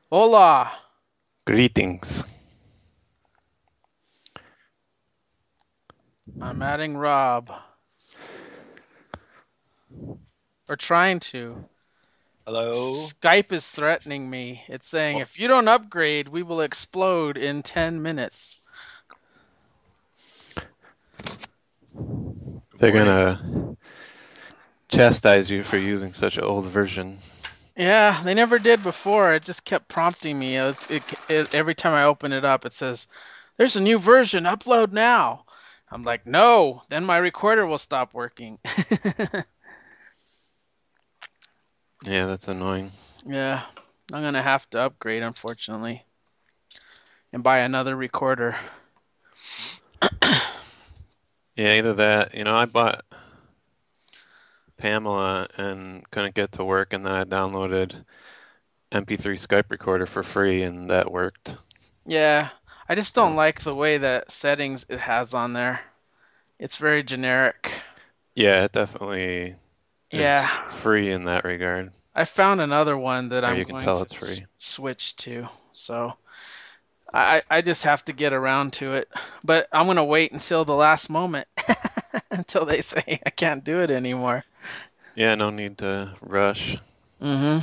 Hola, Greetings. I'm adding Rob, or trying to. Hello. Skype is threatening me. It's saying Oh, if you don't upgrade, we will explode in 10 minutes. good They're morning. gonna chastise you for using such an old version. Yeah, they never did before. It just kept prompting me. Every time I open it up, it says, "There's a new version. Upload now." I'm like, "No." Then my recorder will stop working. Yeah, that's annoying. Yeah, I'm gonna have to upgrade, unfortunately, and buy another recorder. Yeah, either that. I bought Pamela and couldn't get to work, and then I downloaded MP3 Skype recorder for free, and that worked. Yeah, I just don't So, like the way that settings it has on there. It's very generic. yeah, it definitely Yeah, is free in that regard, I found another one that or I'm you can going tell to it's free. switch to. So I just have to get around to it. But I'm gonna wait until the last moment until they say I can't do it anymore. Yeah, no need to rush. hmm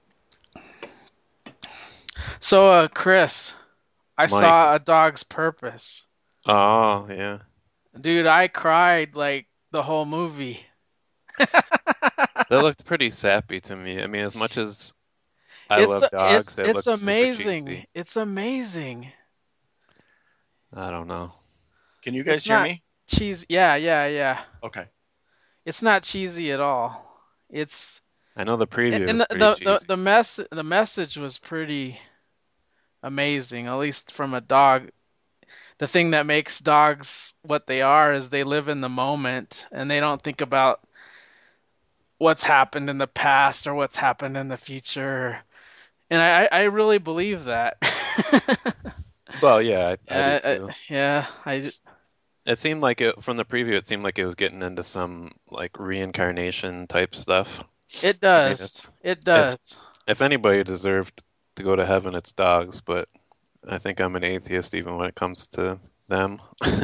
So, Chris, I Mike. saw A Dog's Purpose. Oh, yeah. Dude, I cried like the whole movie. That looked pretty sappy to me. I mean, as much as I It's love dogs, it it's looked super amazing. cheesy. It's amazing. I don't know. Can you guys It's hear not me? cheesy. Yeah, yeah, yeah. Okay. It's not cheesy at all. It's I know the preview and was pretty cheesy. the message was pretty amazing. At least from a dog. The thing that makes dogs what they are is they live in the moment and they don't think about what's happened in the past or what's happened in the future. And I really believe that. Well, yeah, I do Yeah, too. yeah. I It seemed like it from the preview. It seemed like it was getting into some like reincarnation type stuff. it I mean, does. it's It if does. if anybody deserved to go to heaven, it's dogs. But I think I'm an atheist even when it comes to them.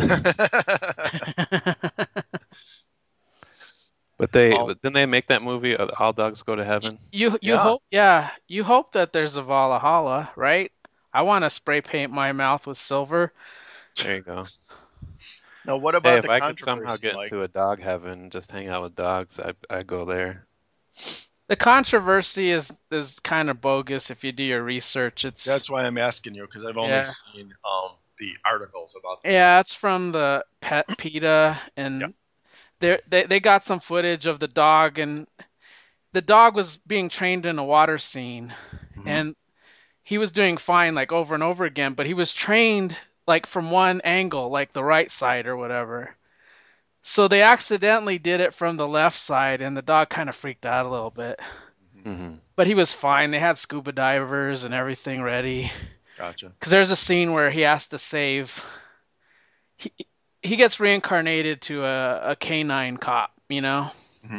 Oh, But didn't they make that movie? All dogs go to heaven. You yeah. hope, yeah, you hope that there's a Valhalla, right? I want to spray paint my mouth with silver. There you go. Now, what Hey, about if the I could somehow controversy, get Mike? into a dog heaven, just hang out with dogs, I'd go there. The controversy is kind of bogus if you do your research. It's That's why I'm asking you because I've only yeah, seen the articles about the yeah, it's from the pet PETA, yeah. and they got some footage of the dog, and the dog was being trained in a water scene, hmm and he was doing fine like over and over again, but he was trained like from one angle, like the right side or whatever. So they accidentally did it from the left side, and the dog kind of freaked out a little bit. hmm Hmm. But he was fine. They had scuba divers and everything ready. Gotcha. Because there's a scene where he has to save. He, he gets reincarnated to a canine cop, you know? hmm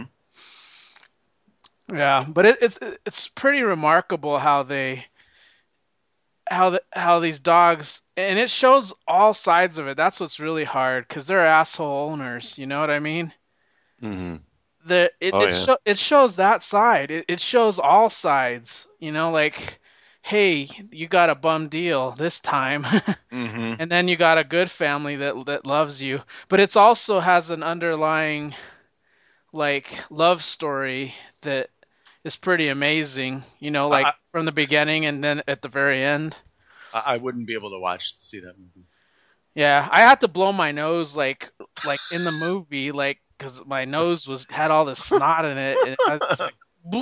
Yeah, but it's pretty remarkable how how these dogs, and it shows all sides of it. That's what's really hard because they're asshole owners. You know what I mean? Hmm. It Oh yeah. it shows that side. It shows all sides. You know, like, hey, you got a bum deal this time, hmm and then you got a good family that loves you. But it's also has an underlying like love story that is pretty amazing. You know, like I, from the beginning and then at the very end. I wouldn't be able to see that movie. Yeah, I had to blow my nose like in the movie, like because my nose was had all this snot in it, and I was just like,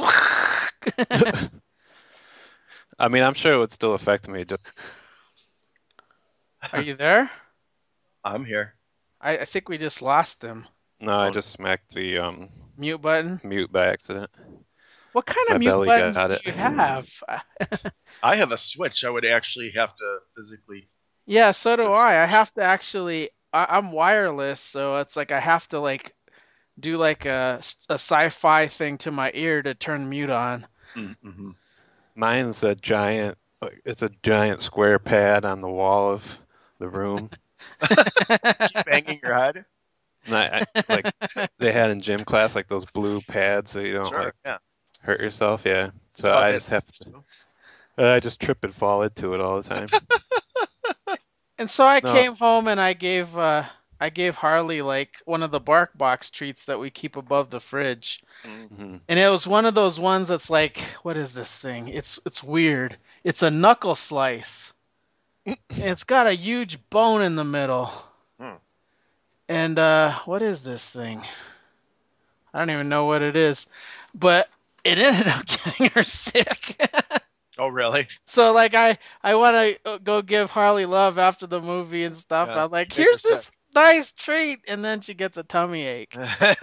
I mean, I'm sure it would still affect me. Just "Are you there?" I'm here. I think we just lost him. no, I Oh, just smacked the Mute button. mute by accident. What kind of My mute belly buttons got do it. you have? I have a switch. I would actually have to physically Yeah, so do the I. I switch. have to actually. I'm wireless, so it's like I have to like do like a sci-fi thing to my ear to turn mute on. Mm-hmm. Mine's a giant it's a giant square pad on the wall of the room. Keep banging your head. And like they had in gym class, like those blue pads so you don't Sure. like Yeah. hurt yourself. Yeah. It's So about I that just have size, to, too. I just trip and fall into it all the time. And so I No. came home and I gave Harley like one of the bark box treats that we keep above the fridge. Mm. Mhm. And it was one of those ones that's like, what is this thing? It's weird. It's a knuckle slice. And it's got a huge bone in the middle. Hmm. And what is this thing? I don't even know what it is. But it ended up getting her sick. Oh, really? So like I want to go give Harley love after the movie and stuff. Yeah. I'm like, Make her here's this nice treat, and then she gets a tummy ache.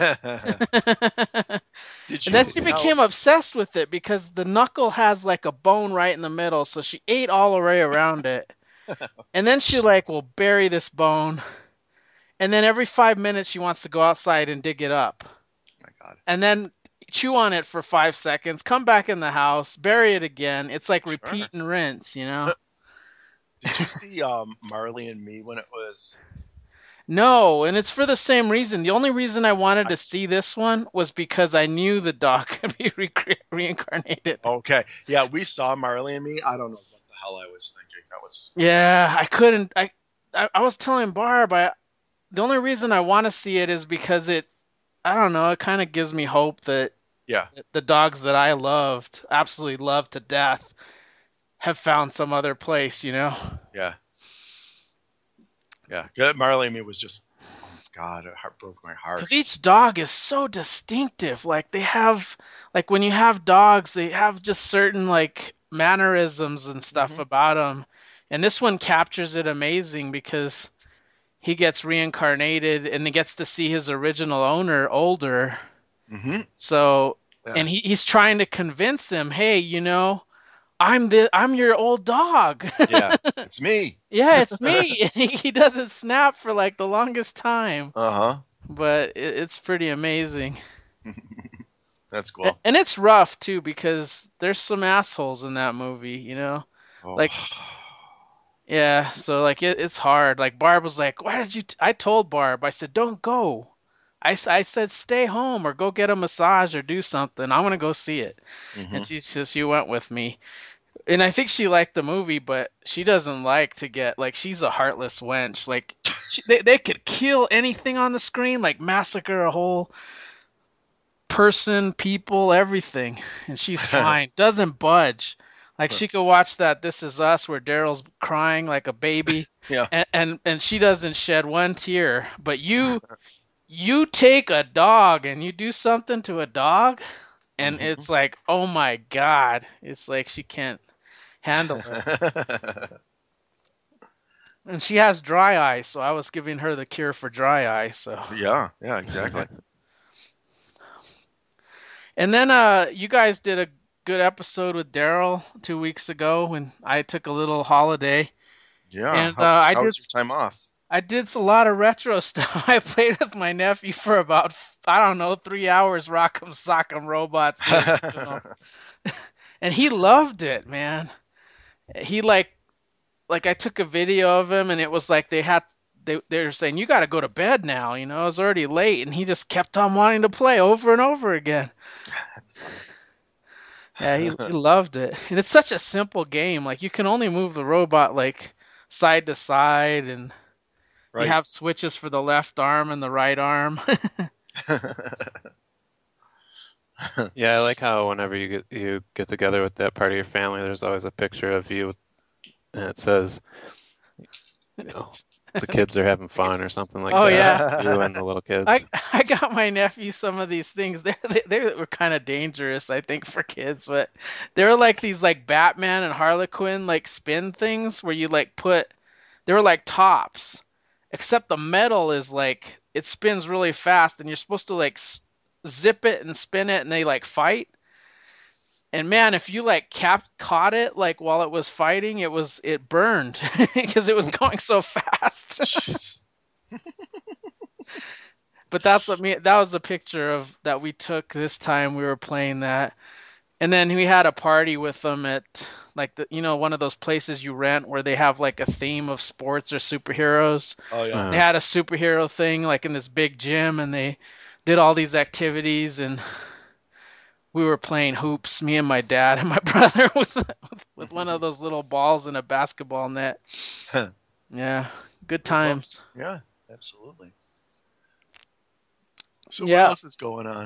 Did And then you she now? became obsessed with it because the knuckle has like a bone right in the middle, so she ate all the way around it. And then she like will bury this bone, and then every 5 minutes she wants to go outside and dig it up. Oh my God. And then chew on it for 5 seconds, come back in the house, bury it again. It's like Sure. repeat and rinse, you know? Did you see Marley and Me when it was? No, and it's for the same reason. The only reason I wanted to see this one was because I knew the dog could be reincarnated. Okay. Yeah, we saw Marley and Me. I don't know what the hell I was thinking. That was. Yeah, I couldn't. I was telling Barb, the only reason I want to see it is because I don't know, it kind of gives me hope that Yeah. the dogs that I loved, absolutely loved to death, have found some other place, you know? Yeah. Yeah. Good. Marley and Me was just. Oh God, it broke my heart. Because each dog is so distinctive. Like they have, like when you have dogs, they have just certain like mannerisms and stuff Mhm. about them. And this one captures it amazing because he gets reincarnated and he gets to see his original owner older. Mm-hmm. So, Yeah. and he's trying to convince him, hey, you know, I'm your old dog. Yeah. It's me. Yeah, it's me. And he doesn't snap for like the longest time, Uh but it's pretty amazing. huh. That's cool. And it's rough too because there's some assholes in that movie, you know? Oh. Like, yeah, so like it's hard. Like Barb was like, "Why did you I told Barb. I said, "Don't go." I said, "Stay home or go get a massage or do something. I want to go see it." And Mhm. she went with me. And I think she liked the movie, but she doesn't like to get like she's a heartless wench. Like they could kill anything on the screen, like massacre a whole person, people, everything, and she's fine. Doesn't budge. Like she could watch that This Is Us where Daryl's crying like a baby, Yeah. and she doesn't shed one tear. But you take a dog and you do something to a dog, and Mhm. it's like, oh my God, it's like she can't handle it. And she has dry eye, so I was giving her the cure for dry eye. So, Yeah. Yeah. Exactly. and then you guys did a good episode with Daryl 2 weeks ago when I took a little holiday, Yeah. and How was your time off? I did a lot of retro stuff. I played with my nephew for about I don't know 3 hours, Rock'em Sock'em Robots, the original, and he loved it, man. He like I took a video of him, and it was like they were saying you got to go to bed now, you know, it's already late, and he just kept on wanting to play over and over again. That's funny. Yeah, he loved it. And it's such a simple game. Like you can only move the robot like side to side, and you Right. have switches for the left arm and the right arm. Yeah, I like how whenever you get together with that part of your family, there's always a picture of you, and it says, you know, the kids are having fun or something like Oh that. yeah. You and the little kids. I got my nephew some of these things. They were kind of dangerous, I think, for kids, but they were like these like Batman and Harley Quinn like spin things where you like they were like tops, except the metal is like it spins really fast, and you're supposed to like zip it and spin it, and they like fight. And man, if you like caught it like while it was fighting, it burned because it was going so fast. Jeez. But that was a picture of that we took this time we were playing that. And then we had a party with them at like one of those places you rent where they have like a theme of sports or superheroes. Oh yeah. They had a superhero thing like in this big gym, and they did all these activities, and we were playing hoops, me and my dad and my brother with one of those little balls in a basketball net. Yeah, good times. Yeah, absolutely. So Yeah. what else is going on?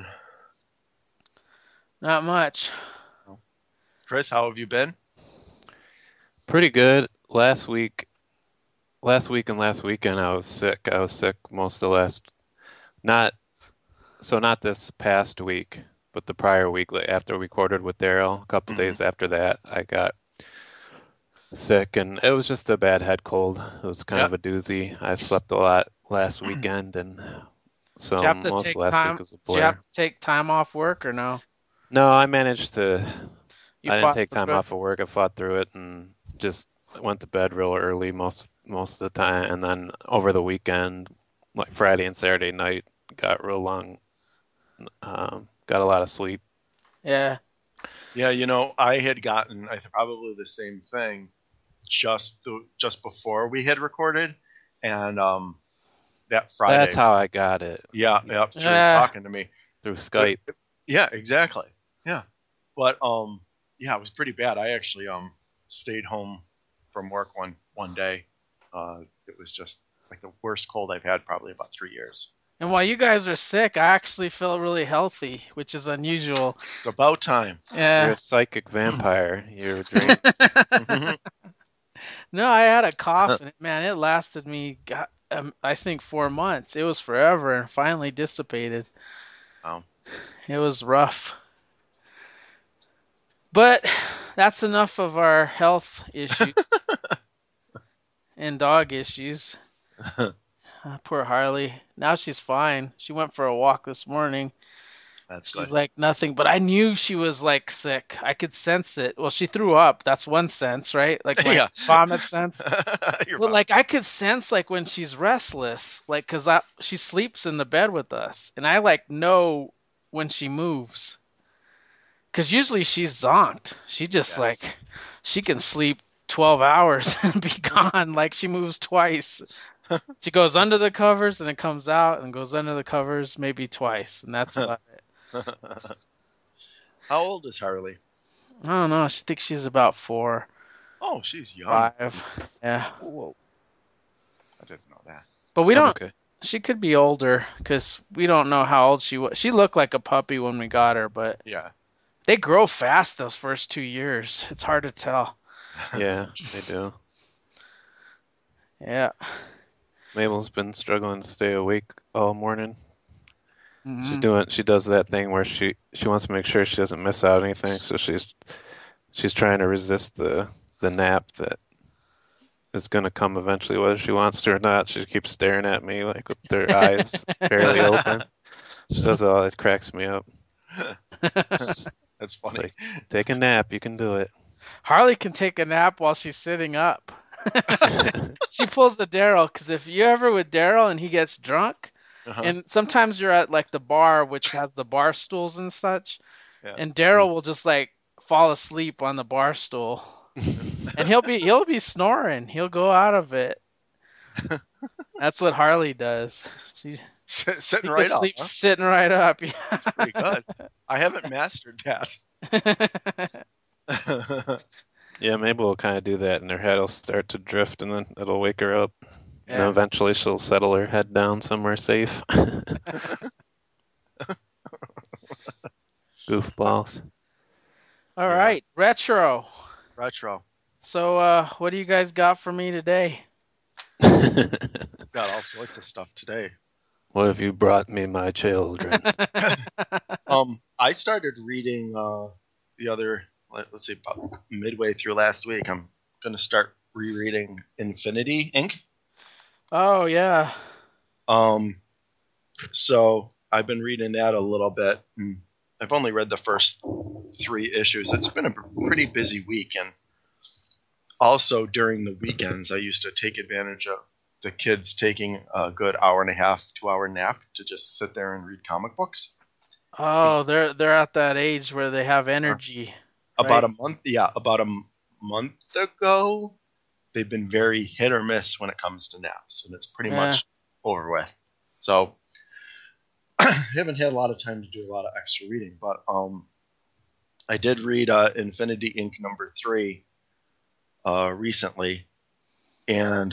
Not much. Chris, how have you been? Pretty good. Last week and last weekend I was sick. I was sick most of not not this past week, but the prior week, like after we recorded with Daryl, a couple days after that, I got sick, and it was just a bad head cold. It was kind of a doozy. I slept a lot last weekend, and so Did you have to most take of last time? week was a Did you have blur. to take time off work or no? No, I managed to. You I didn't fought take time through it? off of work. I fought through it and just went to bed real early most of the time, and then over the weekend, like Friday and Saturday night, got real long. Got a lot of sleep. Yeah. Yeah, I had gotten probably the same thing just before we had recorded, and that Friday. That's how I got it. Yeah, through talking to me through Skype. Yeah, exactly. Yeah, but yeah, it was pretty bad. I actually stayed home from work one day. It was just like the worst cold I've had probably about 3 years. And while you guys are sick, I actually feel really healthy, which is unusual. It's about time. Yeah. You're a psychic vampire. You're drained. No, I had a cough, and man, it lasted me, I think 4 months. It was forever, and finally dissipated. Wow. It was rough. But that's enough of our health issues and dog issues. Poor Harley. Now she's fine. She went for a walk this morning. That's She's good. like nothing, but I knew she was like sick. I could sense it. Well, she threw up. That's one sense, right? Like my vomit sense. But like I could sense like when she's restless, like because she sleeps in the bed with us, and I like know when she moves. Because usually she's zonked. She just like she can sleep 12 hours and be gone. Like she moves twice. She goes under the covers and then comes out and goes under the covers maybe twice, and that's about it. How old is Harley? I don't know. I think she's about 4. Oh, she's young. 5. Yeah. Whoa. I didn't know that. But we don't. Okay. She could be older because we don't know how old she was. She looked like a puppy when we got her, but yeah, they grow fast those first 2 years. It's hard to tell. Yeah, they do. Yeah. Mabel's been struggling to stay awake all morning. Mm-hmm. She does that thing where she wants to make sure she doesn't miss out anything, so she's trying to resist the nap that is gonna come eventually, whether she wants to or not. She keeps staring at me like with her eyes barely open. She does it all. It cracks me up. That's funny. Like, take a nap. You can do it. Harley can take a nap while she's sitting up. She pulls the Daryl, because if you're ever with Daryl and he gets drunk, and sometimes you're at like the bar, which has the bar stools and such, and Daryl will just like fall asleep on the bar stool, and he'll be snoring. He'll go out of it. That's what Harley does. Sitting right up. Huh? Sitting right up. Yeah. That's pretty good. I haven't mastered that. Yeah, Mabel will kind of do that, and her head will start to drift, and then it'll wake her up. Yeah. And then eventually she'll settle her head down somewhere safe. Goofballs. All right, retro. So, what do you guys got for me today? Got all sorts of stuff today. What have you brought me, my children? I started reading let's see, about midway through last week. I'm going to start rereading Infinity Inc. Oh, yeah. So I've been reading that a little bit. I've only read the first 3 issues. It's been a pretty busy week, and also during the weekends, I used to take advantage of the kids taking a good hour and a half, 2-hour nap to just sit there and read comic books. Oh, they're at that age where they have energy, About a right? month, yeah, about a month ago, they've been very hit or miss when it comes to naps, and it's pretty Yeah. much over with. So I haven't had a lot of time to do a lot of extra reading, but I did read Infinity Inc. #3 recently, and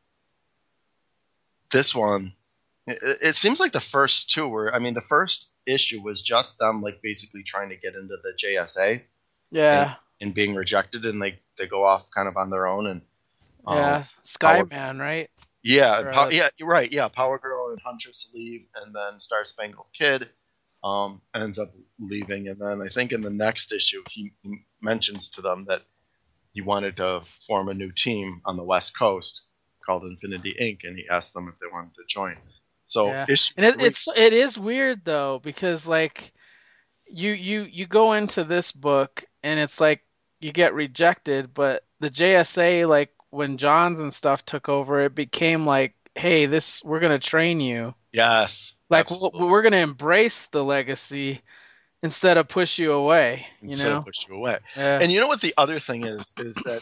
this one, it seems like the first two were. I mean, the first issue was just them like basically trying to get into the JSA and Yeah. being rejected, and they go off kind of on their own and um, Yeah. Power, Skyman, right? yeah, Or, yeah, you're right, yeah, Power Girl and Huntress leave, and then Star Spangled Kid ends up leaving, and then I think in the next issue he mentions to them that he wanted to form a new team on the West Coast called Infinity Inc., and he asked them if they wanted to join. So yeah. issue And three, it is weird though because like you go into this book and it's like you get rejected, but the JSA like when Johns and stuff took over, it became like, hey, this we're gonna train you. yes, Like absolutely, we're gonna embrace the legacy instead of push you away. You instead of know? push you away. Yeah. And you know what the other thing is that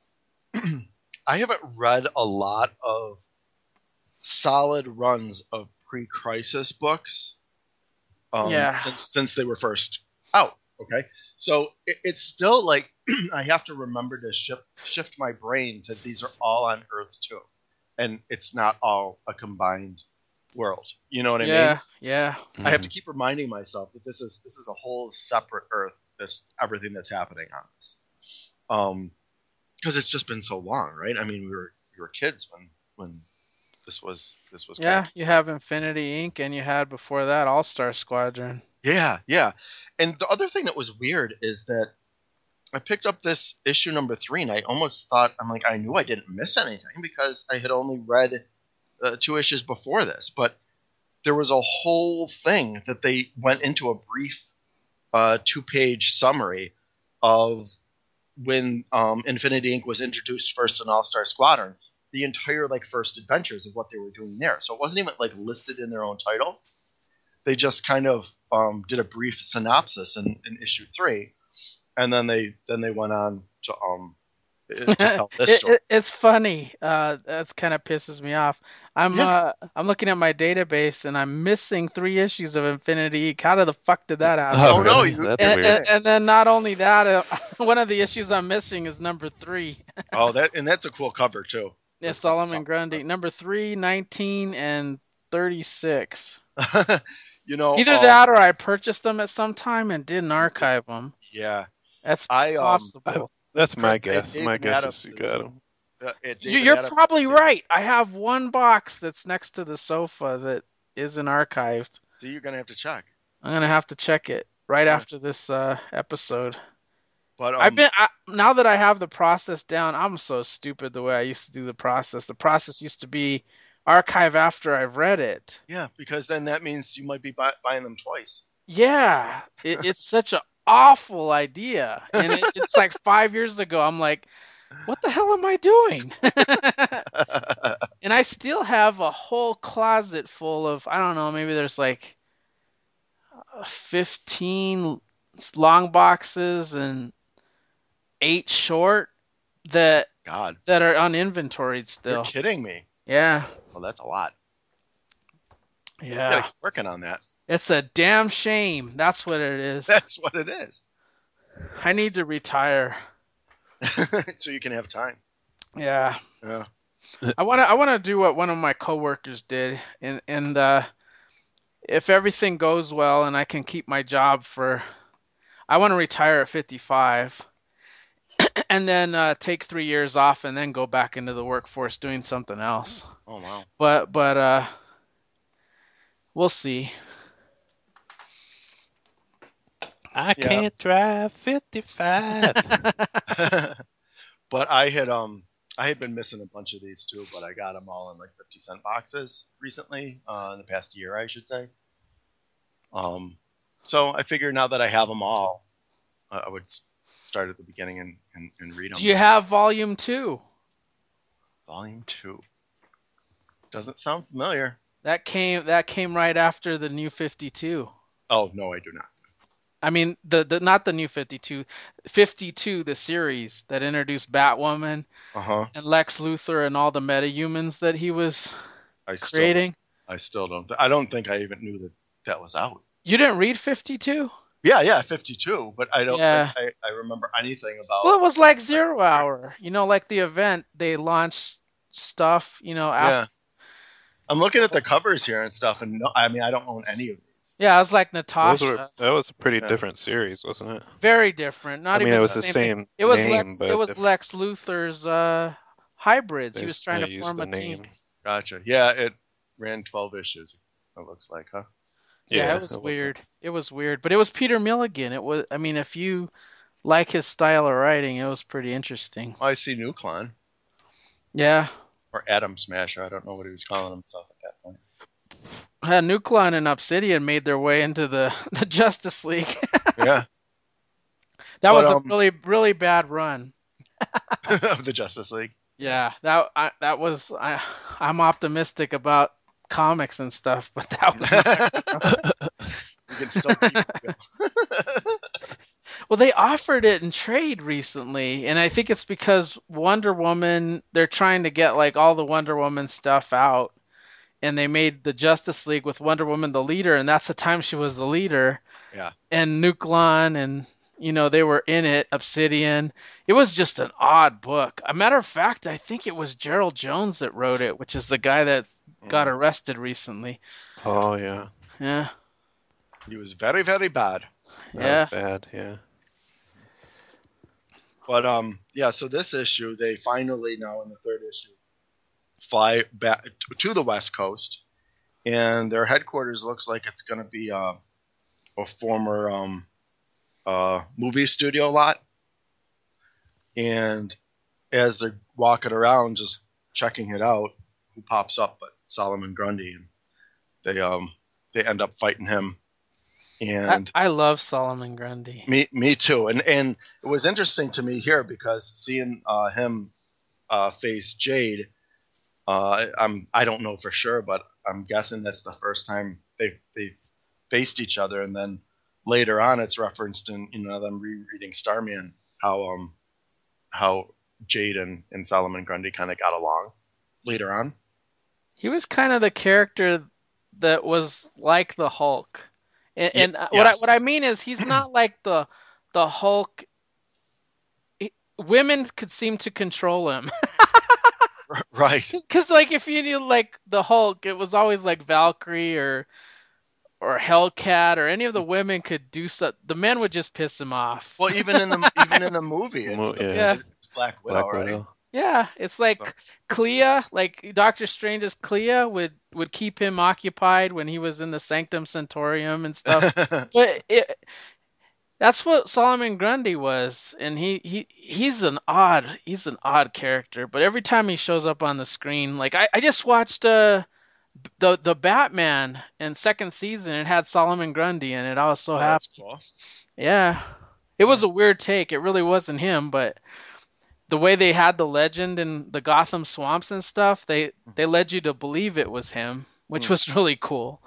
I haven't read a lot of solid runs of pre-crisis books Yeah. since they were first out. Okay, so it's still like I have to remember to shift my brain to these are all on Earth too, and it's not all a combined world. You know what I mean? Yeah. Yeah. I have to Mhm. keep reminding myself that this is a whole separate Earth. This everything that's happening on this, because it's just been so long, right? I mean, we were kids when this was kind of Yeah. You have Infinity Inc. and you had before that All Star Squadron. yeah, yeah. And the other thing that was weird is that I picked up this issue #3, and I almost thought I'm like I knew I didn't miss anything because I had only read 2 issues before this, but there was a whole thing that they went into a brief 2-page summary of when Infinity Inc. was introduced first in All Star Squadron, the entire like first adventures of what they were doing there. So it wasn't even like listed in their own title. They just kind of did a brief synopsis in issue 3, and then they went on to tell this story. It's funny. That's kind of pisses me off. Yeah. I'm looking at my database and I'm missing 3 issues of Infinity Inc. How the fuck did that happen? Oh, Oh no, really? you That's you're weird. kidding. And then not only that, one of the issues I'm missing is #3. Oh, that's a cool cover too. Yeah, That's pretty Solomon Grundy. #3, 19, and 36. solid. you know, Either that or I purchased them at some time and didn't you did, archive them. yeah. That's I possible. That's my Chris at guess. My David guess is Adams you got is him. at David You're Adams. probably right. I have one box that's next to the sofa that isn't archived. See, you're gonna have to check. I'm gonna have to check it right Yeah. after this episode. But Now that I have the process down, I'm so stupid the way I used to do the process. The process used to be archive after I've read it. yeah, because then that means you might be buying them twice. Yeah, it's such an awful idea. And it's like 5 years ago. I'm like, what the hell am I doing? And I still have a whole closet full of, I don't know, maybe there's like 15 long boxes and 8 short that God, that are uninventoried you're still. kidding me. Yeah, Well, that's a lot. You gotta yeah. keep working on that. It's a damn shame. That's what it is. That's what it is. I need to retire. So you can have time. Yeah. Yeah. I wanna do what one of my coworkers did, and if everything goes well and I can keep my job I want to retire at 55 and then take 3 years off and then go back into the workforce doing something else. Oh wow. But we'll see. I Yeah. can't drive 55. But I had been missing a bunch of these too, but I got them all in like 50-cent boxes recently, in the past year, I should say. So I figured now that I have them all, I would start at the beginning and read them. Do you have volume 2? Volume 2. Doesn't sound familiar. That came right after the new 52. Oh no, I do not. I mean, the not the new 52, 52, the series that introduced Batwoman and Lex Luthor and all the metahumans that he was I still creating. I still don't. I don't think I even knew that that was out. You didn't read 52? Yeah, 52. But I don't think Yeah. I remember anything about. Well, it was like like, Zero Hour. You know, like the event, they launched stuff, you know, after. Yeah, I'm looking at the covers here and stuff, and no, I mean I don't own any of these. Yeah, it was like Those were Natasha. that was a pretty Yeah. different series, wasn't it? Very different. I Not mean, even it the was the same thing. same It was name, Lex. It but was different. Lex Luthor's hybrids. They He was just trying to used form the a team. name. Gotcha. Yeah, it ran 12 issues. It looks like, huh? Yeah, Yeah, it was it wasn't. weird. It was weird, but it was Peter Milligan. It was. I mean, if you like his style of writing, it was pretty interesting. Oh, I see Nuclon Yeah, or Atom Smasher. I don't know what he was calling himself at that point. Nucleon and Obsidian made their way into the Justice League. Yeah, That but was a really really bad run. of the Justice League. Yeah, that was I'm optimistic about comics and stuff, but that was not. We can still keep it going. Well, they offered it in trade recently, and I think it's because Wonder Woman, they're trying to get like all the Wonder Woman stuff out, and they made the Justice League with Wonder Woman the leader, and that's the time she was the leader. Yeah. And Nucleon and they were in it, Obsidian. It was just an odd book. A matter of fact, I think it was Gerald Jones that wrote it, which is the guy that got arrested recently. Oh yeah, Yeah. He was very, very bad. Yeah. that was bad. Yeah. But yeah. So this issue, they finally now in the third issue fly back to the West Coast, and their headquarters looks like it's going to be a former movie studio lot. And as they're walking around, just checking it out, who pops up but Solomon Grundy, and they end up fighting him. And I love Solomon Grundy. me too. And it was interesting to me here because seeing him face Jade, I don't know for sure, but I'm guessing that's the first time they faced each other. And then later on, it's referenced in them rereading Starman how Jade and Solomon Grundy kind of got along later on. He was kind of the character that was like the Hulk. And yes. what I mean is he's not like the Hulk. Women could seem to control him. Right. Because like if you knew like the Hulk, it was always like Valkyrie or Hellcat or any of the women could do so. The men would just piss him off. Well, even in the movie, it's Yeah. it's Black Widow, Black right? Widow. Yeah, it's like Clea, like Doctor Strange's Clea would keep him occupied when he was in the Sanctum Sanctorum and stuff. But that's what Solomon Grundy was, and he's an odd character. But every time he shows up on the screen, like I just watched the Batman in second season. It had Solomon Grundy in it. I was so happy. That's cool. Yeah, it was a weird take. It really wasn't him, but the way they had the legend in the Gotham swamps and stuff, they led you to believe it was him, which was really cool.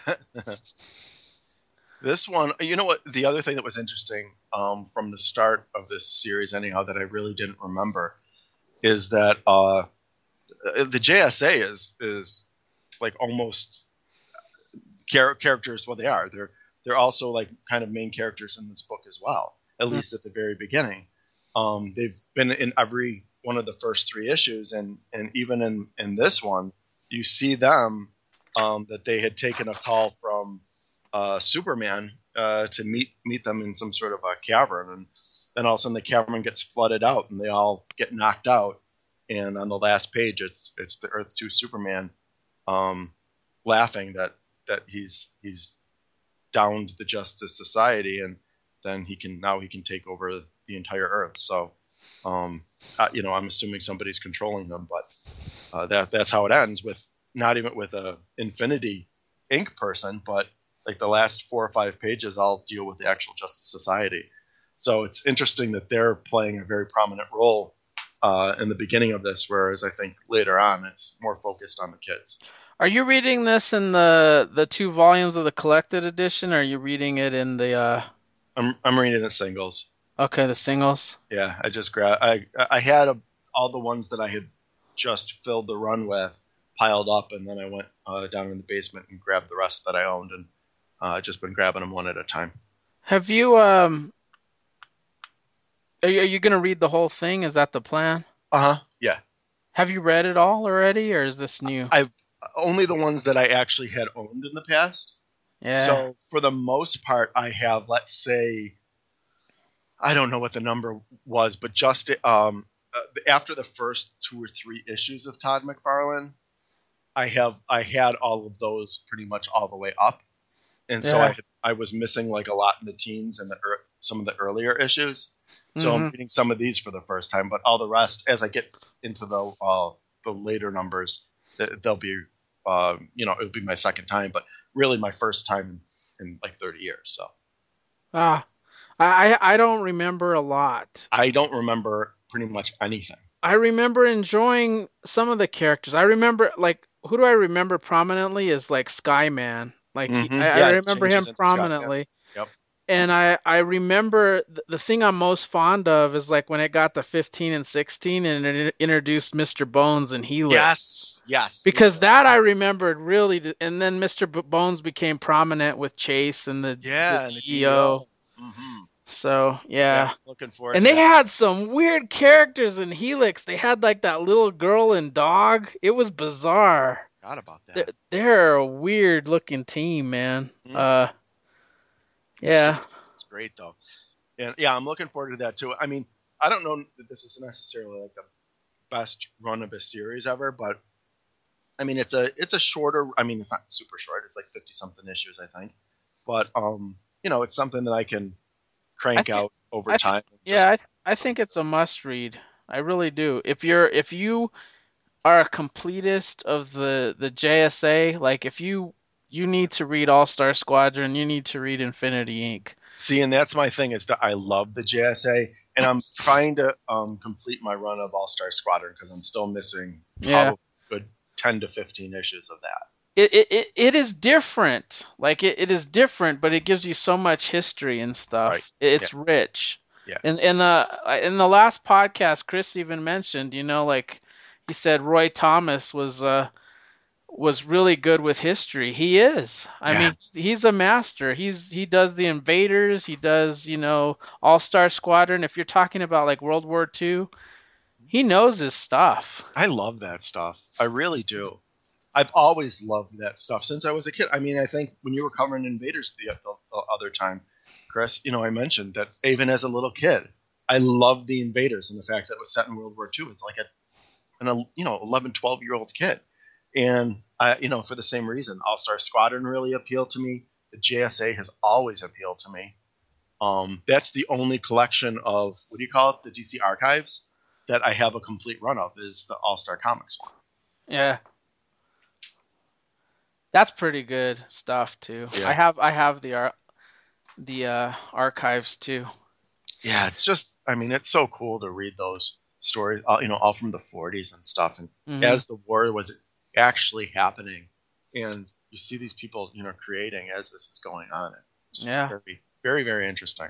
This one, you know what? The other thing that was interesting from the start of this series, anyhow, that I really didn't remember, is that the JSA is like almost characters. Well, they are. They're also like kind of main characters in this book as well. At least at the very beginning. They've been in every one of the first three issues, and even in this one, you see them that they had taken a call from Superman to meet them in some sort of a cavern, and then all of a sudden the cavern gets flooded out, and they all get knocked out. And on the last page, it's the Earth 2 Superman laughing that he's downed the Justice Society, and then he can take over the entire Earth. So, I'm assuming somebody's controlling them, but that's how it ends, with not even with a Infinity Inc. person, but like the last 4 or 5 pages all deal with the actual Justice Society. So it's interesting that they're playing a very prominent role in the beginning of this, whereas I think later on it's more focused on the kids. Are you reading this in the two volumes of the collected edition, or are you reading it in the I'm reading it singles. okay, the singles? Yeah, I just grabbed. I had all the ones that I had just filled the run with piled up, and then I went down in the basement and grabbed the rest that I owned, and just been grabbing them one at a time. Have you are you gonna read the whole thing? Is that the plan? Yeah. Have you read it all already, or is this new? I've only the ones that I actually had owned in the past. Yeah. So for the most part, I have, let's say, I don't know what the number was, but just after the first 2 or 3 issues of Todd McFarlane, I had all of those pretty much all the way up, and so Yeah. I was missing like a lot in the teens and some of the earlier issues. So I'm Mhm. reading some of these for the first time, but all the rest, as I get into the later numbers, they'll be it'll be my second time, but really my first time in like 30 years. So Ah, I don't remember a lot. I don't remember pretty much anything. I remember enjoying some of the characters. I remember like who do I remember prominently is like Skyman. Like I Yeah, it remember him changes into Scott. Yeah. prominently. Yep. And I remember the thing I'm most fond of is like when it got to 15 and 16 and it introduced Mr. Bones and Helix. Yes. Me Because too. that I remembered really, and then Mr. Bones became prominent with Chase and the Yeah, and the DEO. DEO. Mm-hmm. So Yeah, yeah, looking forward and to they that. had some weird characters in Helix. They had like that little girl and dog. It was bizarre. Forgot about They're, that. they're a weird looking team, man. Mhm. Mr. Yeah. Bones is great though, and yeah, I'm looking forward to that too. I mean, I don't know that this is necessarily like the best run of a series ever, but I mean, it's a shorter. I mean, it's not super short. It's like 50 something issues, I think. But it's something that I can I crank think out over I think time. yeah, Just I think it's a must read. I really do. If you are a completist of the JSA, like if you need to read All Star Squadron, you need to read Infinity Inc. see, and that's my thing is that I love the JSA, and I'm trying to complete my run of All Star Squadron because I'm still missing Yeah. probably a good 10 to 15 issues of that. It is different. Like it is different, but it gives you so much history and Right. stuff. It's rich. Yeah. In the last podcast, Chris even mentioned, like he said Roy Thomas was really good with history. He is. I Yeah. mean, he's a master. He does the Invaders. He does, All Star Squadron. If you're talking about like World War II, he knows his stuff. I love that stuff. I really do. I've always loved that stuff since I was a kid. I mean, I think when you were covering Invaders the other time, Chris, I mentioned that even as a little kid, I loved the Invaders and the fact that it was set in World War II. It's like an 11, 12-year-old kid. And for the same reason, All Star Squadron really appealed to me. The JSA has always appealed to me. That's the only collection of, what do you call it, the DC Archives that I have a complete run of is the All Star Comics one. Yeah. That's pretty good stuff too. Yeah. I have the archives too. Yeah, it's just, I mean, it's so cool to read those stories, all from the 40s and stuff. And as the war was actually happening, and you see these people, creating as this is going on. It's just very, very, very interesting.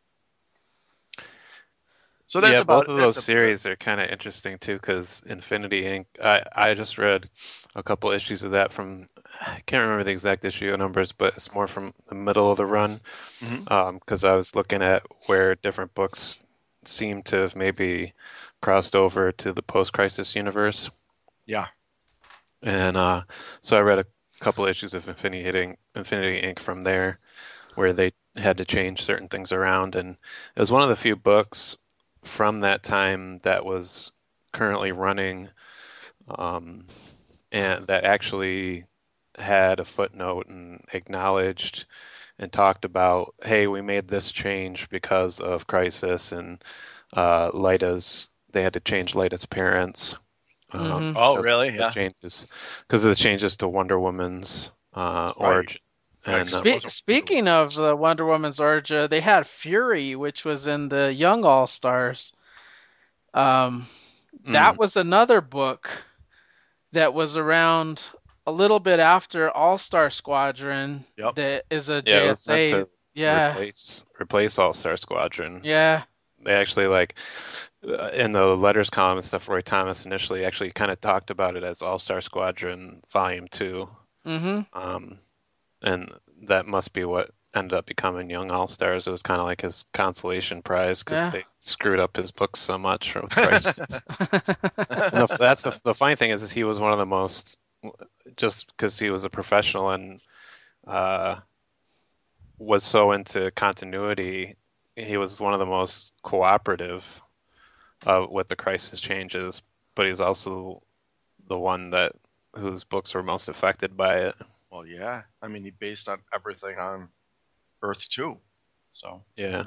So that's both of those series are kind of interesting too, because Infinity Inc. I just read a couple issues of that from, I can't remember the exact issue numbers, but it's more from the middle of the run, because I was looking at where different books seem to have maybe crossed over to the post-crisis universe. Yeah. And so I read a couple issues of Infinity Inc. from there, where they had to change certain things around, and it was one of the few books from that time that was currently running, and that actually had a footnote and acknowledged and talked about, hey, we made this change because of Crisis, and they had to change Lyta's parents. Oh, really? Yeah. Because of the changes to Wonder Woman's origin. Right. And speaking of the Wonder Woman's origin, they had Fury, which was in the Young All Stars. That was another book that was around a little bit after All-Star Squadron Yep. that is a Yeah, it was meant JSA. to Yeah, replace All Star Squadron. yeah. They actually like in the letters column and stuff. Roy Thomas initially actually kind of talked about it as All Star Squadron Volume Two, Mm-hmm. um, and that must be what ended up becoming Young All Stars. It was kind of like his consolation prize because Yeah. they screwed up his books so much with Crisis. And the funny thing is he was one of the most, just because he was a professional and uh, was so into continuity, he was one of the most cooperative with the crisis changes, but he's also the one that whose books were most affected by it. Well, yeah. I mean, he based on everything on Earth 2. So Yeah,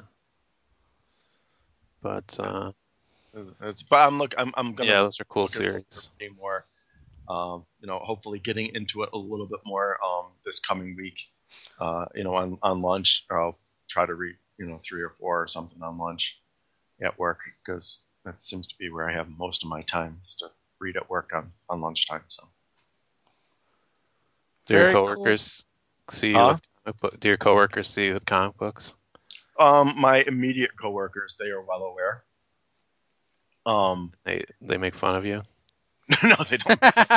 but but I'm gonna yeah, those are cool look at series. reading more. Hopefully getting into it a little bit more this coming week. On lunch, or I'll try to read 3 or 4 or something on lunch at work, because that seems to be where I have most of my time, is to read at work on lunchtime. So, Do your Very cool. coworkers see you with do your coworkers see you with comic books? my immediate coworkers, they are well aware. They make fun of you? No, they don't.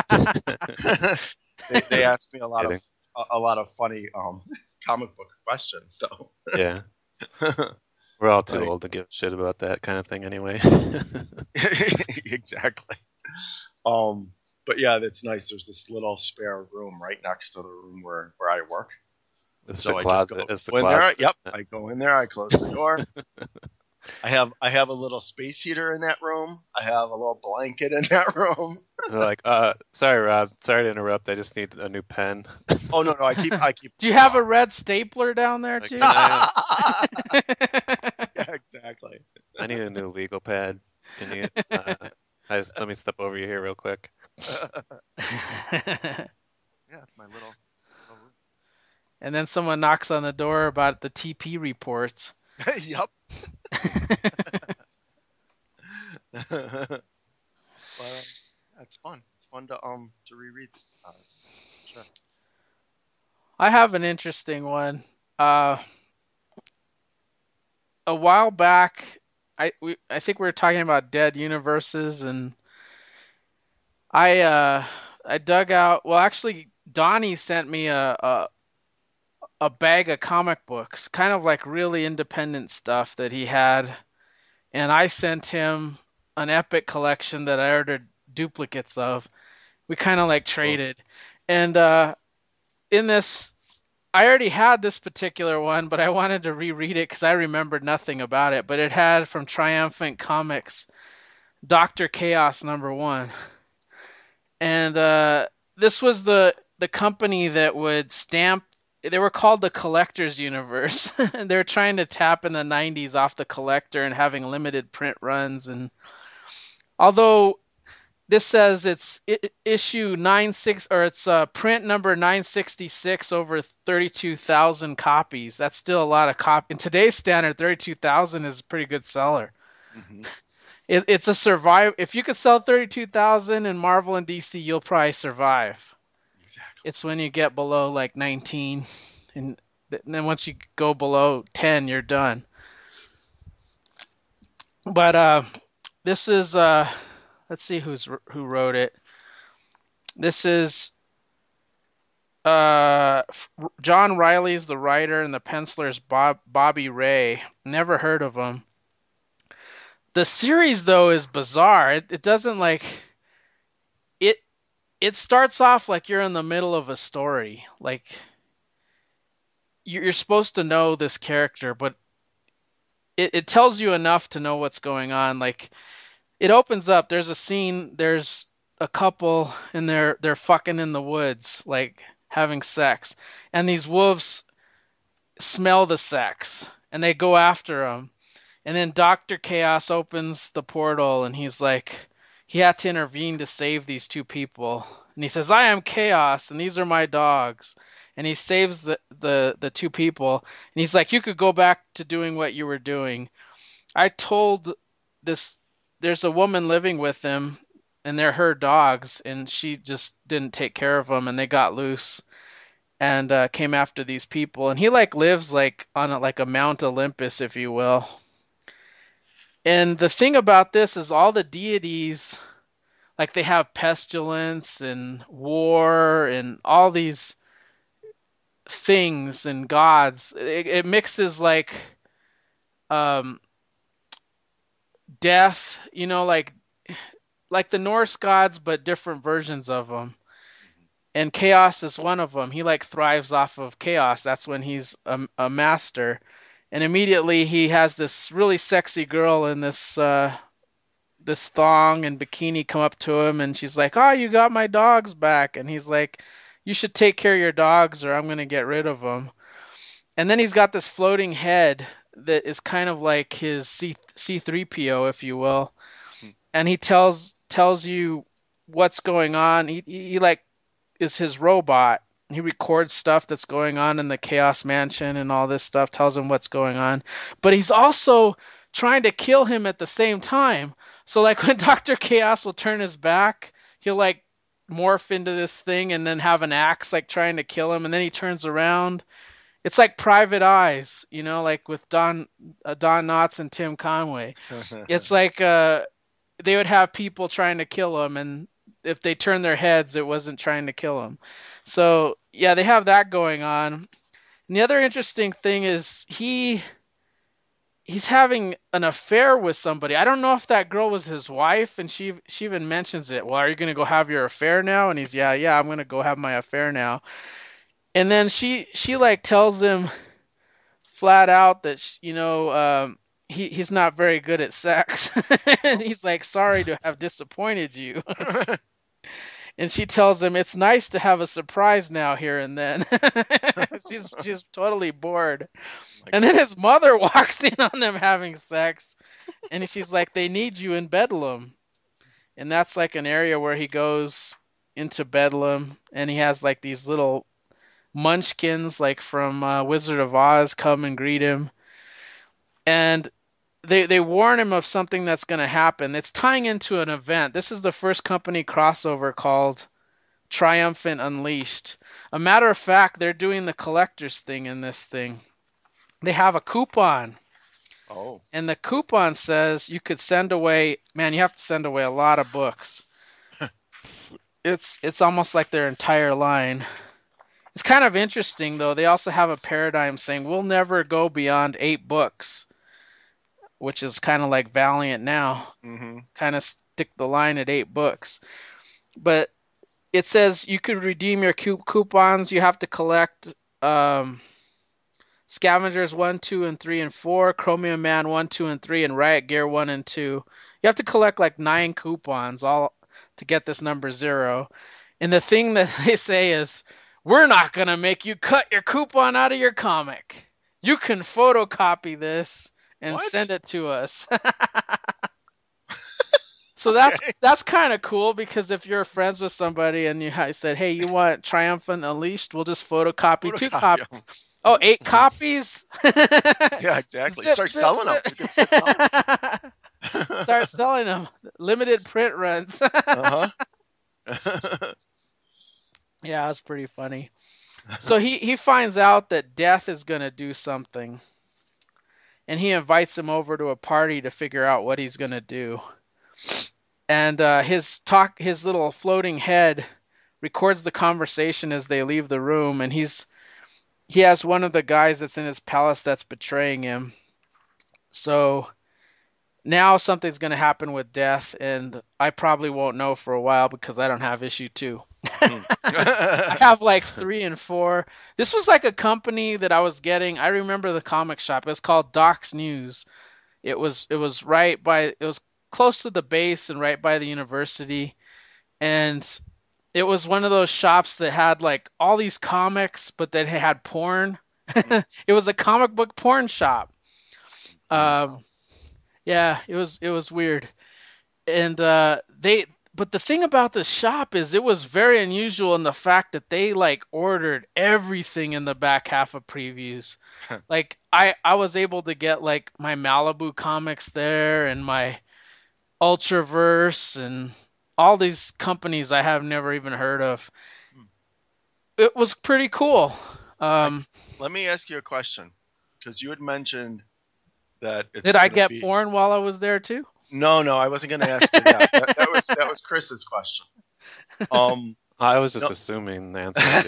They ask me Kidding. a lot of funny comic book questions, though. Yeah, we're all too Like, old to give a shit about that kind of thing anyway. exactly. But yeah, that's nice. There's this little spare room right next to the room where I work. It's So the I just closet. It's the go in there. closet. Yep, Isn't it? I go in there. I close the door. I have a little space heater in that room. I have a little blanket in that room. They're like, sorry, Rob. Sorry to interrupt. I just need a new pen. Oh no, I keep. Do you have a red stapler down there Like, too? Yeah, exactly. I need a new legal pad. Can you? Let me step over you here real quick. Yeah, it's my little room. And then someone knocks on the door about the TP reports. Yep. But it's fun. It's fun to reread. Sure. I have an interesting one. Uh, a while back, I think we were talking about dead universes, and I dug out. Well, actually, Donnie sent me a bag of comic books, kind of like really independent stuff that he had, and I sent him an Epic collection that I ordered duplicates of. We kind of like Cool. traded, and in this, I already had this particular one, but I wanted to reread it because I remembered nothing about it. But it had from Triumphant Comics, Doctor Chaos #1, and this was the company that would stamp. They were called the Collector's Universe, and they were trying to tap in the '90s off the Collector and having limited print runs. And although this says it's issue 96, or it's print number 966 over 32,000 copies. That's still a lot of copies. In today's standard, 32,000 is a pretty good seller. Mm-hmm. It's a survive. If you could sell 32,000 in Marvel and DC, you'll probably survive. Exactly. It's when you get below like 19, and then once you go below 10, you're done. But this is let's see who wrote it. This is John Riley's the writer, and the penciler's Bobby Ray. Never heard of him. The series though is bizarre. It doesn't like it. It starts off like you're in the middle of a story. Like you're supposed to know this character, but it tells you enough to know what's going on. Like it opens up. There's a scene. There's a couple, and they're fucking in the woods, like having sex, and these wolves smell the sex, and they go after them. And then Dr. Chaos opens the portal, and he's like, he had to intervene to save these two people. And he says, I am Chaos, and these are my dogs. And he saves the two people. And he's like, you could go back to doing what you were doing. I told this, there's a woman living with him, and they're her dogs, and she just didn't take care of them, and they got loose and came after these people. And he like lives like on like a Mount Olympus, if you will. And the thing about this is all the deities, like they have pestilence and war and all these things and gods. It mixes um, death, like the Norse gods, but different versions of them. And chaos is one of them. He like thrives off of chaos. That's when he's a master. And immediately he has this really sexy girl in this thong and bikini come up to him, and she's like, "Oh, you got my dogs back." And he's like, "You should take care of your dogs or I'm going to get rid of them." And then he's got this floating head that is kind of like his C3PO, if you will. And he tells you what's going on. He like is his robot. He records stuff that's going on in the Chaos Mansion and all this stuff, tells him what's going on. But he's also trying to kill him at the same time. So like when Dr. Chaos will turn his back, he'll like morph into this thing and then have an axe like trying to kill him, and then he turns around. It's like Private Eyes, like with Don Knotts and Tim Conway. It's like they would have people trying to kill him, and if they turned their heads, it wasn't trying to kill him. So yeah, they have that going on. And the other interesting thing is he's having an affair with somebody. I don't know if that girl was his wife, and she even mentions it. Well, are you gonna go have your affair now? And he's yeah, I'm gonna go have my affair now. And then she like tells him flat out that he's not very good at sex. And he's like, sorry to have disappointed you. And she tells him it's nice to have a surprise now here and then. she's totally bored. And then his mother walks in on them having sex, and she's like, they need you in Bedlam. And that's like an area where he goes into Bedlam, and he has like these little munchkins like from Wizard of Oz come and greet him. And they warn him of something that's going to happen. It's tying into an event. This is the first company crossover called Triumphant Unleashed. A matter of fact, they're doing the collector's thing in this thing. They have a coupon. Oh. And the coupon says you could send away, man, you have to send away a lot of books. It's almost like their entire line. It's kind of interesting, though. They also have a paradigm saying we'll never go beyond 8 books, which is kind of like Valiant now. Mm-hmm. Kind of stick the line at 8 books. But it says you could redeem your coupons. You have to collect Scavengers 1, 2, and 3, and 4, Chromium Man 1, 2, and 3, and Riot Gear 1 and 2. You have to collect like 9 coupons all to get this number 0. And the thing that they say is, we're not going to make you cut your coupon out of your comic. You can photocopy this and send it to us. So that's kind of cool, because if you're friends with somebody and you said, hey, you want Triumphant Unleashed, we'll just photocopy 2 copies. Oh, 8 copies? Yeah, exactly. Start selling them. You can start selling them. Start selling them. Limited print runs. Uh-huh. Yeah, it's pretty funny. So he finds out that Death is going to do something, and he invites him over to a party to figure out what he's going to do. And his little floating head records the conversation as they leave the room, and he has one of the guys that's in his palace that's betraying him. So now something's going to happen with Death, and I probably won't know for a while because I don't have issue 2. I have like 3 and 4. This was like a company that I was getting. I remember the comic shop. It was called Doc's News. It was close to the base and right by the university. And it was one of those shops that had like all these comics, but that had porn. It was a comic book porn shop. Yeah, it was weird. And but the thing about this shop is it was very unusual in the fact that they like ordered everything in the back half of previews. Like I was able to get like my Malibu comics there and my Ultraverse and all these companies I have never even heard of. It was pretty cool. Let me ask you a question, because you had mentioned that it's Did I going to get be. porn while I was there too? No, I wasn't going to ask you that. That was Chris's question. I was just No. assuming the answer was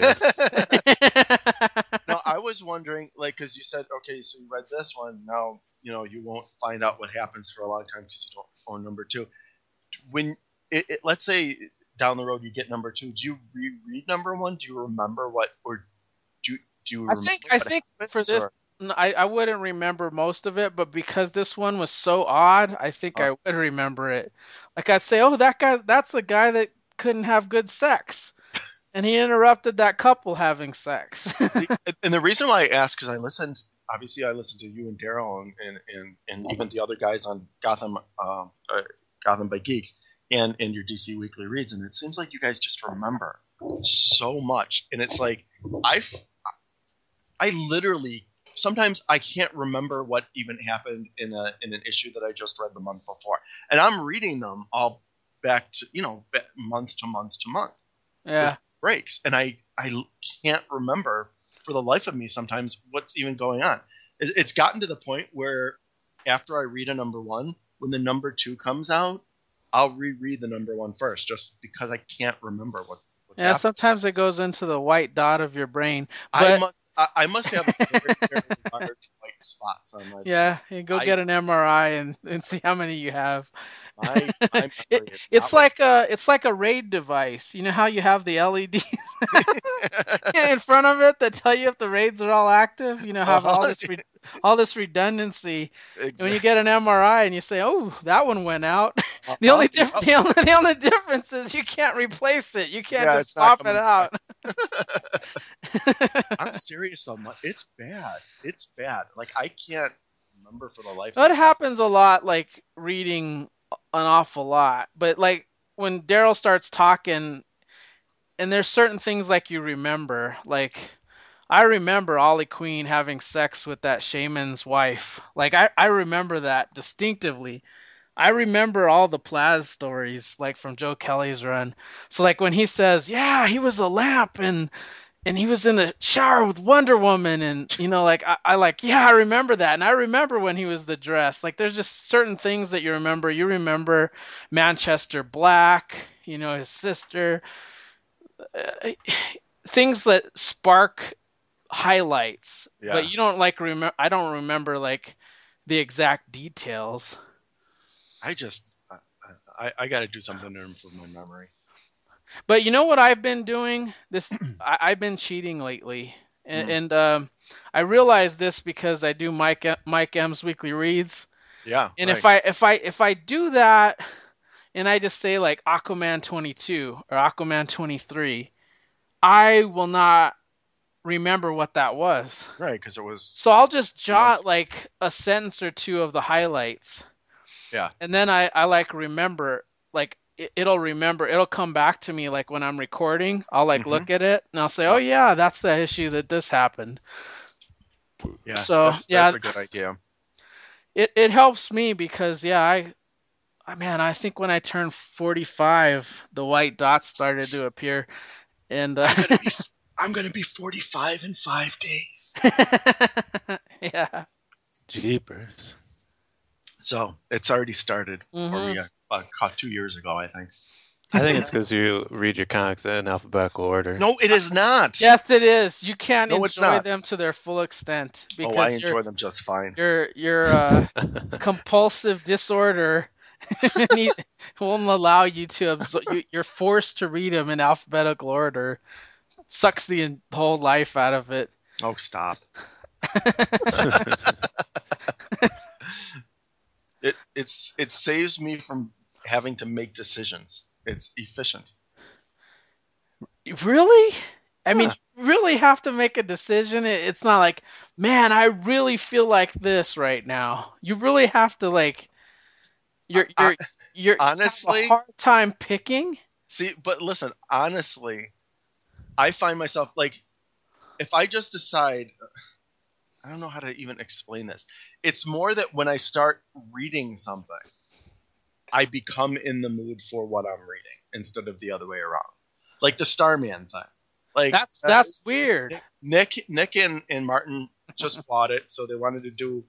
yes. No, I was wondering, like, because you said, okay, so you read this one. Now, you won't find out what happens for a long time because you don't own number two. When let's say down the road you get number two, do you reread number one? Do you remember what, or do you remember I what think for happens? this, I wouldn't remember most of it, but because this one was so odd, I think I would remember it. Like I'd say, oh, that's the guy that couldn't have good sex, and he interrupted that couple having sex. See, and the reason why I asked, because obviously I listened to you and Daryl and even the other guys on Gotham by Geeks and your DC Weekly Reads, and it seems like you guys just remember so much, and it's like I literally sometimes I can't remember what even happened in an issue that I just read the month before, and I'm reading them all back to month to month to month with Yeah. breaks, and I can't remember for the life of me sometimes what's even going on. It's gotten to the point where after I read a number one, when the number two comes out, I'll reread the number one first, just because I can't remember what's Yeah, happening. sometimes it goes into the white dot of your brain. I But must have very, very large white spots on my brain. yeah, you go get an MRI and see how many you have. My memory is It's not like a raid device. You know how you have the LEDs in front of it that tell you if the raids are all active? You know, have all this redundancy. And when you get an MRI and you say, "Oh, that one went out," the only the only difference is you can't replace it. You can't just swap it out. I'm serious though. It's bad. It's bad. Like I can't remember for the life of That me. happens a lot, like reading an awful lot. But like when Daryl starts talking, and there's certain things like you remember, like I remember Ollie Queen having sex with that shaman's wife. Like I remember that distinctively. I remember all the Plaz stories, like from Joe Kelly's run. So like when he says, "Yeah, he was a lamp and he was in the shower with Wonder Woman," and like I like, yeah, I remember that, and I remember when he was the dress. Like there's just certain things that you remember. You remember Manchester Black, his sister, uh, things that spark highlights, Yeah. but you don't like remember. I don't remember like the exact details. I just I got to do something to improve my memory. But you know what I've been doing? I've been cheating lately, and I realized this because I do Mike M's weekly reads. Yeah. And Right. if I do that, and I just say like Aquaman 22 or Aquaman 23, I will not remember what that was. Right. Because it was. So I'll just jot like a sentence or two of the highlights. Yeah. And then I like remember, like it'll come back to me like when I'm recording. I'll like look at it and I'll say, "Oh yeah, that's the issue that this happened." Yeah. So that's a good idea. It helps me because I think when I turned 45, the white dots started to appear, and I'm gonna be 45 in 5 days. yeah. Jeepers. So it's already started for me. Mm-hmm. Caught 2 years ago, I think. I think it's because you read your comics in alphabetical order. No, it is not. Yes, it is. You can't No, it's enjoy not. them to their full extent because I enjoy them just fine. your compulsive disorder won't allow you to absorb. You're forced to read them in alphabetical order. Sucks the whole life out of it. Oh, stop. It saves me from having to make decisions. It's efficient. Really? I mean, you really have to make a decision. It's not like, man, I really feel like this right now. You really have to like, you're honestly, have a hard time picking. See, but listen, honestly, I find myself like, if I just decide, I don't know how to even explain this. It's more that when I start reading something, I become in the mood for what I'm reading. instead of the other way around, like the Starman thing. Like That's weird. Nick and Martin just bought it, so they wanted to do,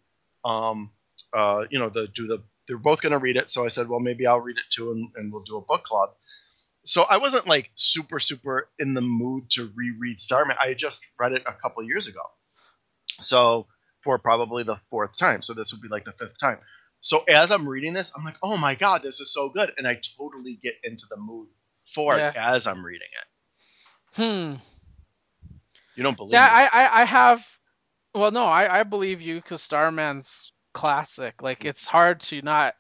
they're both going to read it. So I said, well, maybe I'll read it too, and we'll do a book club. So I wasn't like super in the mood to reread Starman. I had just read it a couple years ago, so for probably the 4th time. So this would be like the 5th time. So as I'm reading this, I'm like, oh my god, this is so good, and I totally get into the mood for it as I'm reading it. You don't believe me? I have. Well, no, I believe you, because Starman's classic. Like, it's hard to not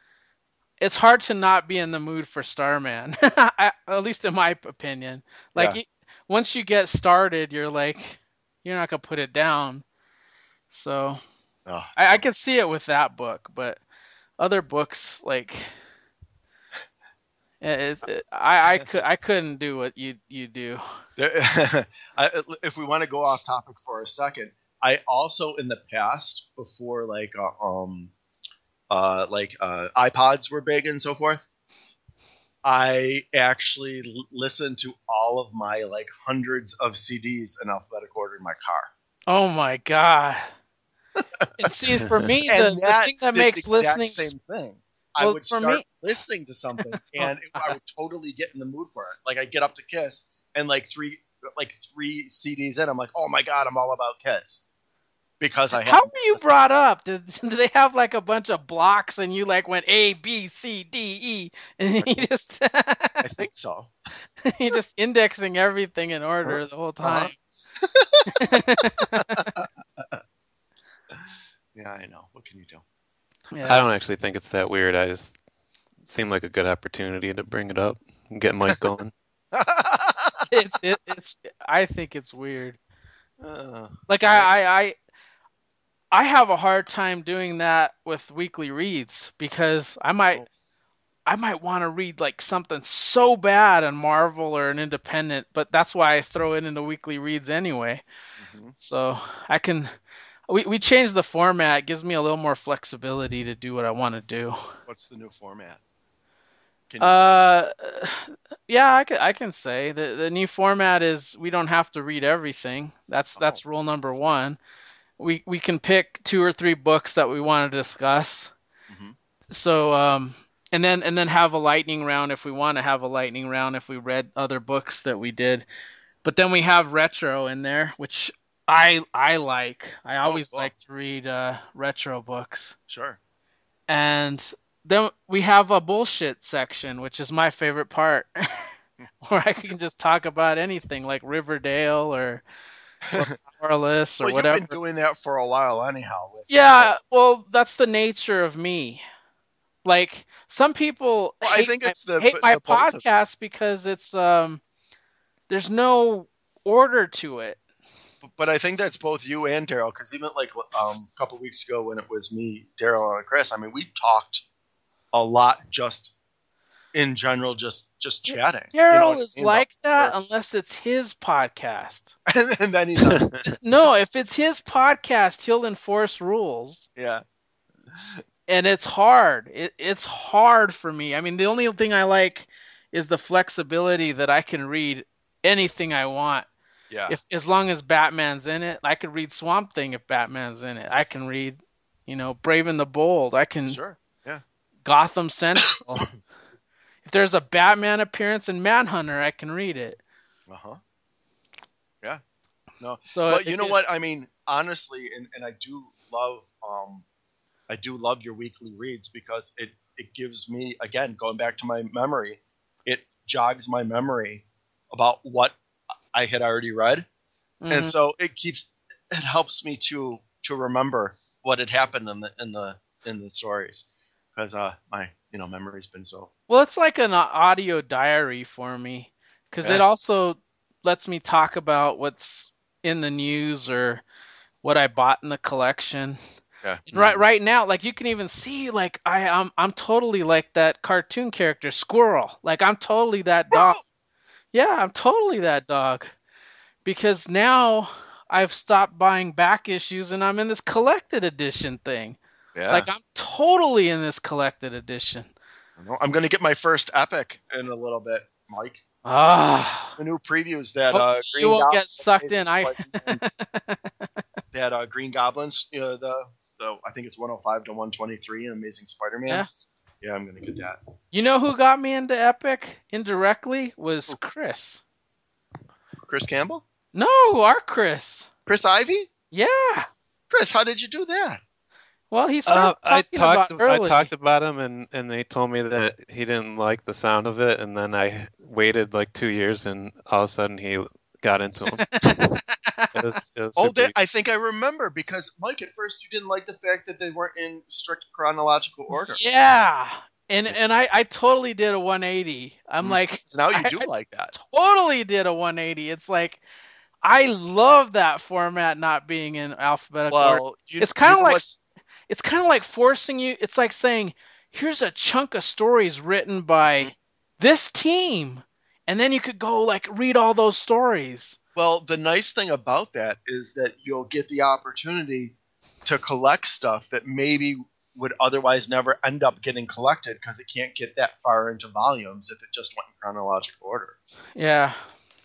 be in the mood for Starman. At least in my opinion. Like, once you get started, you're like, you're not gonna put it down. So I can see it with that book, but other books, like, I couldn't do what you do. If we want to go off topic for a second, I also in the past, before iPods were big and so forth, I actually listened to all of my like hundreds of CDs in alphabetical order in my car. Oh my god! And see, for me, the thing that makes listening same thing. I would start listening to something, and I would totally get in the mood for it. Like, I'd get up to Kiss, and like three CDs in, I'm like, oh my god, I'm all about Kiss. Because how were you brought up? Did they have like a bunch of blocks, and you like went A, B, C, D, E, and you just? I think so. You're just indexing everything in order the whole time. Yeah, I know. What can you do? Yeah. I don't actually think it's that weird. I just seemed like a good opportunity to bring it up and get Mike going. It's. I think it's weird. Like I have a hard time doing that with weekly reads, because I might want to read like something so bad in Marvel or an independent, but that's why I throw it into weekly reads anyway. Mm-hmm. So I can. We changed the format. It gives me a little more flexibility to do what I want to do. What's the new format? Yeah, I can say the new format is we don't have to read everything. That's rule number 1. We can pick 2 or 3 books that we want to discuss. Mm-hmm. So and then have a lightning round if we want to have a lightning round if we read other books that we did. But then we have retro in there, which I like. I always like to read retro books. Sure. And then we have a bullshit section, which is my favorite part, where I can just talk about anything, like Riverdale or Powerless or whatever. You've been doing that for a while anyhow. Well, that's the nature of me. Like, some people hate my podcast because it's there's no order to it. But I think that's both you and Daryl, because even like a couple weeks ago when it was me, Daryl, and Chris, I mean, we talked a lot just in general, just chatting. Daryl is like that unless it's his podcast. And then he's on. No, if it's his podcast, he'll enforce rules. Yeah. And it's hard. It's hard for me. I mean, the only thing I like is the flexibility that I can read anything I want. Yeah. As long as Batman's in it, I could read Swamp Thing if Batman's in it. I can read, Brave and the Bold. I can. Sure. Yeah. Gotham Central. If there's a Batman appearance in Manhunter, I can read it. Yeah. No. So, but you know what? I mean, honestly, and I do love your weekly reads, because it gives me, again, going back to my memory, it jogs my memory about what I had already read. Mm-hmm. And so it helps me to remember what had happened in the stories, because my memory's been so. Well, it's like an audio diary for me, because it also lets me talk about what's in the news or what I bought in the collection. Yeah. Right now, like, you can even see, like, I'm totally like that cartoon character Squirrel. Like, I'm totally that dog. Yeah, I'm totally that dog, because now I've stopped buying back issues and I'm in this collected edition thing. Yeah. Like, I'm totally in this collected edition. I know. I'm going to get my first Epic in a little bit, Mike. Ah, The new previews that hope you Green won't Goblin, get sucked Amazing in. I Spider-Man, that Green Goblins, the I think it's 105 to 123 in Amazing Spider-Man. yeah. Yeah, I'm going to get that. You know who got me into Epic indirectly was Chris. Chris Campbell? No, our Chris. Chris Ivy? Yeah. Chris, how did you do that? Well, he started I talking about talked early. about him, and they told me that he didn't like the sound of it, and then I waited like 2 years, and all of a sudden he got into him. It was Oh, super. I think I remember because Mike, at first you didn't like the fact that they weren't in strict chronological order. Yeah. And I totally did a 180. I'm like, So now you do I like that. totally did a 180. It's like I love that format not being in alphabetical order. Well, It's you kind of know like what's it's kind of like forcing you. It's like saying, here's a chunk of stories written by this team, and then you could go like read all those stories. well, the nice thing about that is that you'll get the opportunity to collect stuff that maybe would otherwise never end up getting collected because it can't get that far into volumes if it just went in chronological order. Yeah.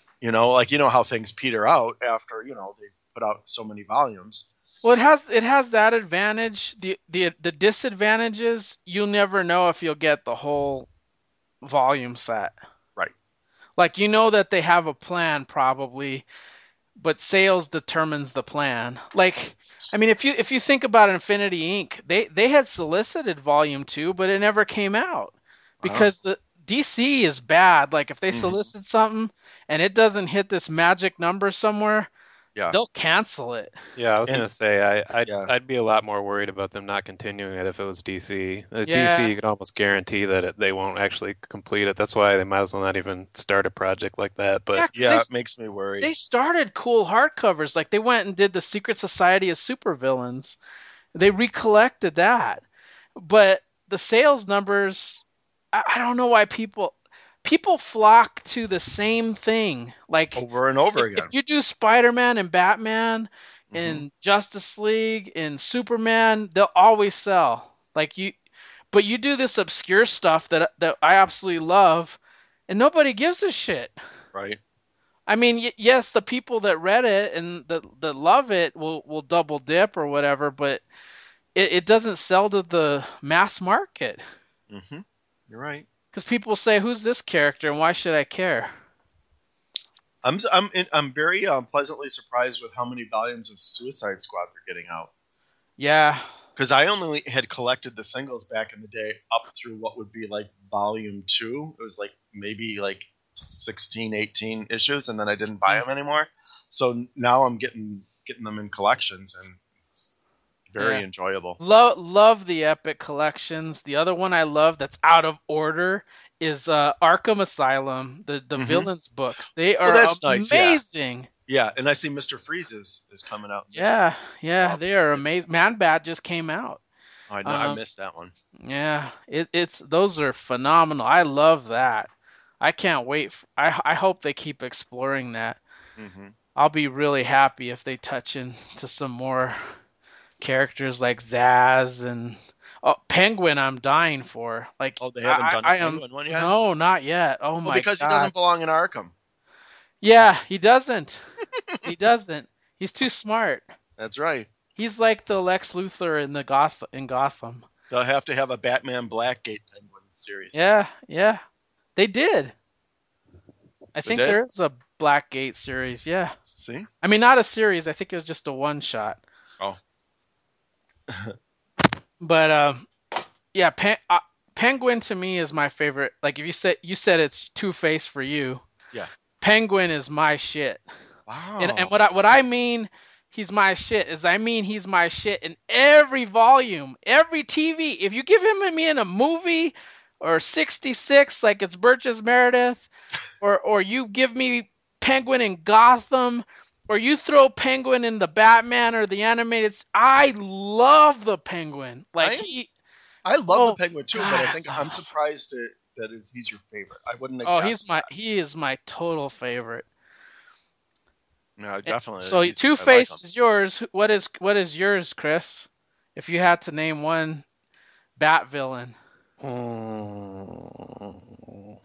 Like how things peter out after they put out so many volumes. Well, it has that advantage. The disadvantage is you'll never know if you'll get the whole volume set. Right. Like that they have a plan probably, but sales determines the plan. Like, I mean, if you think about Infinity Inc., they had solicited volume 2, but it never came out Wow. because the DC is bad. Like if they Mhm. solicit something and it doesn't hit this magic number somewhere, Yeah. they'll cancel it. Yeah, I was And gonna say yeah. I'd be a lot more worried about them not continuing it if it was DC. DC, Yeah. you can almost guarantee that they won't actually complete it. That's why they might as well not even start a project like that. Yeah, But 'cause Yeah, it makes me worried. they started cool hardcovers. Like they went and did the Secret Society of Supervillains. They recollected that. But the sales numbers, I don't know why people flock to the same thing. Like Over and over if again. you do Spider-Man and Batman Hmm. and Justice League and Superman, they'll always sell. But you do this obscure stuff that I absolutely love, and nobody gives a shit. Right. I mean, yes, the people that read it and that love it will double dip or whatever, but it doesn't sell to the mass market Hmm. You're right. because people say, "Who's this character and why should I care?" I'm very pleasantly surprised with how many volumes of Suicide Squad they're getting out. Yeah, Because I only had collected the singles back in the day up through what would be like volume 2. It was like maybe like 16, 18 issues, and then I didn't buy them anymore. So now I'm getting them in collections, and it's very yeah. enjoyable. Love the Epic collections. The other one I love that's out of order is Arkham Asylum, the Hmm. villains books. They Well, are that's nice. Yeah, amazing. yeah. And I see Mr. Freeze is coming out this week. Yeah, yeah, Well, they are amazing. Man Bat just came out. I know I Um, missed that one. yeah, it's those are phenomenal. I love that. I can't wait. I hope they keep exploring that. Hmm. I'll be really happy if they touch into some more characters like Zaz and Penguin. I'm dying for. Like Oh, they haven't done a I am. Penguin one yet. No, not yet. Oh Well, my because he god. doesn't belong in Arkham. Yeah, he doesn't. He doesn't. He's too smart. That's right. He's like the Lex Luthor in Gotham. They'll have to have a Batman Blackgate Penguin series. Yeah, yeah. They did. I They think did? there is a Blackgate series. Yeah. See? I mean, not a series. I think it was just a one shot. Oh. But yeah, Penguin to me is my favorite. Like if you said it's Two-Face for you. Yeah. Penguin is my shit. Wow. And what I mean he's my shit is I mean he's my shit in every volume, every TV. If you give him me in a movie or 66 like it's Burgess Meredith or you give me Penguin in Gotham or you throw Penguin in the Batman or the animated I love the Penguin. Like I love the oh Penguin too, but I god. think I'm surprised he's your favorite. I wouldn't have Oh, guessed. he is my total favorite. No, definitely. So I like him. Two-Face is yours. What is yours, Chris? If you had to name one Bat villain. Mm.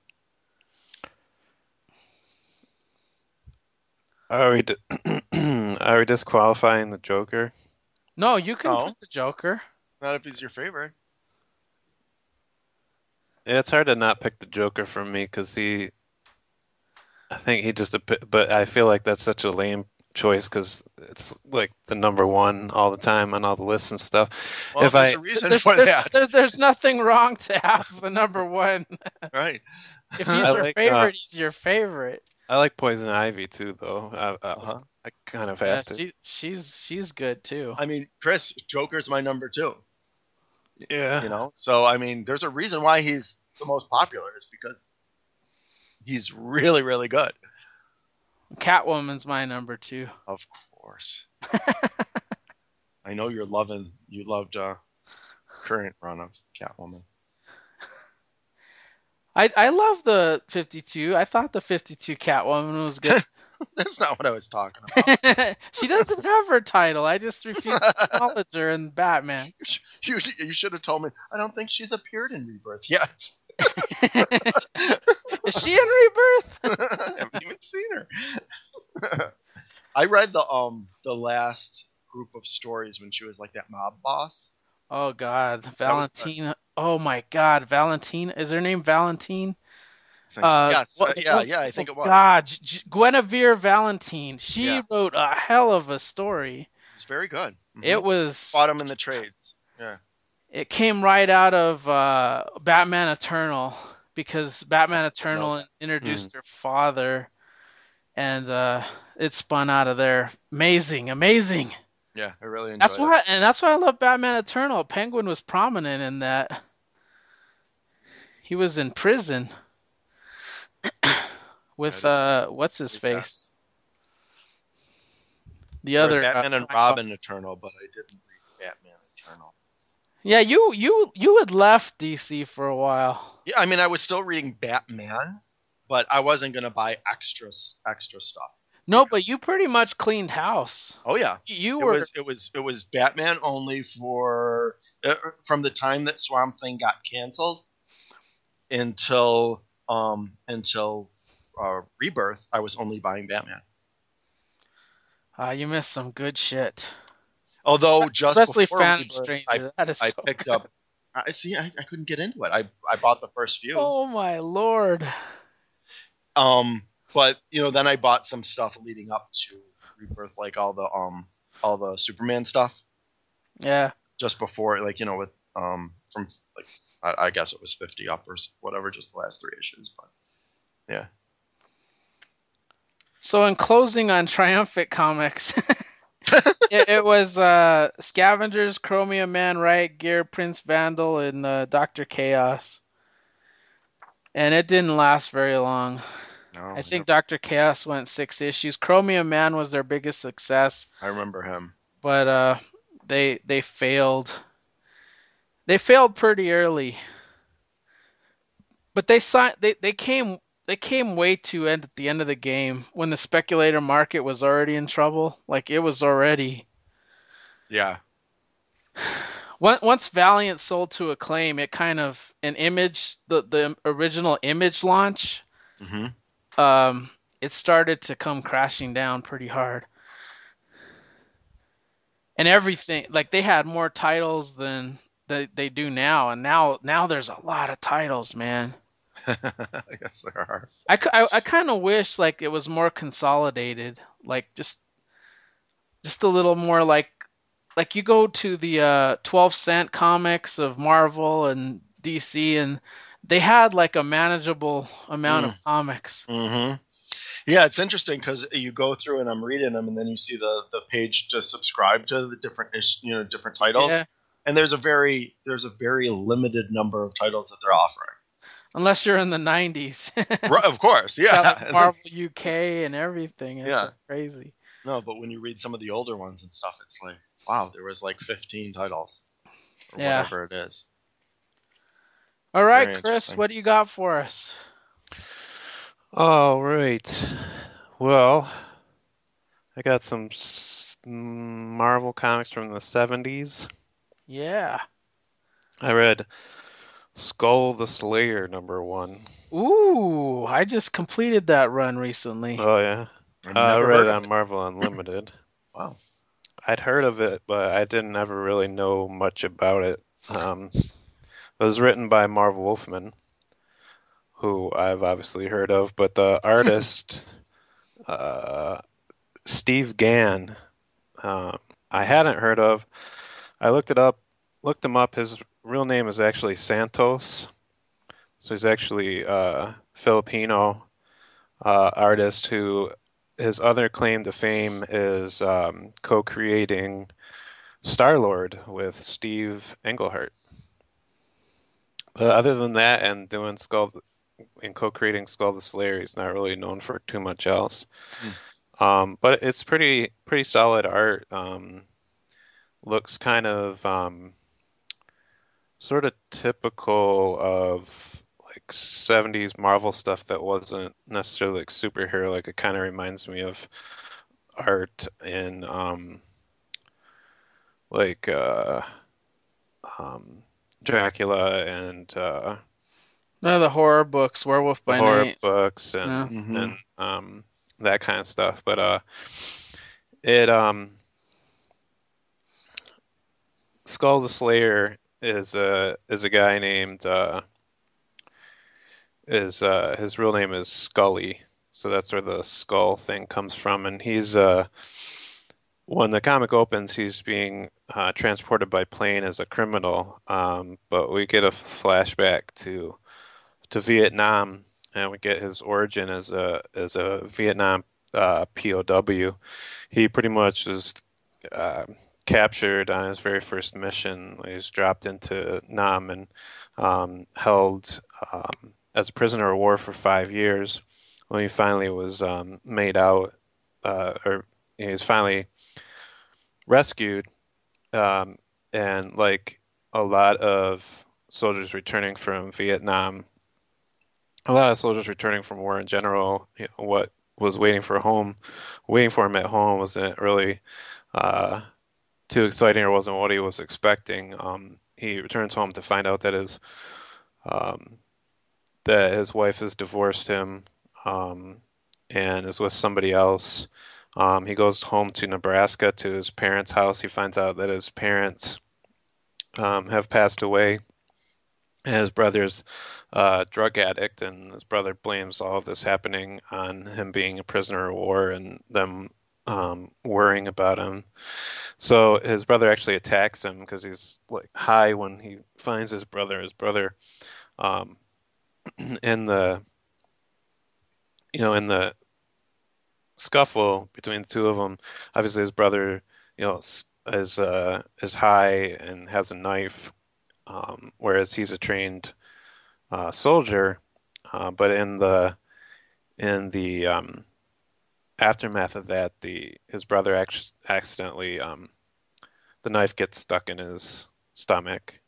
Are we are we disqualifying the Joker? No, you can No, put the Joker. not if he's your favorite. Yeah, it's hard to not pick the Joker for me because I think he just, but I feel like that's such a lame choice because it's like the number one all the time on all the lists and stuff. Well, If there's I, a reason There's for there's that, there's nothing wrong to have the number one. right? If I he's your like, favorite, he's your favorite. I like Poison Ivy too, though. Uh-huh. I kind of Yeah, have to. she's good too. I mean, Chris, Joker's my number two. Yeah. So I mean, there's a reason why he's the most popular. It's because he's really, really good. Catwoman's my number two. Of course, I know you loved current run of Catwoman. I love the 52. I thought the 52 Catwoman was good. That's not what I was talking about. She doesn't have her title. I just refuse to acknowledge her in Batman. You should have told me. I don't think she's appeared in Rebirth yet. Is she in Rebirth? I haven't even seen her. I read the last group of stories when she was like that mob boss. Oh God, That was Valentine. Oh my God, Valentine. Is her name Valentine? yes, yeah, I think it was. God, Guinevere Valentine. She Yeah. wrote a hell of a story. It's very good. It was. Bought him in the trades. Yeah. It came right out of Batman Eternal because Batman Eternal introduced her father, and it spun out of there. Amazing, amazing. Yeah, I really enjoyed it. That's why I love Batman Eternal. Penguin was prominent in that. He was in prison with what's his face? The I read other Batman and Robin Eternal, but I didn't read Batman Eternal. Yeah, you had left DC for a while. Yeah, I mean, I was still reading Batman, but I wasn't gonna buy extra stuff. No, but you pretty much cleaned house. Oh yeah, You it were was Batman only for from the time that Swamp Thing got canceled until Rebirth. I was only buying Batman. you missed some good shit. Although just Especially before Phantom Rebirth, Stranger. That is I so picked good. up. I see. I couldn't get into it. I bought the first few. Oh my lord. But then I bought some stuff leading up to Rebirth, like all the Superman stuff, Yeah. just before, like with from like I guess it was 50 up or whatever, just the last 3 issues. But yeah, So in closing on Triumphant Comics, it was Scavengers, Chromium Man, Riot Gear, Prince Vandal, and Doctor Chaos. And it didn't last very long. no, I think Doctor Chaos went 6 issues. Chromium Man was their biggest success, I remember him. but they failed. They failed pretty early. But they came way too end at the end of the game when the speculator market was already in trouble. Like it was already. Yeah, Once Valiant sold to Acclaim, it kind of the original Image launch, hmm it started to come crashing down pretty hard. And everything, like they had more titles than they do now, and now there's a lot of titles, man. I guess there are. I kind of wish like it was more consolidated, like just a little more like you go to the 12-cent comics of Marvel and DC, and they had like a manageable amount of comics. hmm Yeah, it's interesting because you go through and I'm reading them, and then you see the page to subscribe to the different different titles, Yeah. and there's a very limited number of titles that they're offering. Unless you're in the 90s. Right, of course, Got, yeah. like, Marvel UK and everything. It's Yeah. just crazy. No, but when you read some of the older ones and stuff, it's like, wow, there was like 15 titles or Yeah. whatever it is. All right, Very Chris, interesting. what do you got for us? All right. Well, I got some Marvel comics from the 70s. Yeah. I read Skull the Slayer #1. Ooh, I just completed that run recently. Oh yeah, I've I never read heard it of on it. Marvel Unlimited. Wow. I'd heard of it, but I didn't ever really know much about it. It was written by Marv Wolfman, who I've obviously heard of, but the artist, uh, Steve Gann, um, I hadn't heard of. I looked him up. His real name is actually Santos, so he's actually a Filipino artist who his other claim to fame is co-creating Star-Lord with Steve Englehart. But other than that, and doing Skull and co-creating Skull the Slayer, he's not really known for too much else. Hmm. But it's pretty solid art. Looks kind of sort of typical of like 70s Marvel stuff that wasn't necessarily like superhero. Like it kind of reminds me of art in like um, Dracula and No, the horror books, Werewolf the by horror Night. books Yeah. Hmm. and that kind of stuff. But it Skull the Slayer is a guy named is his real name is Scully. So that's where the skull thing comes from. And he's when the comic opens, he's being transported by plane as a criminal. But we get a flashback to Vietnam, and we get his origin as a Vietnam POW. He pretty much is uh, captured on his very first mission. He's dropped into Nam and held as a prisoner of war for 5 years. When he finally was made out, or he was finally rescued, um, and like a lot of soldiers returning from Vietnam, a lot of soldiers returning from war in general, what was waiting for him at home wasn't really uh, too exciting or wasn't what he was expecting. He returns home to find out um, that his wife has divorced him um, and is with somebody else. He goes home to Nebraska to his parents' house. He finds out that his parents have passed away. And his brother's a drug addict, and his brother blames all of this happening on him being a prisoner of war and them worrying about him. So his brother actually attacks him because he's like high when he finds his brother. His brother, um, in the in the scuffle between the two of them, obviously his brother, is high and has a knife, whereas he's a trained soldier. But in the aftermath of that, the his brother accidentally the knife gets stuck in his stomach,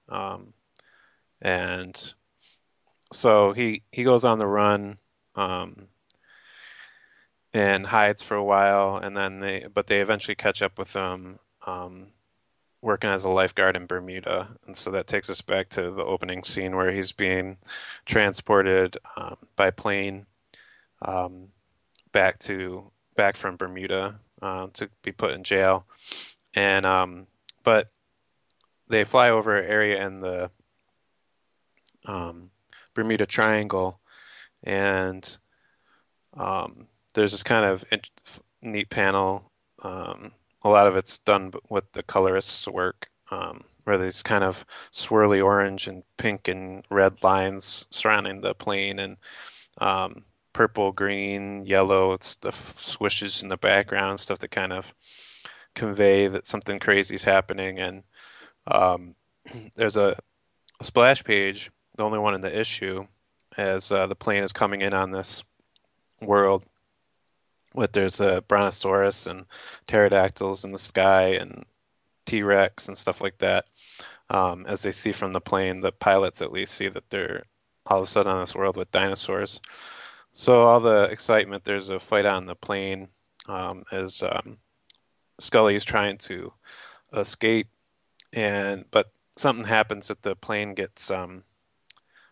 and so he goes on the run um, and hides for a while, and then they eventually catch up with him working as a lifeguard in Bermuda, and so that takes us back to the opening scene where he's being transported by plane um, back from Bermuda to be put in jail, and but they fly over an area in the um, Bermuda Triangle, and there's this kind of neat panel. A lot of it's done with the colorist's work, where there's kind of swirly orange and pink and red lines surrounding the plane, and purple, green, yellow. It's the swishes in the background, stuff that kind of convey that something crazy is happening. And um, there's a splash page, the only one in the issue, as the plane is coming in on this world. With there's a brontosaurus and pterodactyls in the sky and T-Rex and stuff like that. As they see from the plane, the pilots at least see that they're all of a sudden on this world with dinosaurs. So all the excitement, there's a fight on the plane as Scully is trying to escape, and but something happens that the plane gets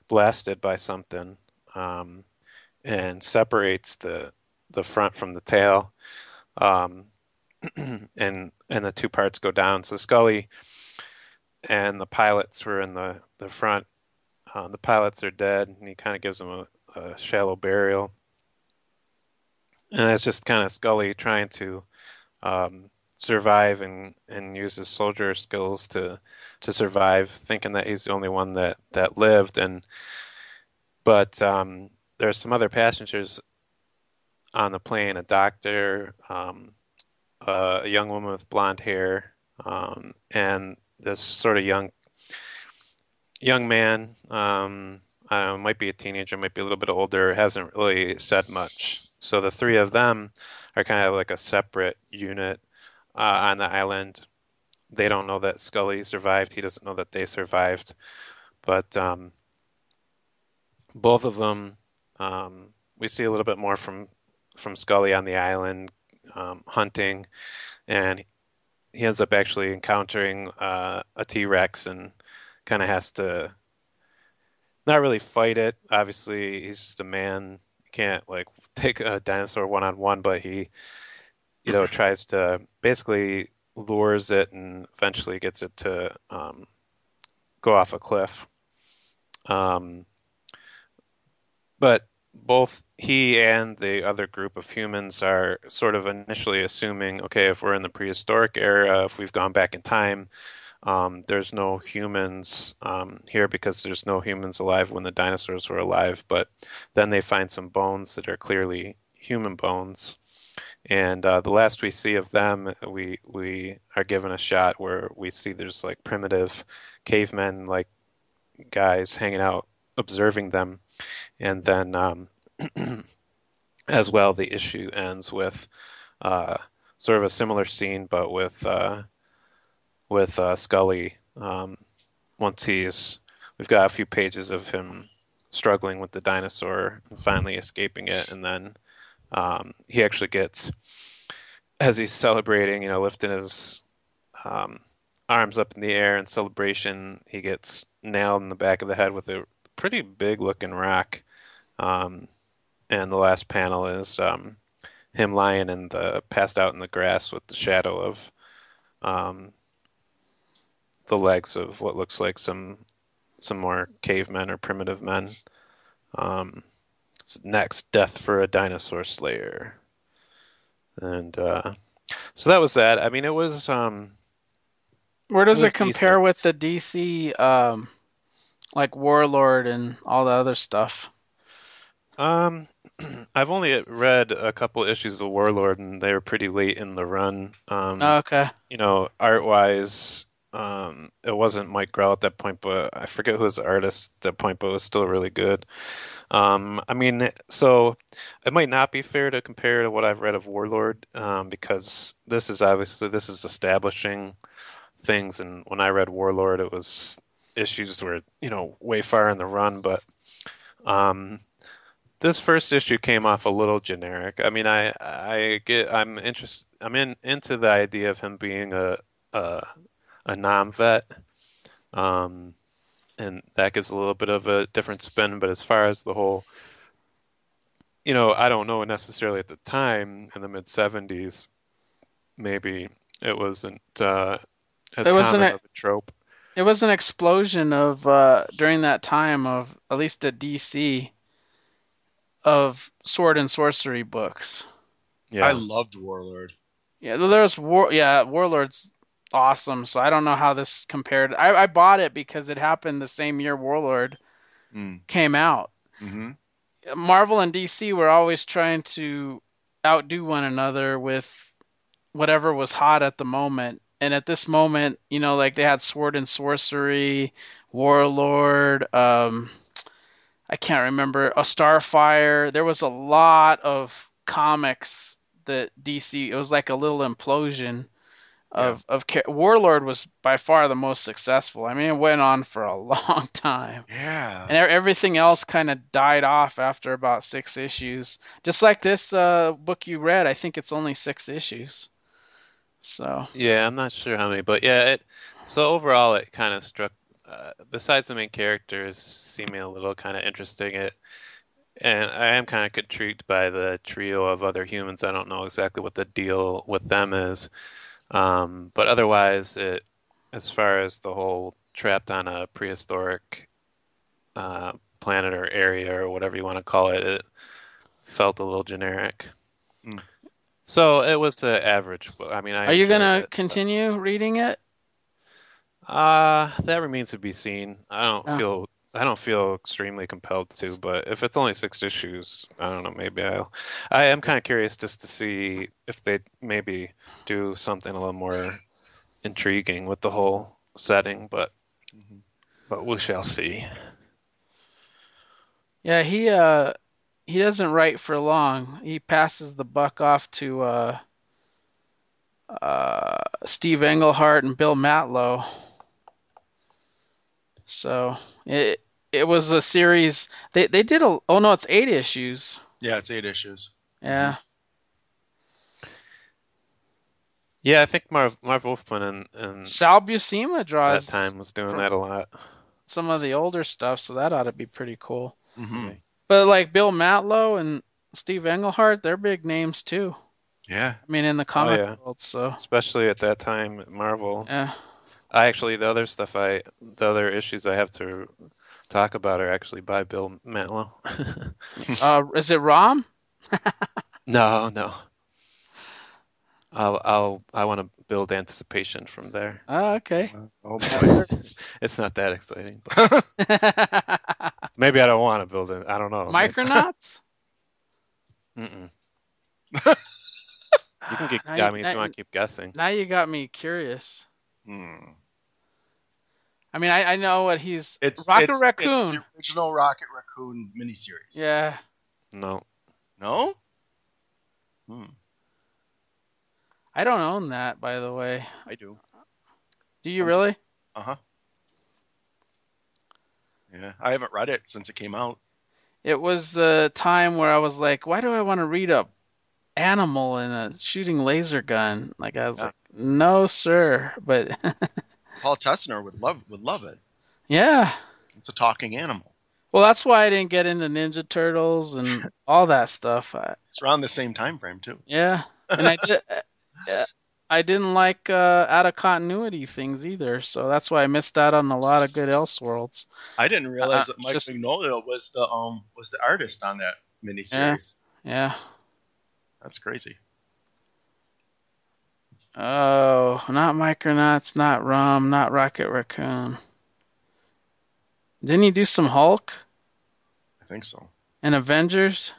blasted by something, um, and separates the front from the tail, um, and the two parts go down. So Scully and the pilots were in the front. The pilots are dead, and he kind of gives them a shallow burial. And that's just kind of Scully trying to survive and use his soldier skills to survive, thinking that he's the only one that lived. But there's some other passengers on the plane, a doctor, a young woman with blonde hair, and this sort of young man. I don't know, might be a teenager, might be a little bit older, hasn't really said much. So the three of them are kind of like a separate unit on the island. They don't know that Scully survived. He doesn't know that they survived. But both of them, we see a little bit more from Scully on the island, hunting, and he ends up actually encountering a T-Rex and kind of has to not really fight it. Obviously, he's just a man. He can't like take a dinosaur one on one, but he, tries to basically lures it and eventually gets it to go off a cliff. Um, but both he and the other group of humans are sort of initially assuming, okay, if we're in the prehistoric era, if we've gone back in time, there's no humans here because there's no humans alive when the dinosaurs were alive. But then they find some bones that are clearly human bones. And the last we see of them, we are given a shot where we see there's like primitive cavemen like guys hanging out observing them. And then as well, the issue ends with uh, sort of a similar scene, but with Scully. Once we've got a few pages of him struggling with the dinosaur and finally escaping it, and then he actually gets, as he's celebrating, lifting his um, arms up in the air in celebration, he gets nailed in the back of the head with a pretty big looking rock. Um, and the last panel is him lying passed out in the grass with the shadow of um, the legs of what looks like some more cavemen or primitive men. Um, Next, death for a dinosaur slayer, and so that was that. I mean, Where it does it was compare decent. with the DC like Warlord and all the other stuff? Um, I've only read a couple issues of Warlord, and they were pretty late in the run. Okay. Art wise, it wasn't Mike Grell at that point, but I forget who was the artist at that point, but it was still really good. I mean, so it might not be fair to compare to what I've read of Warlord, because this is establishing things, and when I read Warlord, it was issues were, way far in the run, but um, this first issue came off a little generic. I mean, I'm into the idea of him being a, a non-vet, um, and that gives a little bit of a different spin. But as far as the whole, I don't know necessarily at the time in the mid '70s, maybe it wasn't as There was common an of a trope. it was an explosion of during that time of at least at DC of sword and sorcery books. I Yeah, loved Warlord. Yeah, there's Warlord's awesome. So I don't know how this compared. I bought it because it happened the same year Warlord Mm. came out. Hmm. Marvel and DC were always trying to outdo one another with whatever was hot at the moment. And at this moment, like they had Sword and Sorcery, Warlord, I can't remember, a Starfire. There was a lot of comics that DC, it was like a little implosion Yeah. of Warlord was by far the most successful. I mean, it went on for a long time. Yeah. And everything else kind of died off after about 6 issues. Just like this book you read, I think it's only 6 issues. So, yeah, I'm not sure how many, but yeah, so overall it kind of struck. besides the main characters seeming a little kind of interesting, and I am kind of intrigued by the trio of other humans. I don't know exactly what the deal with them is, but otherwise, as far as the whole trapped on a prehistoric planet or area or whatever you want to call it, it felt a little generic. Mm. So it was the average book. I mean, I Are you enjoyed gonna it. continue reading it? That remains to be seen. Oh. I don't feel extremely compelled to, but if it's only 6 issues, I don't know, I am kind of curious just to see if they maybe do something a little more intriguing with the whole setting, Mhm. but we shall see. Yeah, he doesn't write for long. He passes the buck off to Steve Englehart and Bill Matlow. So it was a series. They did a oh no, it's 8 issues. Yeah, it's 8 issues. Yeah. Yeah, I think Marv Wolfman and Sal Buscema that draws time was doing for that a lot. some of the older stuff, so that ought to be pretty cool. Mm-hmm. But like Bill Matlow and Steve Englehart, they're big names too. Yeah. I mean, in the Oh comic yeah, world, so especially at that time at Marvel. yeah. The other issues I have to talk about are actually by Bill Matlow. Is it Rom? No, no. I want to build anticipation from there. Oh, okay. Oh That boy. works. It's not that exciting, but maybe I don't want to build it. I don't know. Micronauts? Mm-mm. You can Now I mean, if you want to keep guessing. now you got me curious. Hmm. I mean, I know what he's It's Rocket it's Raccoon. the original Rocket Raccoon miniseries. Yeah. No. No? Hmm. I don't own that, by the way. I do. Do you really? Uh-huh. Yeah. I haven't read it since it came out. It was the time where I was like, why do I want to read a animal in a shooting laser gun? Like I was Yeah. like, no, sir. But Paul Tessner would love it. yeah. It's a talking animal. Well, that's why I didn't get into Ninja Turtles and all that stuff. It's around the same time frame too. Yeah. And I didn't like out of continuity things either, so that's why I missed out on a lot of good Elseworlds. I didn't realize that Mike Just Mignola was the artist on that miniseries. yeah. That's crazy. Oh, not Micronauts, not Rum, not Rocket Raccoon. Didn't he do some Hulk I think so. and Avengers?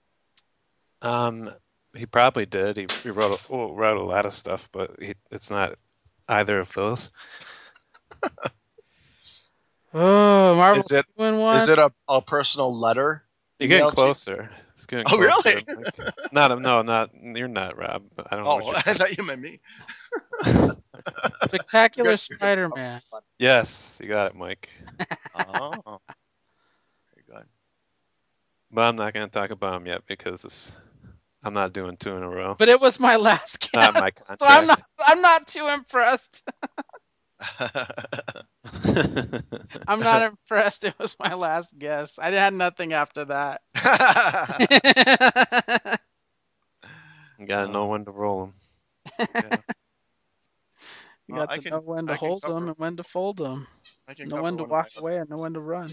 He probably did. He wrote a lot of stuff, but it's not either of those. Oh, Marvel Is it Penguin one. Is it a personal letter? You're getting emailed to- closer. It's getting Oh, closer. really? Like, not you're not, Rob. I don't know Oh, what I thought you meant me. Spectacular Good. Spider-Man? Yes, you got it, Mike. Oh, very good. But I'm not going to talk about him yet because I'm not doing 2 in a row. But it was my last Not my guess, so I'm contract. not too impressed. I'm not impressed. It was my last guess. I had nothing after that. You got to know when to roll them. You Well, got to know when to I can hold them cover- and when to fold them. I can Know cover when to one of walk my away other and know when to run.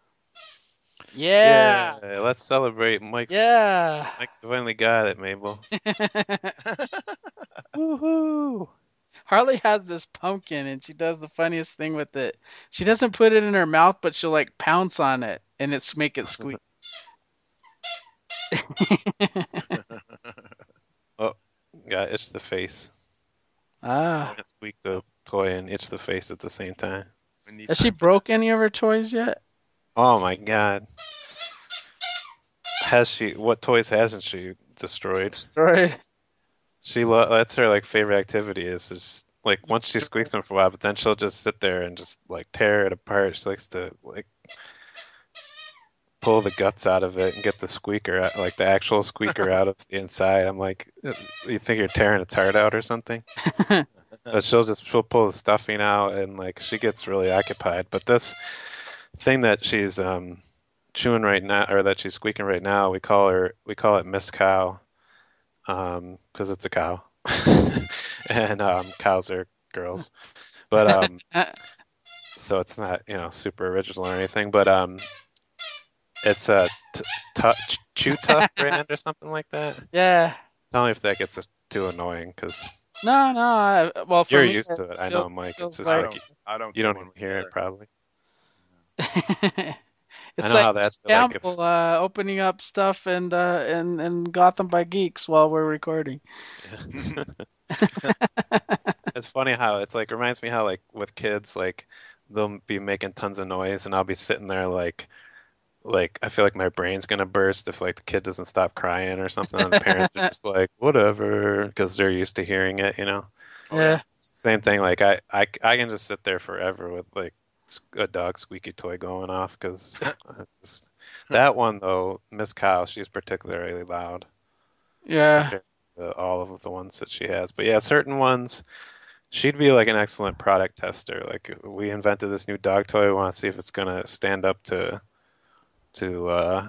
Yeah, Yeah. let's celebrate Mike's. Yeah. Mike finally got it, Mabel. Woohoo! Harley has this pumpkin and she does the funniest thing with it. She doesn't put it in her mouth, but she'll like pounce on it and make it squeak. Oh, got itch the face. Ah. Can't squeak the toy and itch the face at the same time. We need Has she time for broke any of her toys yet? Oh my god. What toys hasn't she destroyed? Destroyed. That's her like favorite activity is just like once she squeaks them for a while, but then she'll just sit there and just like tear it apart. She likes to like pull the guts out of it and get the squeaker out, like the actual squeaker out of the inside. I'm like, you think you're tearing its heart out or something? But she'll pull the stuffing out and like she gets really occupied. But this thing that she's chewing right now, or that she's squeaking right now, we call it Miss Cow, 'cause it's a cow, and cows are girls. But so it's not super original or anything. But it's a Chew Tough brand or something like that. Yeah. Tell me if that gets too annoying, because No. Well, for you're me, used it to it. I know, Mike. It's feels just like like I don't you get don't one even with hear either. it probably. I it's know like how Chris that's like if Campbell opening up stuff and Gotham by Geeks while we're recording. yeah. It's funny how it's like reminds me how like with kids like they'll be making tons of noise and I'll be sitting there like I feel like my brain's gonna burst if like the kid doesn't stop crying or something and the parents are just like whatever because they're used to hearing it. Oh yeah. Yeah. Same thing like I can just sit there forever with like a dog squeaky toy going off because that one though Miss Cow she's particularly loud Yeah. compared to all of the ones that she has. But yeah, certain ones. She'd be like an excellent product tester. Like we invented this new dog toy. We want to see if it's gonna stand up to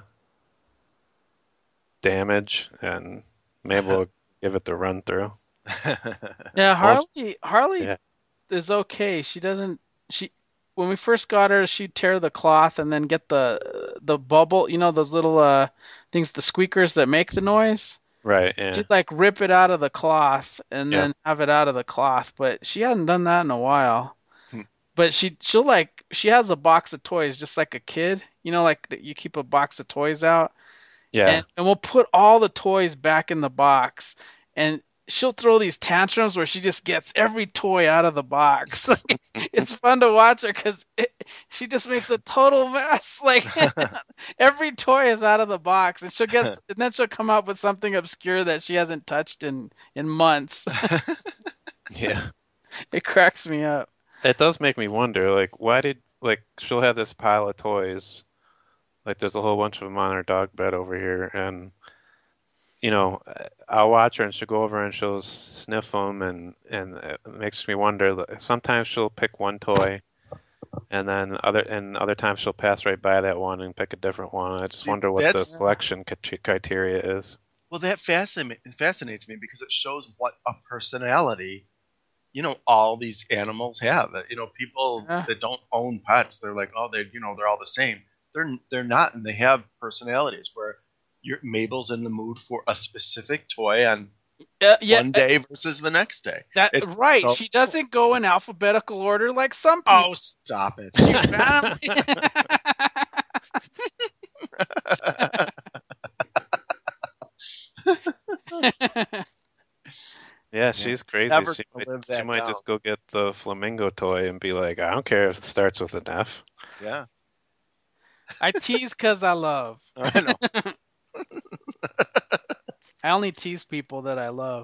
damage, and maybe we'll give it the run through. Yeah, Well, Harley yeah, is okay. She doesn't she when we first got her, she'd tear the cloth and then get the bubble, those little things, the squeakers that make the noise. right, yeah, She'd like rip it out of the cloth and yep, then have it out of the cloth, but she hadn't done that in a while. But she has a box of toys just like a kid, like that you keep a box of toys out, yeah, and we'll put all the toys back in the box, and she'll throw these tantrums where she just gets every toy out of the box. It's fun to watch her because she just makes a total mess. Like every toy is out of the box, and then she'll come up with something obscure that she hasn't touched in months. yeah. It cracks me up. It does make me wonder, like, why did like she'll have this pile of toys, like there's a whole bunch of them on her dog bed over here, and you know, I'll watch her and she'll go over and she'll sniff them, and it makes me wonder. Sometimes she'll pick one toy, and then other times she'll pass right by that one and pick a different one. I just See, wonder what the that's selection criteria is. well, that fascinates me because it shows what a personality all these animals have. People Yeah. that don't own pets, they're like, oh, they're all the same. They're not, and they have personalities where Mabel's in the mood for a specific toy on Yeah, one day versus the next day. that It's right. so She doesn't go in alphabetical order like some oh, people. stop it. She randomly. Yeah, Yeah. she's crazy. Never She gonna might, live she that might down. just go get the flamingo toy and be like, I don't care if it starts with an F. Yeah, I tease because I love. I know. I only tease people that I love.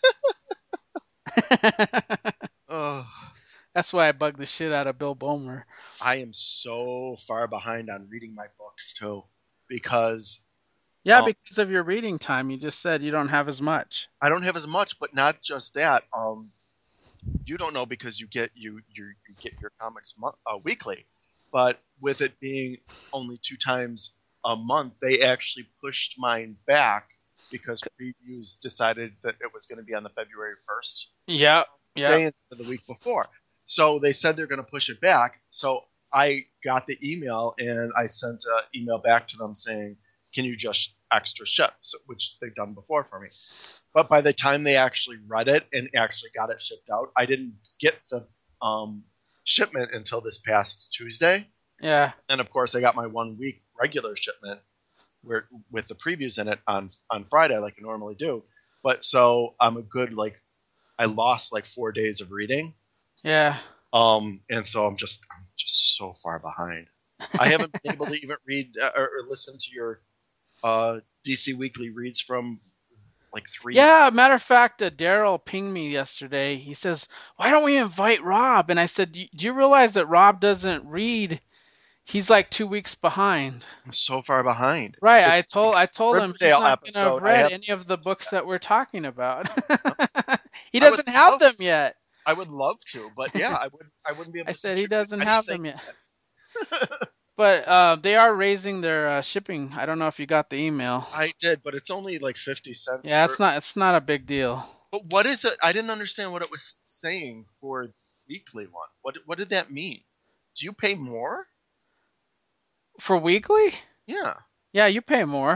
Oh, That's why I bug the shit out of Bill Bomer. I am so far behind on reading my books too, because Yeah, um, because of your reading time, you just said you don't have as much. I don't have as much. But not just that. You don't know because you get your comics weekly, but with it being only 2 times a month, they actually pushed mine back because previews decided that it was going to be on the February 1st Yeah, day instead of the week before. So they said they're going to push it back. So I got the email and I sent an email back to them saying, "Can you just extra ship?" So, which they've done before for me. But by the time they actually read it and actually got it shipped out, I didn't get the shipment until this past Tuesday. yeah. And of course, I got my 1 week regular shipment with the previews in it on Friday, like I normally do. But so I'm a good I lost like 4 days of reading. Yeah. And so I'm just so far behind. I haven't been able to even read or listen to your DC Weekly reads from like 3. Yeah, matter of fact, Daryl pinged me yesterday. He says, "Why don't we invite Rob?" And I said, "Do you realize that Rob doesn't read? He's like 2 weeks behind." I'm so far behind. Right. It's I told him he's Riverdale not gonna have episode. I read have. any of the books that we're talking about. He I would doesn't have love. them yet. I would love to, but yeah, I wouldn't be able I to said he contribute doesn't have anything. them yet. But they are raising their shipping. I don't know if you got the email. I did, but it's only like 50 cents. Yeah, it's not a big deal. But what is it? I didn't understand what it was saying for the weekly one. What did that mean? Do you pay more? For weekly? Yeah. Yeah, you pay more.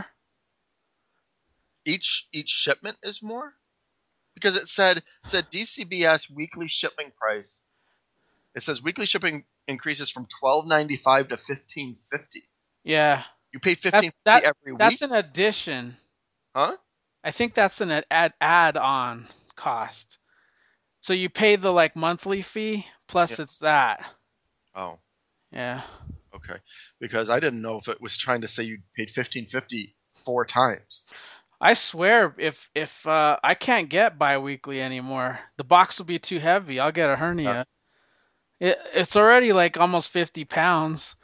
Each shipment is more? Because it said DCBS weekly shipping price. It says weekly shipping increases from $12.95 to $15.50. Yeah. You pay That's $15.50 that every week? that's an addition. Huh? I think that's an add-on cost. So you pay the like monthly fee Yeah. plus it's that. Oh, Yeah. okay. Because I didn't know if it was trying to say you paid $15.50 4 times. I swear if I can't get biweekly anymore, the box will be too heavy. I'll get a Yeah. hernia. It's already like almost 50 pounds.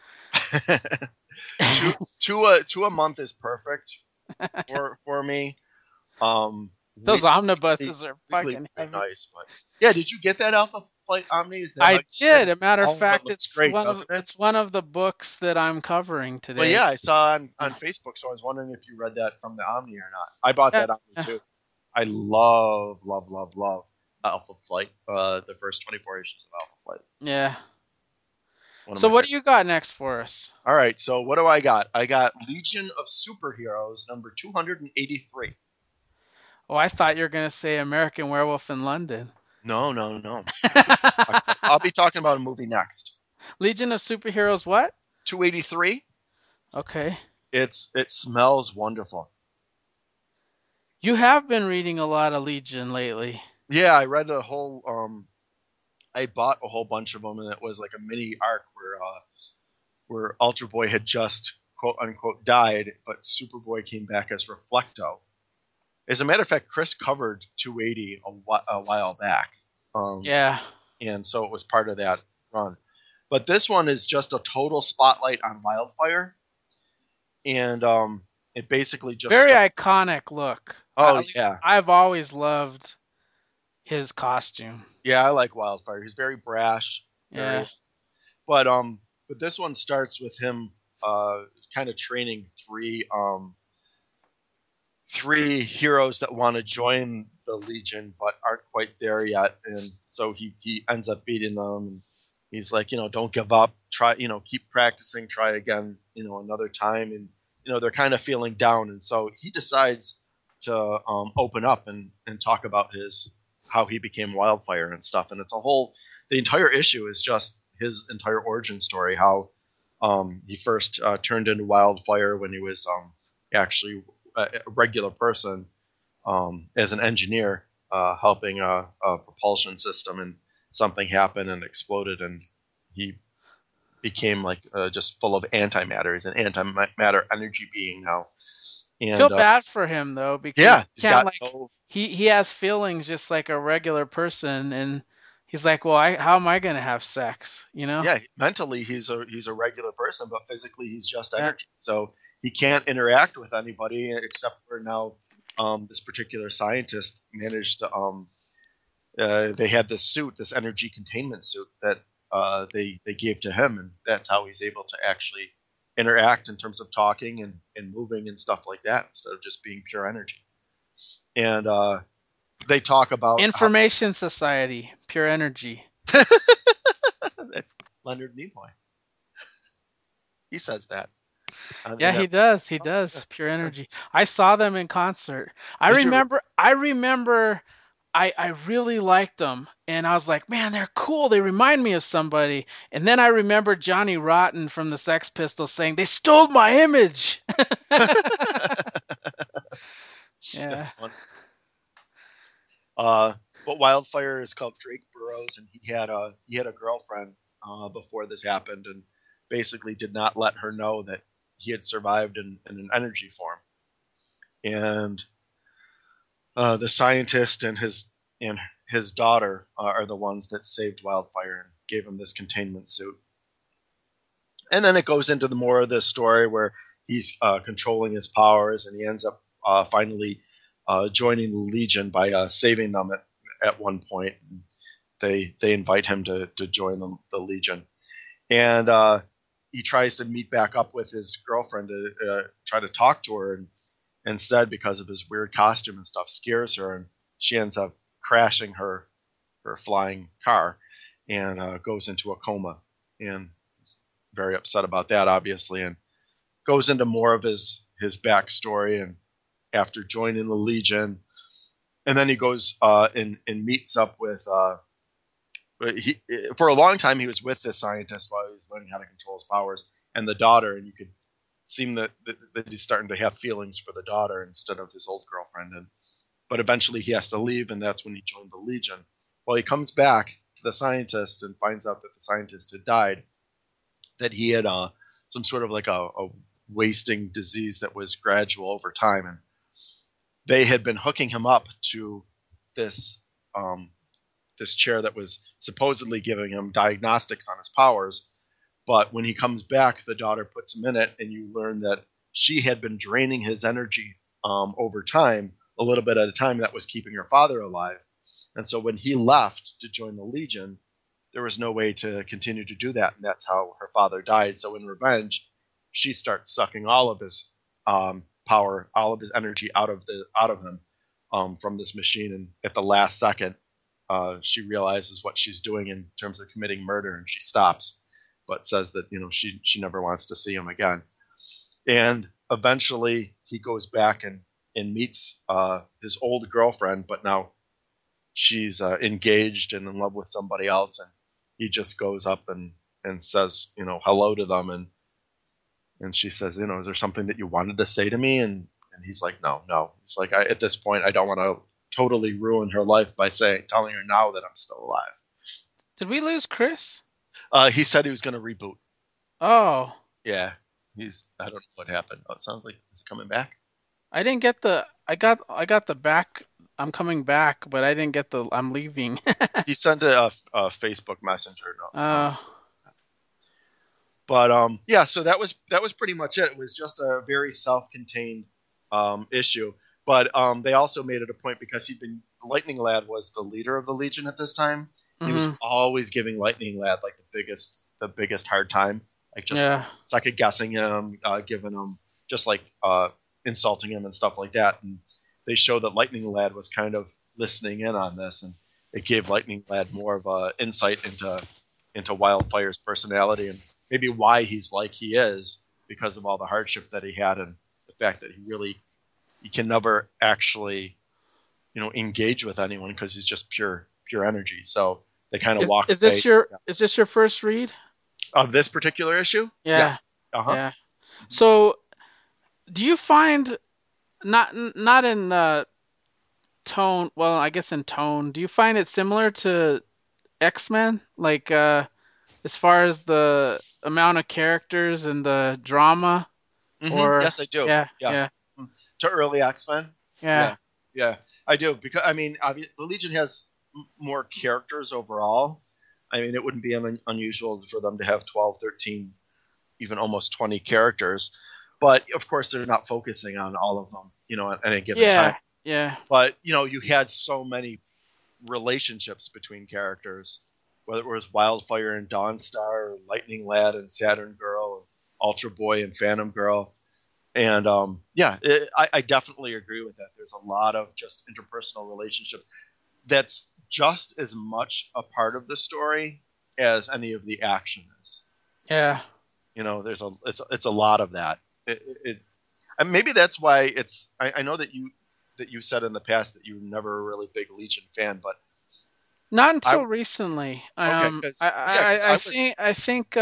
two a month is perfect for me. Those Weekly, omnibuses are weekly fucking would be heavy. nice, but yeah. Did you get that Alpha Flight Omni? Is that how I you did. did it? A matter of Oh, that fact, looks it's great, one of doesn't it? it's one of the books that I'm covering Well, today. yeah, I saw on Yeah. Facebook, so I was wondering if you read that from the Omni or not. I bought Yeah. that Omni Yeah. too. I love Alpha Flight. The first 24 issues of Alpha Flight. Yeah. One of So my what favorites. do you got next for us? All right, so what do I got? I got Legion of Superheroes number 283. Oh, I thought you were gonna say American Werewolf in London. No. I'll be talking about a movie next. Legion of Superheroes what? 283. Okay. It smells wonderful. You have been reading a lot of Legion lately. Yeah, I read a whole. I bought a whole bunch of them, and it was like a mini arc where Ultra Boy had just quote unquote died, but Superboy came back as Reflecto. As a matter of fact, Chris covered 280 a while back. Yeah. And so it was part of that run. But this one is just a total spotlight on Wildfire, and it basically just Very starts. iconic look. Oh At least yeah, I've always loved his costume. yeah, I like Wildfire. He's very brash, Yeah. very. But this one starts with him kind of training three heroes that want to join the Legion but aren't quite there yet, and so he ends up beating them. And he's like, don't give up. Try, keep practicing. Try again, another time. And they're kind of feeling down, and so he decides to open up and talk about how he became Wildfire and stuff. And it's the entire issue is just his entire origin story. How he first turned into Wildfire when he was actually a regular person as an engineer helping a propulsion system, and something happened and exploded, and he became like just full of antimatter. He's an antimatter energy being now. And Feel bad for him though because yeah, he can't he has feelings just like a regular person, and he's like, well, how am I gonna have sex? yeah, mentally he's a regular person, but physically he's just Yeah. energy. So he can't interact with anybody except for now. This particular scientist managed to. They had this suit, this energy containment suit that they gave to him, and that's how he's able to actually interact in terms of talking and moving and stuff like that, instead of just being pure energy. And they talk about Information Society, pure energy. That's Leonard Nimoy. He says that. Yeah, he does. He does. Pure energy. I saw them in concert. I remember. I really liked them, and I was like, man, they're cool. They remind me of somebody. And then I remember Johnny Rotten from the Sex Pistols saying they stole my image. Yeah. That's fun. But Wildfire is called Drake Burroughs, and he had a girlfriend before this happened, and basically did not let her know that he had survived in an energy form. And the scientist and his daughter are the ones that saved Wildfire and gave him this containment suit. And then it goes into the more of the story where he's controlling his powers, and he ends up finally joining the Legion by saving them at one point. they invite him to join the Legion, and he tries to meet back up with his girlfriend to try to talk to her, and instead, because of his weird costume and stuff, scares her, and she ends up crashing her flying car and goes into a coma, and he's very upset about that, obviously, and goes into more of his backstory, and after joining the Legion, and then he goes and meets up with he for a long time he was with this scientist while he was learning how to control his powers and the daughter, and you could seem that he's starting to have feelings for the daughter instead of his old girlfriend, but eventually he has to leave, and that's when he joined the Legion. Well, he comes back to the scientist and finds out that the scientist had died, that he had some sort of like a wasting disease that was gradual over time, and they had been hooking him up to this this chair that was supposedly giving him diagnostics on his powers. But when he comes back, the daughter puts him in it, and you learn that she had been draining his energy over time, a little bit at a time, that was keeping her father alive. And so when he left to join the Legion, there was no way to continue to do that, and that's how her father died. So in revenge, she starts sucking all of his power, all of his energy out of him from this machine. And at the last second, she realizes what she's doing in terms of committing murder, and she stops, but says that she never wants to see him again. And eventually, he goes back and meets his old girlfriend, but now she's engaged and in love with somebody else, and he just goes up and says hello to them, and she says, is there something that you wanted to say to me? And he's like, no. He's like, at this point, I don't want to totally ruin her life by telling her now that I'm still alive. Did we lose Chris? He said he was going to reboot. Oh. Yeah. I don't know what happened. Oh, it sounds like, is he coming back? I didn't get I got the back, I'm coming back, but I didn't get the I'm leaving. He sent a Facebook Messenger. Oh. But yeah, so that was pretty much it. It was just a very self-contained issue. But they also made it a point, because Lightning Lad was the leader of the Legion at this time. Mm-hmm. He was always giving Lightning Lad like the biggest hard time, like just second guessing him, giving him just like insulting him and stuff like that. And they show that Lightning Lad was kind of listening in on this, and it gave Lightning Lad more of a insight into Wildfire's personality and maybe why he's like he is, because of all the hardship that he had and the fact that he can never actually, engage with anyone, because he's just pure energy. So they kind of walk. Is this your first read of this particular issue? Yeah. Yes. Yeah. So, do you find not in the tone? Well, I guess in tone. Do you find it similar to X-Men? Like, as far as the amount of characters and the drama? Mm-hmm. Or yes, I do. Yeah. To early X-Men. Yeah, I do, because the Legion has more characters overall. It wouldn't be unusual for them to have 12, 13, even almost 20 characters, but of course they're not focusing on all of them, at any given time. Yeah. But you had so many relationships between characters, whether it was Wildfire and Dawnstar, or Lightning Lad and Saturn Girl, and Ultra Boy and Phantom Girl. And I definitely agree with that. There's a lot of just interpersonal relationships that's just as much a part of the story as any of the action is. Yeah. It's a lot of that. And maybe that's why it's. I know that you said in the past that you were never a really big Legion fan, but not until recently. Okay, I think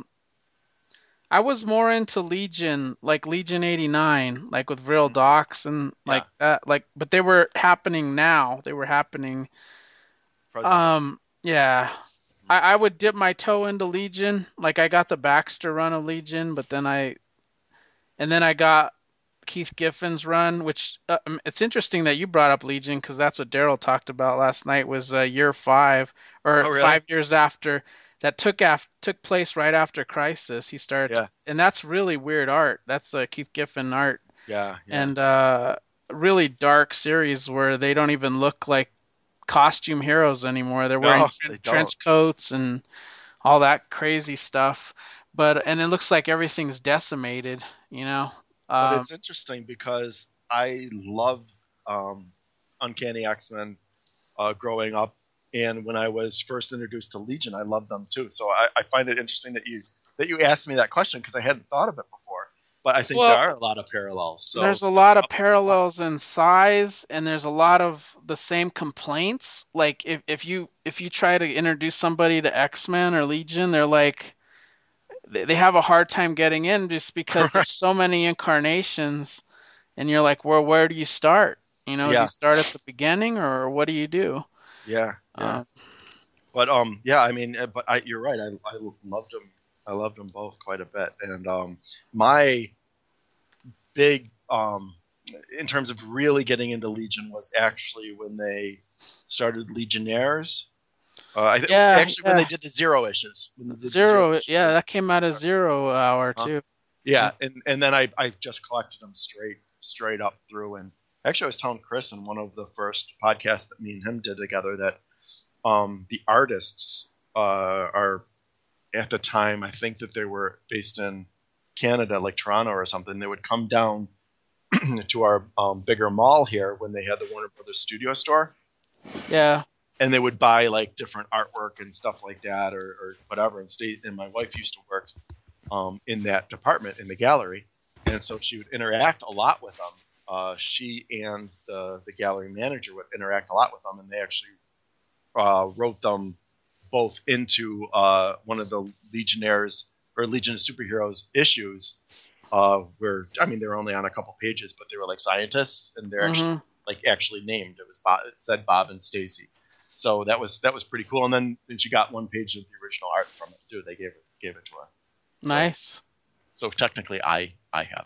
I was more into Legion, like Legion 89, like with real docs and like that, but they were happening now. They were happening. Present. Yeah. I would dip my toe into Legion. Like I got the Baxter run of Legion, but then I got Keith Giffen's run, which it's interesting that you brought up Legion, because that's what Daryl talked about last night, was year 5 or really? 5 years after. That took place right after Crisis. He started, and that's really weird art. That's Keith Giffen art. Yeah. And really dark series where they don't even look like costume heroes anymore. They're wearing No, they don't. trench coats and all that crazy stuff. And it looks like everything's decimated, you know. But it's interesting because I loved Uncanny X-Men growing up, and when I was first introduced to Legion, I loved them too. So I find it interesting that you asked me that question because I hadn't thought of it before. But I think there are a lot of parallels. So there's a lot of parallels in size, and there's a lot of the same complaints. Like if you try to introduce somebody to X-Men or Legion, they're like they have a hard time getting in just because there's so many incarnations, and you're like, well, where do you start? You know, do you start at the beginning, or what do you do? Yeah. But I mean, you're right. I loved them. I loved them both quite a bit, and my big in terms of really getting into Legion was actually when they started Legionnaires. When they did the Zero issues. That came out of Zero Hour too. Yeah, and then I just collected them straight up through. And actually, I was telling Chris in one of the first podcasts that me and him did together that the artists are at the time, I think that they were based in Canada, like Toronto or something. They would come down to our bigger mall here when they had the Warner Brothers Studio store. Yeah. And they would buy like different artwork and stuff like that, or whatever. And my wife used to work in that department in the gallery, and so she would interact a lot with them. She and the gallery manager would interact a lot with them, and they actually wrote them both into one of the Legionnaires or Legion of Superheroes issues, where they were only on a couple pages, but they were like scientists, and they're actually named. It said Bob and Stacy. So that was pretty cool. And then she got one page of the original art from it too. They gave it to her. Nice. So technically, I have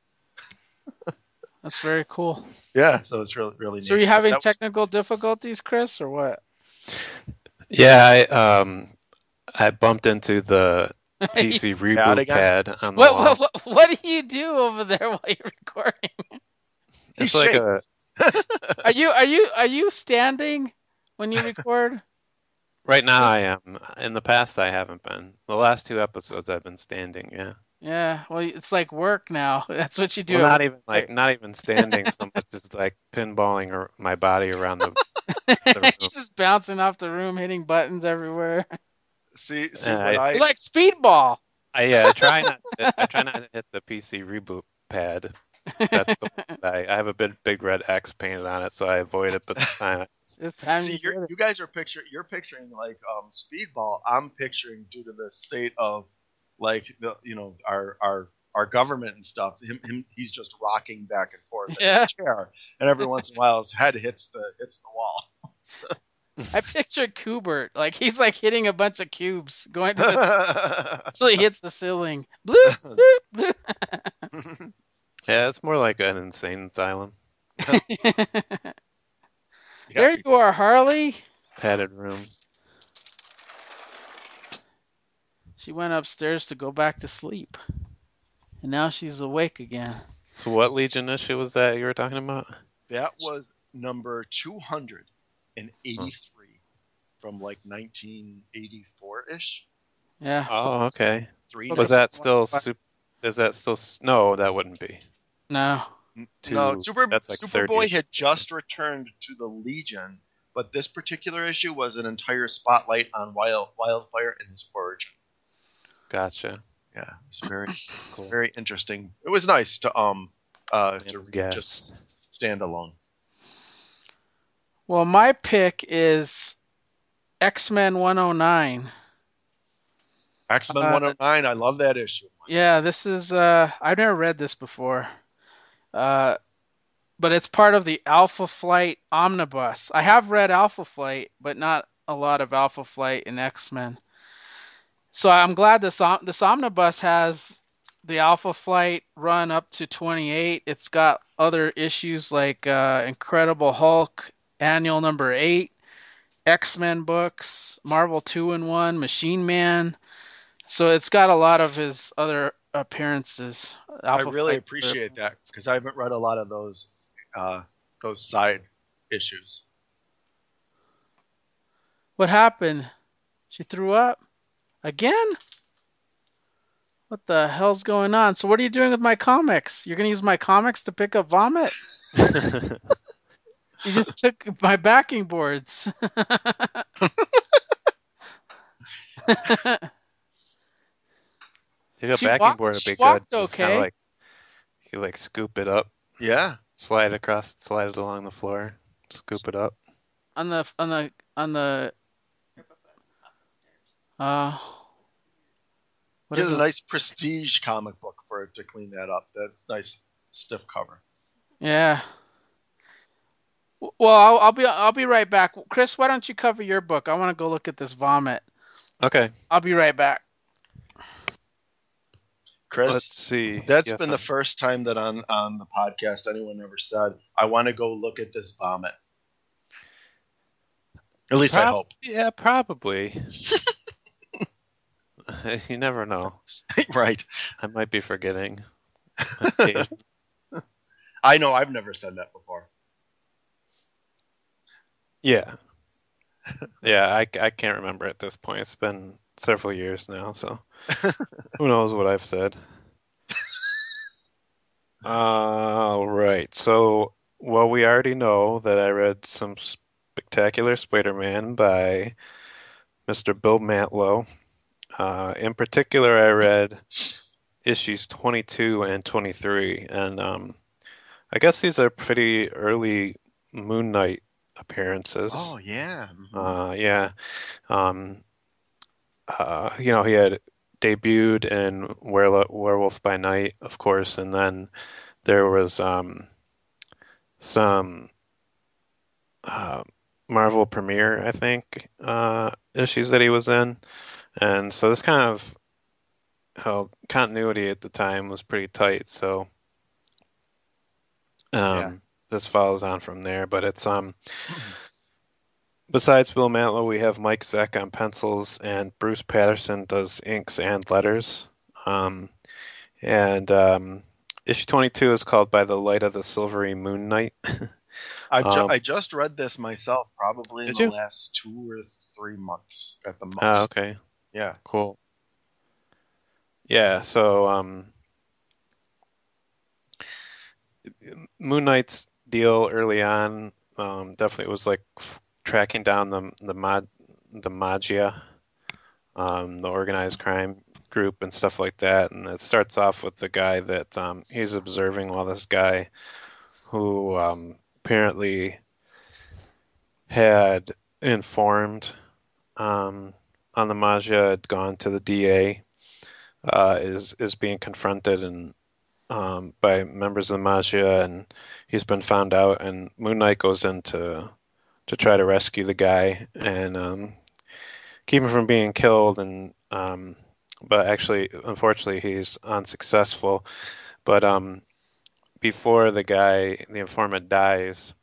it. That's very cool. Yeah. So it's really neat. So are you having technical difficulties, Chris, or what? Yeah, I bumped into the PC reboot pad on the wall. What do you do over there while you're recording? It's like Are you standing when you record? Right now I am. In the past I haven't been. The last 2 episodes I've been standing, yeah. Yeah, well, it's like work now. That's what you do. Well, not even standing so much as like pinballing my body around the room. You're just bouncing off the room, hitting buttons everywhere. See, you like speedball. I try not to hit the PC reboot pad. That's the one that I have a big red X painted on it, so I avoid it. But this time, see, you guys are picturing like speedball. I'm picturing, due to the state of like our government and stuff. He's just rocking back and forth in his chair, and every once in a while his head hits the wall. I picture Kubert, like he's like hitting a bunch of cubes going to so he hits the ceiling. Bloop, bloop, bloop. Yeah, it's more like an insane asylum. There you are, Harley. Padded room. She went upstairs to go back to sleep, and now she's awake again. So what Legion issue was that you were talking about? That was number 283 from like 1984-ish. Yeah. Oh, okay. Was that still Is that still? No, that wouldn't be. No. No, Superboy had just returned to the Legion, but this particular issue was an entire spotlight on Wildfire and his origin. Gotcha. Yeah, it's very cool. Very interesting. It was nice to just stand alone. Well, my pick is X-Men 109. X-Men 109, I love that issue. Yeah, this is I've never read this before. But it's part of the Alpha Flight Omnibus. I have read Alpha Flight, but not a lot of Alpha Flight in X-Men. So I'm glad this Omnibus has the Alpha Flight run up to 28. It's got other issues like Incredible Hulk, Annual number 8, X-Men books, Marvel 2-in-1, Machine Man. So it's got a lot of his other appearances. I really appreciate that because I haven't read a lot of those side issues. What happened? She threw up? Again? What the hell's going on? So what are you doing with my comics? You're gonna use my comics to pick up vomit? You just took my backing boards. If a She backing walked. board would She be good. walked Just kind of okay. like you like scoop it up, Yeah. slide it along the floor, scoop it up. On the uh what Get is a it? nice prestige comic book for it to clean that up. That's nice stiff cover. Yeah. Well, I'll be right back. Chris, why don't you cover your book? I want to go look at this vomit. Okay, I'll be right back. Chris, let's see. that's Yes, been the first time that on the podcast anyone ever said, I want to go look at this vomit. At least I hope. yeah, probably. You never know. Right. I might be forgetting on occasion. I know I've never said that before. Yeah, yeah. I can't remember at this point. It's been several years now, so who knows what I've said. All right. So, well, we already know that I read some Spectacular Spider-Man by Mr. Bill Mantlo. In particular, I read issues 22 and 23, and I guess these are pretty early Moon Knight appearances. Oh yeah. Yeah. Um, he had debuted in Werewolf by Night, of course, and then there was some uh, Marvel premiere, I think, issues that he was in. And so this kind of how continuity at the time was pretty tight. So Yeah. this follows on from there. But it's besides Bill Mantlo, we have Mike Zeck on pencils, and Bruce Patterson does inks and letters. Um, and issue 22 is called By the Light of the Silvery Moon Night. I just read this myself, probably in Did the you? last 2 or 3 months at the Oh, most. okay. Yeah. Cool. Yeah, so Moon Knight's deal early on definitely was like tracking down the Maggia, the organized crime group and stuff like that. And it starts off with the guy that he's observing while this guy who apparently had informed um, on the Maggia had gone to the DA is being confronted and by members of the Maggia, and he's been found out. And Moon Knight goes in to try to rescue the guy and keep him from being killed. And but actually, unfortunately, he's unsuccessful. But before the informant dies,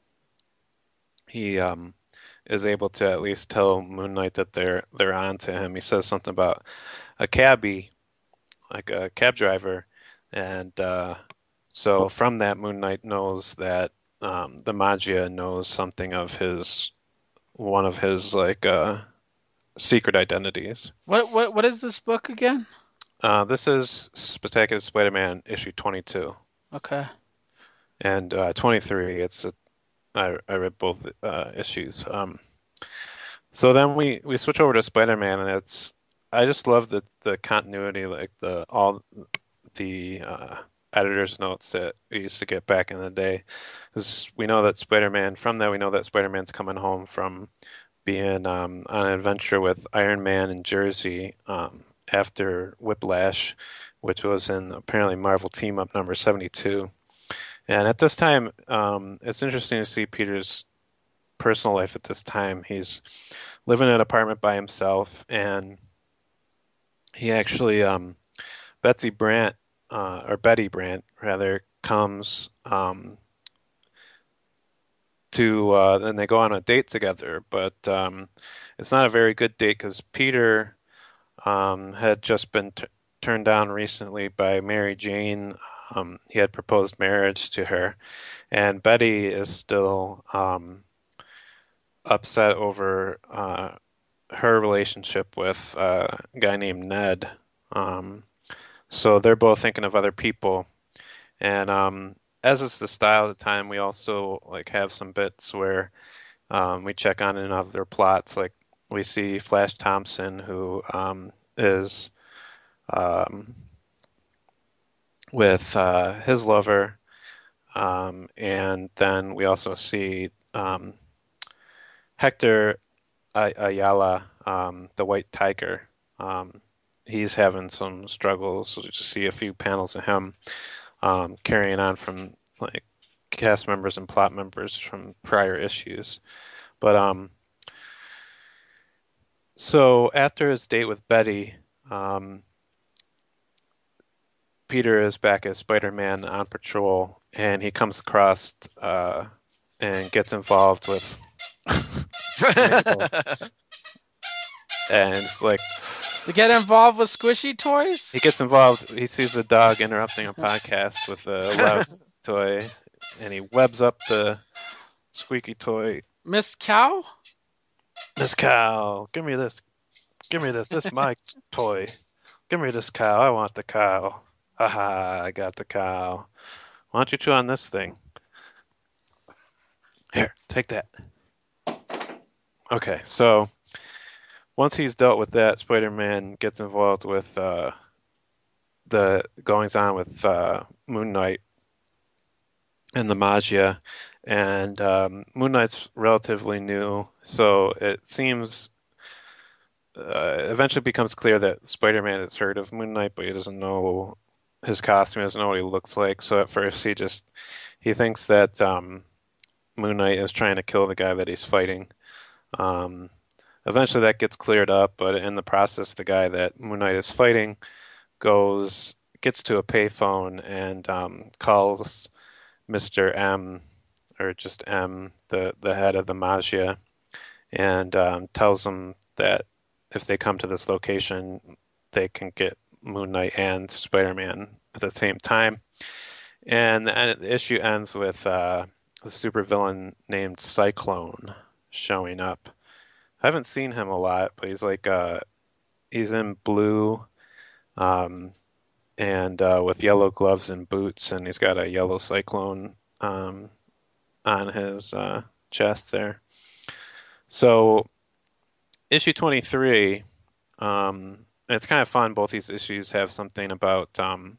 he is able to at least tell Moon Knight that they're on to him. He says something about a cabbie, like a cab driver, and so from that, Moon Knight knows that the Maggia knows something of his one of his like secret identities. What is this book again? This is Spectacular Spider-Man issue 22 Okay. and 23. I read both issues. So then we switch over to Spider-Man, and it's I just love the continuity, like the all the editor's notes that we used to get back in the day. Because we know that Spider-Man, from that, we know that Spider-Man's coming home from being on an adventure with Iron Man in Jersey after Whiplash, which was in apparently Marvel Team Up number 72. And at this time, it's interesting to see Peter's personal life at this time. He's living in an apartment by himself, and he actually Betsy Brandt, or Betty Brandt rather, comes to and they go on a date together, but it's not a very good date because Peter had just been turned down recently by Mary Jane. He had proposed marriage to her, and Betty is still upset over her relationship with a guy named Ned. Um, so they're both thinking of other people. And as is the style of the time, we also like have some bits where we check on and off their plots. Like we see Flash Thompson, who is um, with his lover, and then we also see Hector Ayala, the White Tiger. Um, he's having some struggles. So just see a few panels of him carrying on from like cast members and plot members from prior issues. But so after his date with Betty, um, Peter is back as Spider-Man on patrol, and he comes across and gets involved with Mabel, and it's like To get involved with squishy toys? he gets involved. He sees a dog interrupting a podcast with a loud toy, and he webs up the squeaky toy. Miss Cow? This cow, give me this. Give me this. This is my toy. Give me this cow. I want the cow. Haha, I got the cow. Why don't you chew on this thing? Here, take that. Okay, so once he's dealt with that, Spider-Man gets involved with the goings on with Moon Knight and the Magia. And Moon Knight's relatively new, so it seems eventually becomes clear that Spider-Man has heard of Moon Knight, but he doesn't know his costume, he doesn't know what he looks like. So at first he thinks that Moon Knight is trying to kill the guy that he's fighting. Um, Eventually that gets cleared up, but in the process, the guy that Moon Knight is fighting gets to a payphone and calls Mr. M, or just M, the head of the Magia, and tells him that if they come to this location, they can get Moon Knight and Spider-Man at the same time. And the issue ends with a supervillain named Cyclone showing up. I haven't seen him a lot, but he's in blue, um, and with yellow gloves and boots, and he's got a yellow cyclone on his chest there. So issue 23, it's kind of fun. Both these issues have something about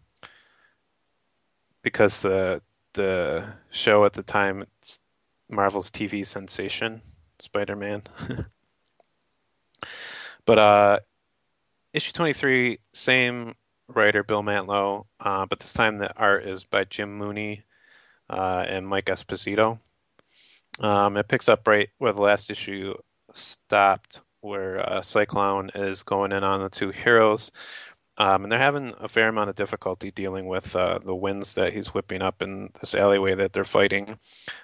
because the show at the time, it's Marvel's TV sensation, Spider-Man. But issue 23, same writer, Bill Mantlo, but this time the art is by Jim Mooney and Mike Esposito. It picks up right where the last issue stopped, where Cyclone is going in on the two heroes. And they're having a fair amount of difficulty dealing with the winds that he's whipping up in this alleyway that they're fighting.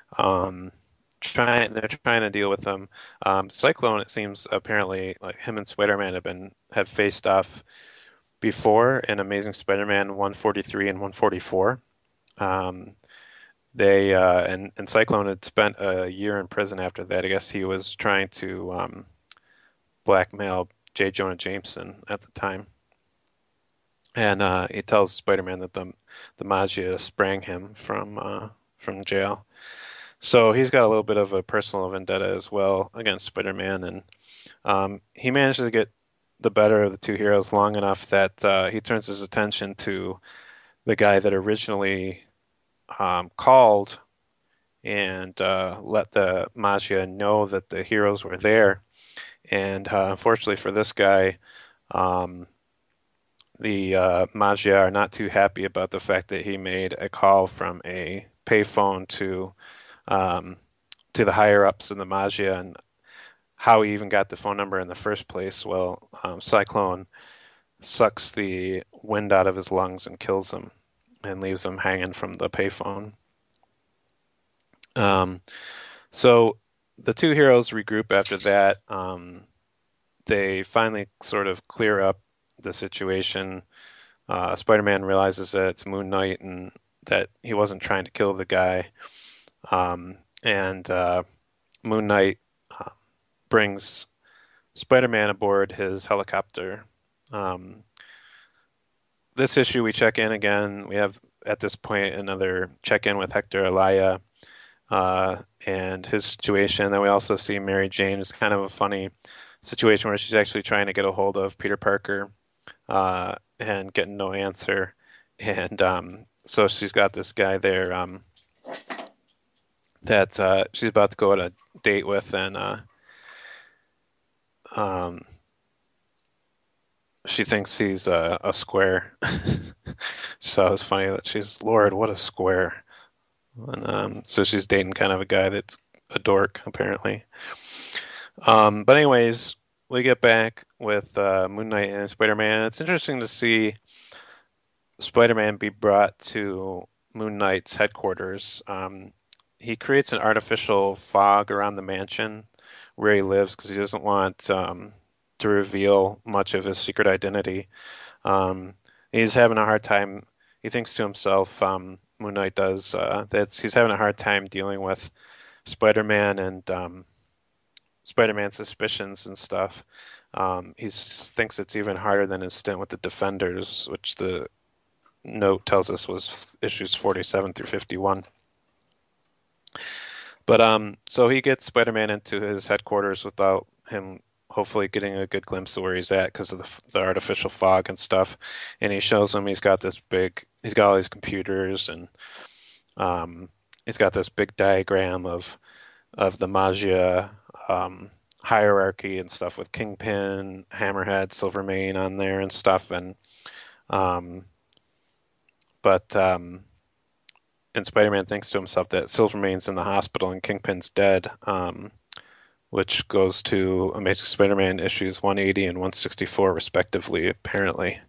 They're trying to deal with them. Cyclone, it seems apparently like him and Spider-Man have faced off before in Amazing Spider-Man 143 and 144. And Cyclone had spent a year in prison after that. I guess he was trying to blackmail J. Jonah Jameson at the time. And he tells Spider-Man that the Magia sprang him from jail. So he's got a little bit of a personal vendetta as well against Spider-Man, and he manages to get the better of the two heroes long enough that he turns his attention to the guy that originally called and let the Magia know that the heroes were there. And unfortunately for this guy, the Magia are not too happy about the fact that he made a call from a payphone um, to the higher ups in the Magia, and how he even got the phone number in the first place. Well, Cyclone sucks the wind out of his lungs and kills him and leaves him hanging from the payphone. Um, so the two heroes regroup after that. They finally sort of clear up the situation. Spider-Man realizes that it's Moon Knight and that he wasn't trying to kill the guy. And Moon Knight brings Spider-Man aboard his helicopter. Um, this issue, we check in again. We have at this point another check-in with Hector Alaya and his situation. Then we also see Mary Jane. It's kind of a funny situation where she's actually trying to get a hold of Peter Parker and getting no answer. And so she's got this guy there that she's about to go on a date with, and um, she thinks he's a square. So it was funny that she's, Lord, what a square. And so she's dating kind of a guy that's a dork, apparently. But anyways, we get back with Moon Knight and Spider-Man. It's interesting to see Spider-Man be brought to Moon Knight's headquarters. He creates an artificial fog around the mansion where he lives because he doesn't want to reveal much of his secret identity. He's having a hard time. He thinks to himself, Moon Knight does, that he's having a hard time dealing with Spider-Man and Spider-Man's suspicions and stuff. He thinks it's even harder than his stint with the Defenders, which the note tells us was issues 47 through 51. But so he gets Spider-Man into his headquarters without him hopefully getting a good glimpse of where he's at because of the artificial fog and stuff. And he shows him he's got all these computers, and he's got this big diagram of the Magia hierarchy and stuff with Kingpin, Hammerhead, Silvermane on there and stuff. And and Spider-Man thinks to himself that Silvermane's in the hospital and Kingpin's dead, which goes to Amazing Spider-Man issues 180 and 164 respectively, apparently.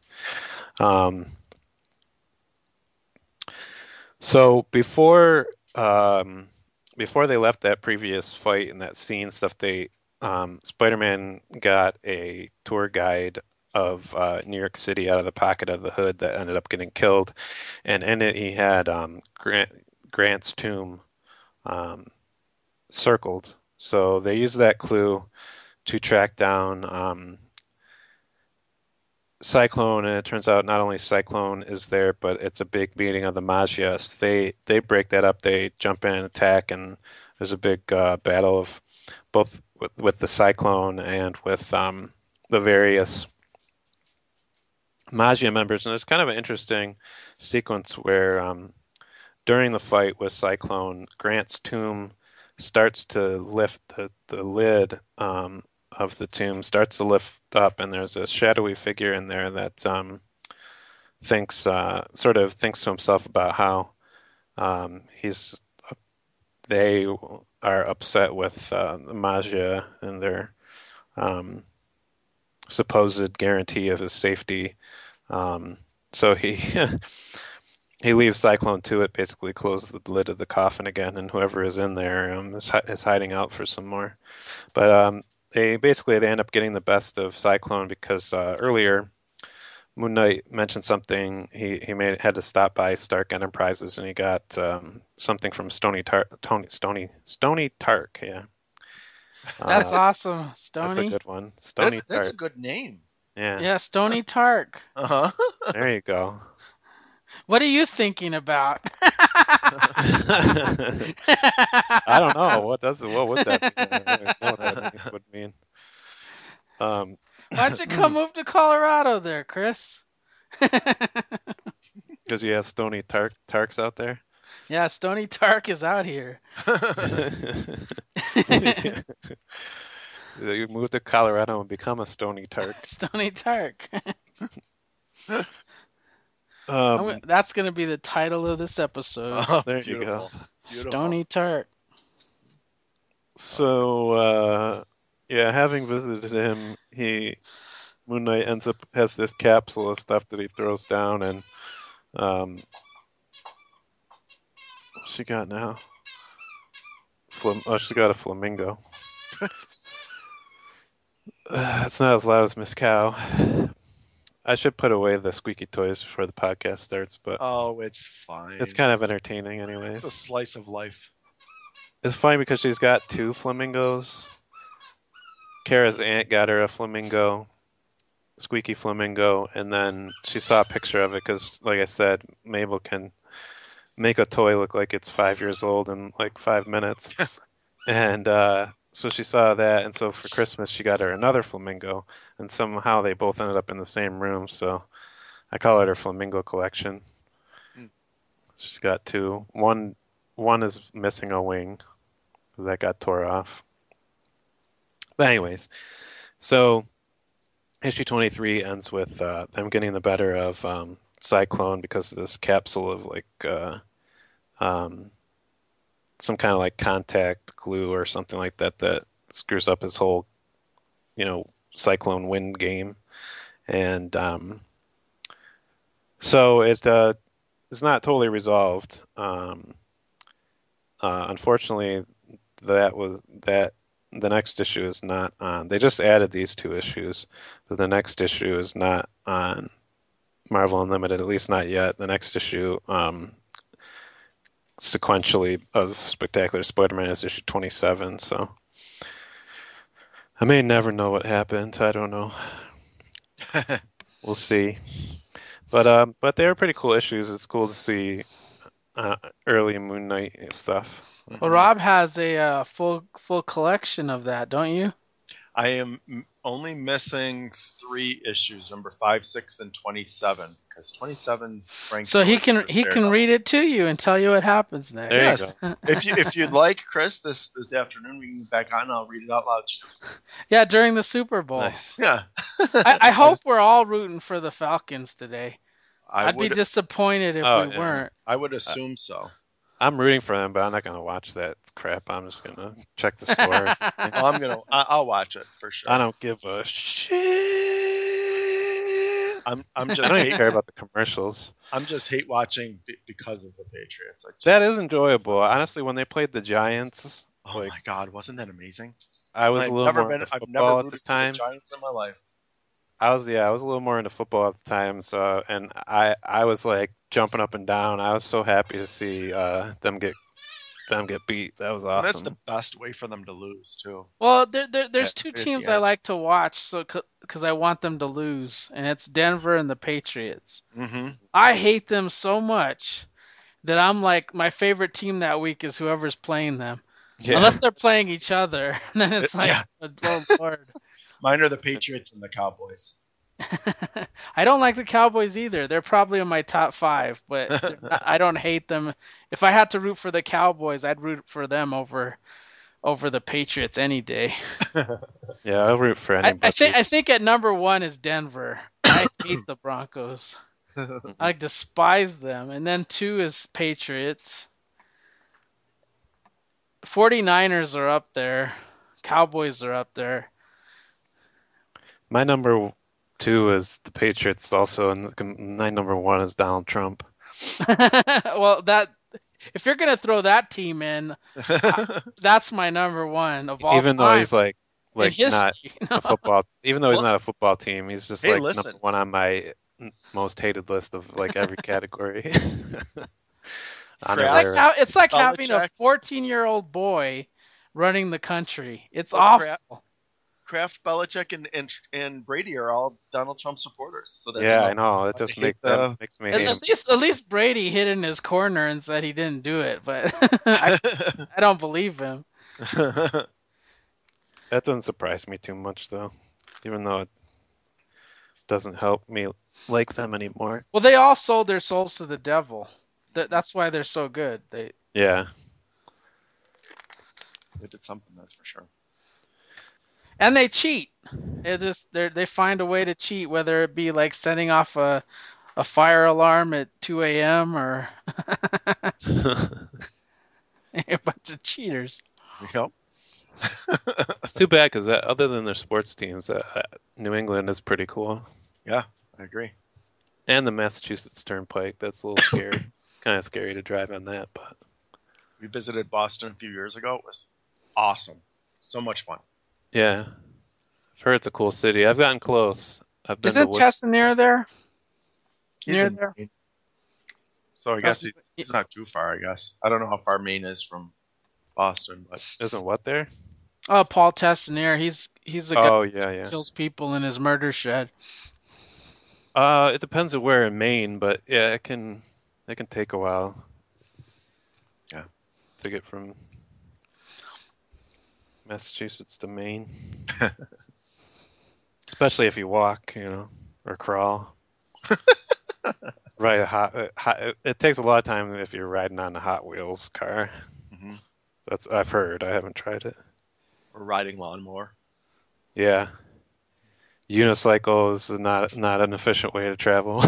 So before they left that previous fight and that scene stuff, Spider-Man got a tour guide of New York City out of the pocket of the Hood that ended up getting killed, and in it he had Grant's tomb circled. So they used that clue to track down Cyclone, and it turns out not only Cyclone is there, but it's a big meeting of the Magias. They break that up. They jump in and attack, and there's a big battle of both with the Cyclone and with the various Magia members. And it's kind of an interesting sequence where during the fight with Cyclone, Grant's tomb starts to lift the lid of the tomb starts to lift up, and there's a shadowy figure in there that sort of thinks to himself about how they are upset with the Magia and their supposed guarantee of his safety. So he he leaves Cyclone to it, basically closes the lid of the coffin again, and whoever is in there is hiding out for some more. But they end up getting the best of Cyclone because earlier Moon Knight mentioned something. He had to stop by Stark Enterprises, and he got something from Stony Tark. Yeah, That's awesome, that's a Stony. good one. Stony That's a Tark. good name. Yeah, Stony Tark. Uh-huh. there you go. What are you thinking about? I don't know. What would that mean? I don't really know what that would mean. Why don't you come move to Colorado there, Chris? Because you have Stony Tarks out there? Yeah, Stony Tark is out here. You move to Colorado and become a Stony Tark. Stony Tark. Um, That's going to be the title of this episode. Oh, there beautiful. you go. Beautiful. Stony Tark. So, yeah, having visited him, Moon Knight has this capsule of stuff that he throws down, and what's she got now? She's got a flamingo. It's not as loud as Miss Cow. I should put away the squeaky toys before the podcast starts, but Oh, it's fine. it's kind of entertaining anyways. It's a slice of life. It's funny because she's got two flamingos, Kara's aunt got her a flamingo, squeaky flamingo, and then she saw a picture of it because, like I said, Mabel can make a toy look like it's 5 years old in like 5 minutes. And so she saw that, and so for Christmas she got her another flamingo, and somehow they both ended up in the same room. So I call it her flamingo collection. She's got two. One is missing a wing because that got tore off. But anyways, so issue 23 ends with them getting the better of Cyclone because of this capsule of like um, some kind of like contact glue or something like that that screws up his whole, Cyclone wind game. And so it's not totally resolved. Unfortunately, that the next issue is not on. They just added these 2 issues, but the next issue is not on Marvel Unlimited, at least not yet. The next issue, sequentially of Spectacular Spider-Man, is issue 27. So I may never know what happened. I don't know. We'll see. But they were pretty cool issues. It's cool to see early Moon Knight stuff. Well, Rob has a full collection of that, don't you? I am only missing 3 issues, number 5, 6, and 27, because 27, Frank. So he can read it to you and tell you what happens next. There Yes. you go. if you'd like, Chris, this afternoon we can get back on and I'll read it out loud. Yeah, during the Super Bowl. Nice. Yeah. I hope we're all rooting for the Falcons today. I'd be would, disappointed if Oh, we yeah. weren't. I would assume so. I'm rooting for them, but I'm not going to watch that crap. I'm just going to check the score. Well, I'll watch it for sure. I don't give a shit. I'm I just don't even care about the commercials. I'm just hate watching because of the Patriots. That is enjoyable. Honestly, when they played the Giants, Oh my God, wasn't that amazing? I was a little more into I've never football at rooted the for the time. Giants in my life. I was a little more into football at the time, so and I was like jumping up and down. I was so happy to see them get beat. That was And that's awesome. the best way for them to lose too. Well, there's 2 At the teams end. I like to watch, so because I want them to lose, and it's Denver and the Patriots. Mm-hmm. I hate them so much that I'm like, my favorite team that week is whoever's playing them. Yeah. Unless they're playing each other, then it's like, Yeah. oh Lord. Mine are the Patriots and the Cowboys. I don't like the Cowboys either. They're probably in my top 5, but I don't hate them. If I had to root for the Cowboys, I'd root for them over the Patriots any day. Yeah, I'll root for anybody. I think at number 1 is Denver. I hate the Broncos. I despise them. And then 2 is Patriots. 49ers are up there. Cowboys are up there. My number 2 is the Patriots also, and my number 1 is Donald Trump. Well, if you're gonna throw that team in, that's my number 1 of all Even time. though he's like in not history. a football. Even though he's Well, not a football team, he's just hey, like listen. number 1 on my most hated list of like every category. It's like having a Belichick. 14-year-old boy running the country. It's Well, awful. Kraft, Belichick, and Brady are all Donald Trump supporters. So that's Yeah, enough. I know. It just makes me hate him. At least Brady hid in his corner and said he didn't do it, but I don't believe him. That doesn't surprise me too much, though, even though it doesn't help me like them anymore. Well, they all sold their souls to the devil. That's why they're so good. Yeah. They did something, that's for sure. And they cheat. They find a way to cheat, whether it be like setting off a fire alarm at 2 a.m. or a bunch of cheaters. Yep. It's too bad because other than their sports teams, New England is pretty cool. Yeah, I agree. And the Massachusetts Turnpike, that's a little scary. Kind of scary to drive on that, but We visited Boston a few years ago. It was awesome. So much fun. yeah. I've heard it's a cool city. I've gotten close. I've been Isn't to Tessa near there? He's Near in there? Maine. So I guess he's not too far, I guess. I don't know how far Maine is from Boston, but Isn't what there? Oh, Paul Tessanier. He's a guy Oh that yeah, yeah. kills people in his murder shed. It depends on where in Maine, but yeah, it can take a while Yeah. to get from Massachusetts to Maine, especially if you walk, or crawl. Right, it takes a lot of time if you're riding on a Hot Wheels car. Hmm. I've heard. I haven't tried it. Or riding lawnmower. Yeah, unicycle is not an efficient way to travel.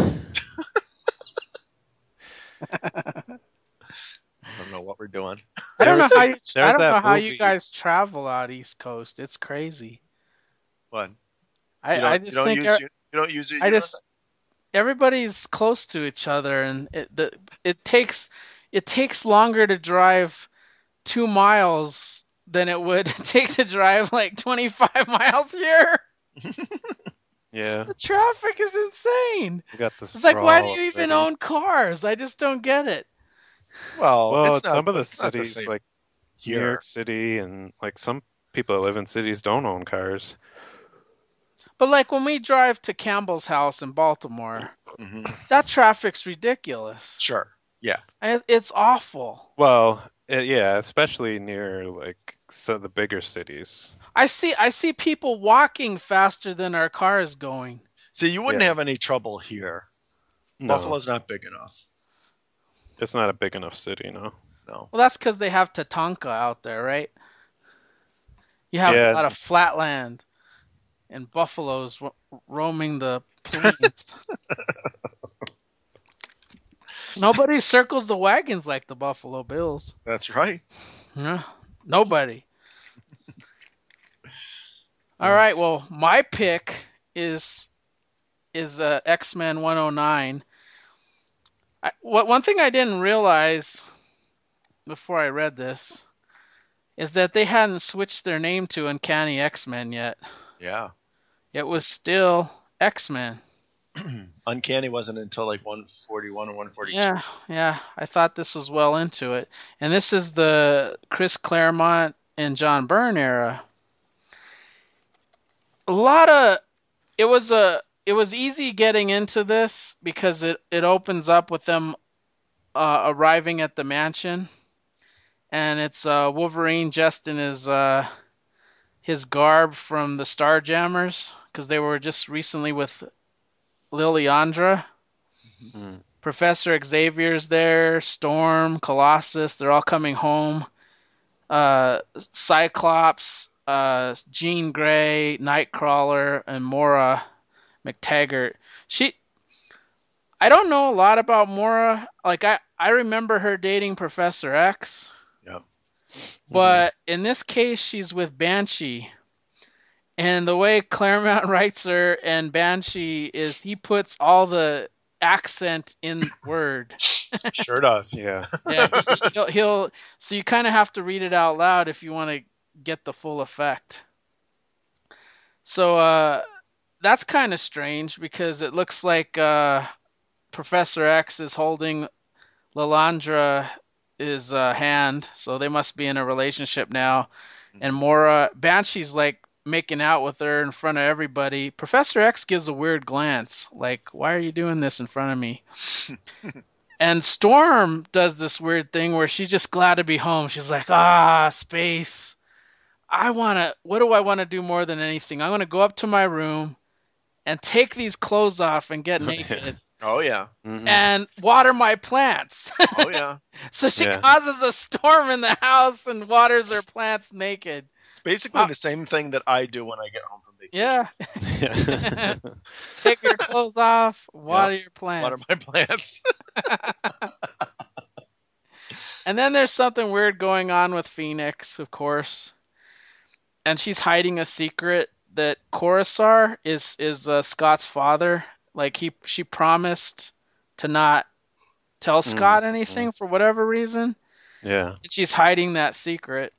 I don't know what we're doing. I There don't know was how you there I was don't know that how you movie. guys travel out East Coast. It's crazy. What? I You just don't think use you don't use your I unicycle? just everybody's close to each other, and it takes it takes longer to drive 2 miles than it would take to drive like 25 miles here. Yeah, The traffic is insane. we got the It's like, why do sprawl you even already. own cars? I just don't get it. Well, Well, it's it's not some of the it's not the cities same like New York here. City and like some people that live in cities don't own cars. But like when we drive to Campbell's house in Baltimore, Hmm. that traffic's ridiculous. Sure. Yeah. It's awful. Well, yeah, especially near like the bigger cities. I see people walking faster than our car is going. See, you wouldn't Yeah, have any trouble here. no, Buffalo's not big enough. it's not a big enough city, no. No. Well, that's because they have Tatanka out there, right? You have a Yeah, lot of flat land and buffaloes roaming the plains. Nobody circles the wagons like the Buffalo Bills. That's right. Yeah, nobody. All Uh, right, well, my pick is X-Men 109. One thing I didn't realize before I read this is that they hadn't switched their name to Uncanny X-Men yet. yeah. It was still X-Men. Uncanny wasn't until like 141 or 142. Yeah, yeah. I thought this was well into it. And this is the Chris Claremont and John Byrne era. A lot of it was easy getting into this because it opens up with them arriving at the mansion, and it's Wolverine just in his garb from the Starjammers because they were just recently with Liliandra. mm, Professor Xavier's there, Storm, Colossus, they're all coming home. Cyclops, Jean Grey, Nightcrawler, and Mora McTaggart. I don't know a lot about Mora. Like I remember her dating Professor X, Yeah. mhm. but in this case she's with Banshee. And the way Claremont writes her and Banshee is he puts all the accent in the word. Sure does. Yeah, Yeah, he'll so you kind of have to read it out loud if you want to get the full effect. So that's kind of strange because it looks like Professor X is holding Lalandra is hand, so they must be in a relationship now. And Mora Banshee's like making out with her in front of everybody. Professor X gives a weird glance, like, "Why are you doing this in front of me?" And Storm does this weird thing where she's just glad to be home. She's like, "Ah, space. What do I want to do more than anything? I want to go up to my room and take these clothes off and get yeah, naked Oh yeah. hmm and water my plants." Oh yeah. So she yeah, causes a storm in the house and waters her plants naked. It's basically Uh, the same thing that I do when I get home from vacation. yeah. yeah. Take your clothes off, Yep. water your Water plants. my plants. And then there's something weird going on with Phoenix, of course. And she's hiding a secret that Coruscant is Scott's father. Like she promised to not tell mm, Scott mm, anything for whatever reason. yeah. And she's hiding that secret.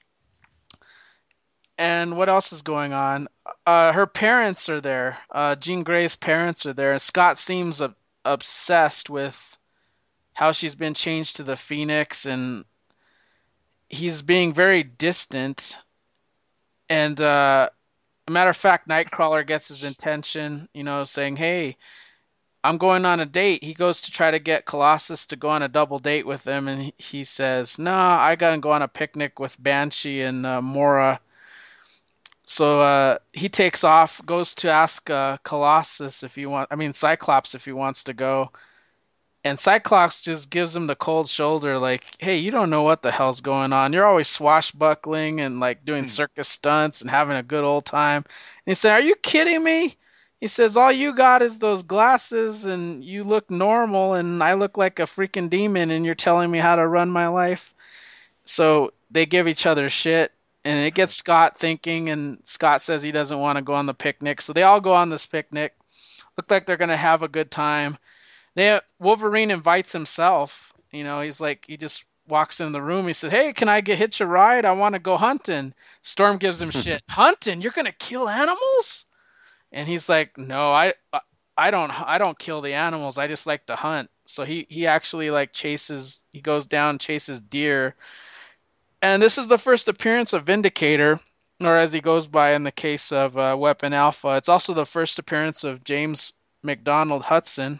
And what else is going on? Her parents are there. Jean Grey's parents are there. And Scott seems obsessed with how she's been changed to the Phoenix, and he's being very distant. And a matter of fact, Nightcrawler gets his intention, saying, "Hey, I'm going on a date." He goes to try to get Colossus to go on a double date with him, and he says, "No, I gotta go on a picnic with Banshee and Mora." So he takes off, goes to ask Colossus if he want, I mean Cyclops if he wants to go, and Cyclops just gives him the cold shoulder, like, "Hey, you don't know what the hell's going on. You're always swashbuckling and like doing circus stunts and having a good old time." And he said, "Are you kidding me?" He says, "All you got is those glasses, and you look normal, and I look like a freaking demon, and you're telling me how to run my life." So they give each other shit, and it gets Scott thinking, and Scott says he doesn't want to go on the picnic. So they all go on this picnic. Look like they're gonna have a good time. Wolverine invites himself. He's like, he just walks in the room. He said, "Hey, can I hitch a ride? I want to go hunting." Storm gives him shit. "Hunting? You're gonna kill animals?" And he's like, "No, I don't kill the animals. I just like to hunt." So he actually like he goes down, chases deer. And this is the first appearance of Vindicator, or as he goes by in the case of Weapon Alpha. It's also the first appearance of James McDonald Hudson.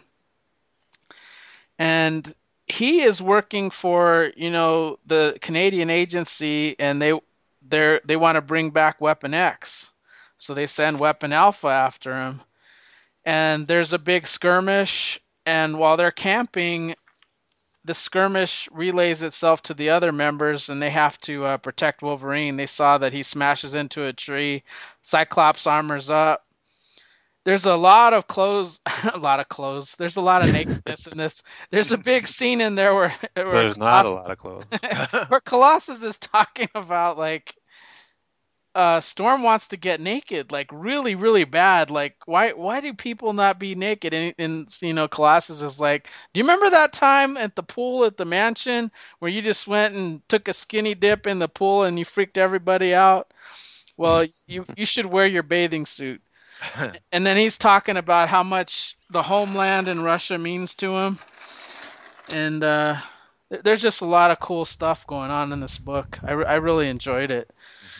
And he is working for, the Canadian agency, and they want to bring back Weapon X. So they send Weapon Alpha after him. And there's a big skirmish, and while they're camping, the skirmish relays itself to the other members, and they have to protect Wolverine. They saw that he smashes into a tree. Cyclops armors up. There's a lot of clothes, a lot of clothes. There's a lot of nakedness in this. There's a big scene in there where So there's not a lot of clothes. where Colossus is talking about like Storm wants to get naked, like really, really bad. Like, why do people not be naked? And Colossus is like, "Do you remember that time at the pool at the mansion where you just went and took a skinny dip in the pool and you freaked everybody out? Well, you should wear your bathing suit." And then he's talking about how much the homeland in Russia means to him. And there's just a lot of cool stuff going on in this book. I really enjoyed it.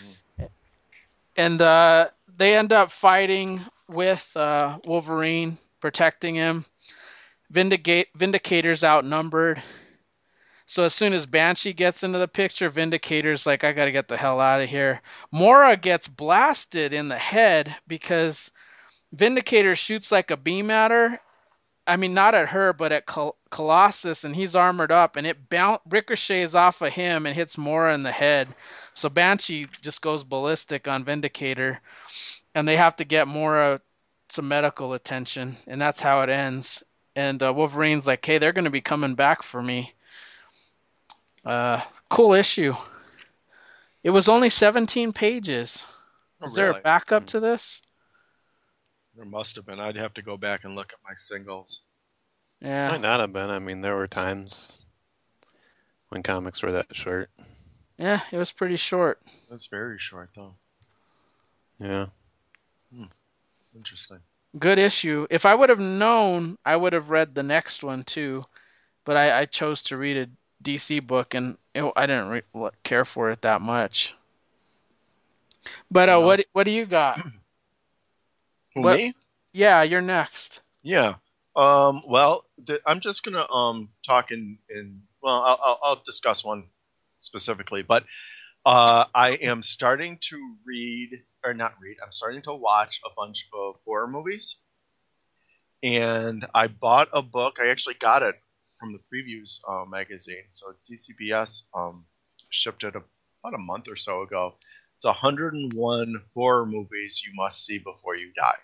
And they end up fighting with Wolverine, protecting him. Vindicator's outnumbered. So as soon as Banshee gets into the picture, Vindicator's like, "I gotta get the hell out of here." Mora gets blasted in the head because Vindicator shoots like a beam at her. I mean, not at her, but at Colossus, and he's armored up, and it ricochets off of him and hits Mora in the head. So Banshee just goes ballistic on Vindicator, and they have to get Mora some medical attention, and that's how it ends. And Wolverine's like, "Hey, they're going to be coming back for me." Cool issue. It was only 17 pages. Is there a backup to this? There must have been. I'd have to go back and look at my singles. Yeah. Might not have been. I mean, there were times when comics were that short. Yeah, it was pretty short. That's very short, though. Yeah. Interesting. Good issue. If I would have known, I would have read the next one too. But I chose to read a DC book, and I didn't care for it that much. But what do you got? Me? Yeah, you're next. Yeah. Well, I'm just gonna talk in. Well, I'll discuss one specifically, but I am starting to I'm starting to watch a bunch of horror movies, and I bought a book. I actually got it from the Previews magazine. So DCBS shipped it about a month or so ago. It's 101 horror movies you must see before you die.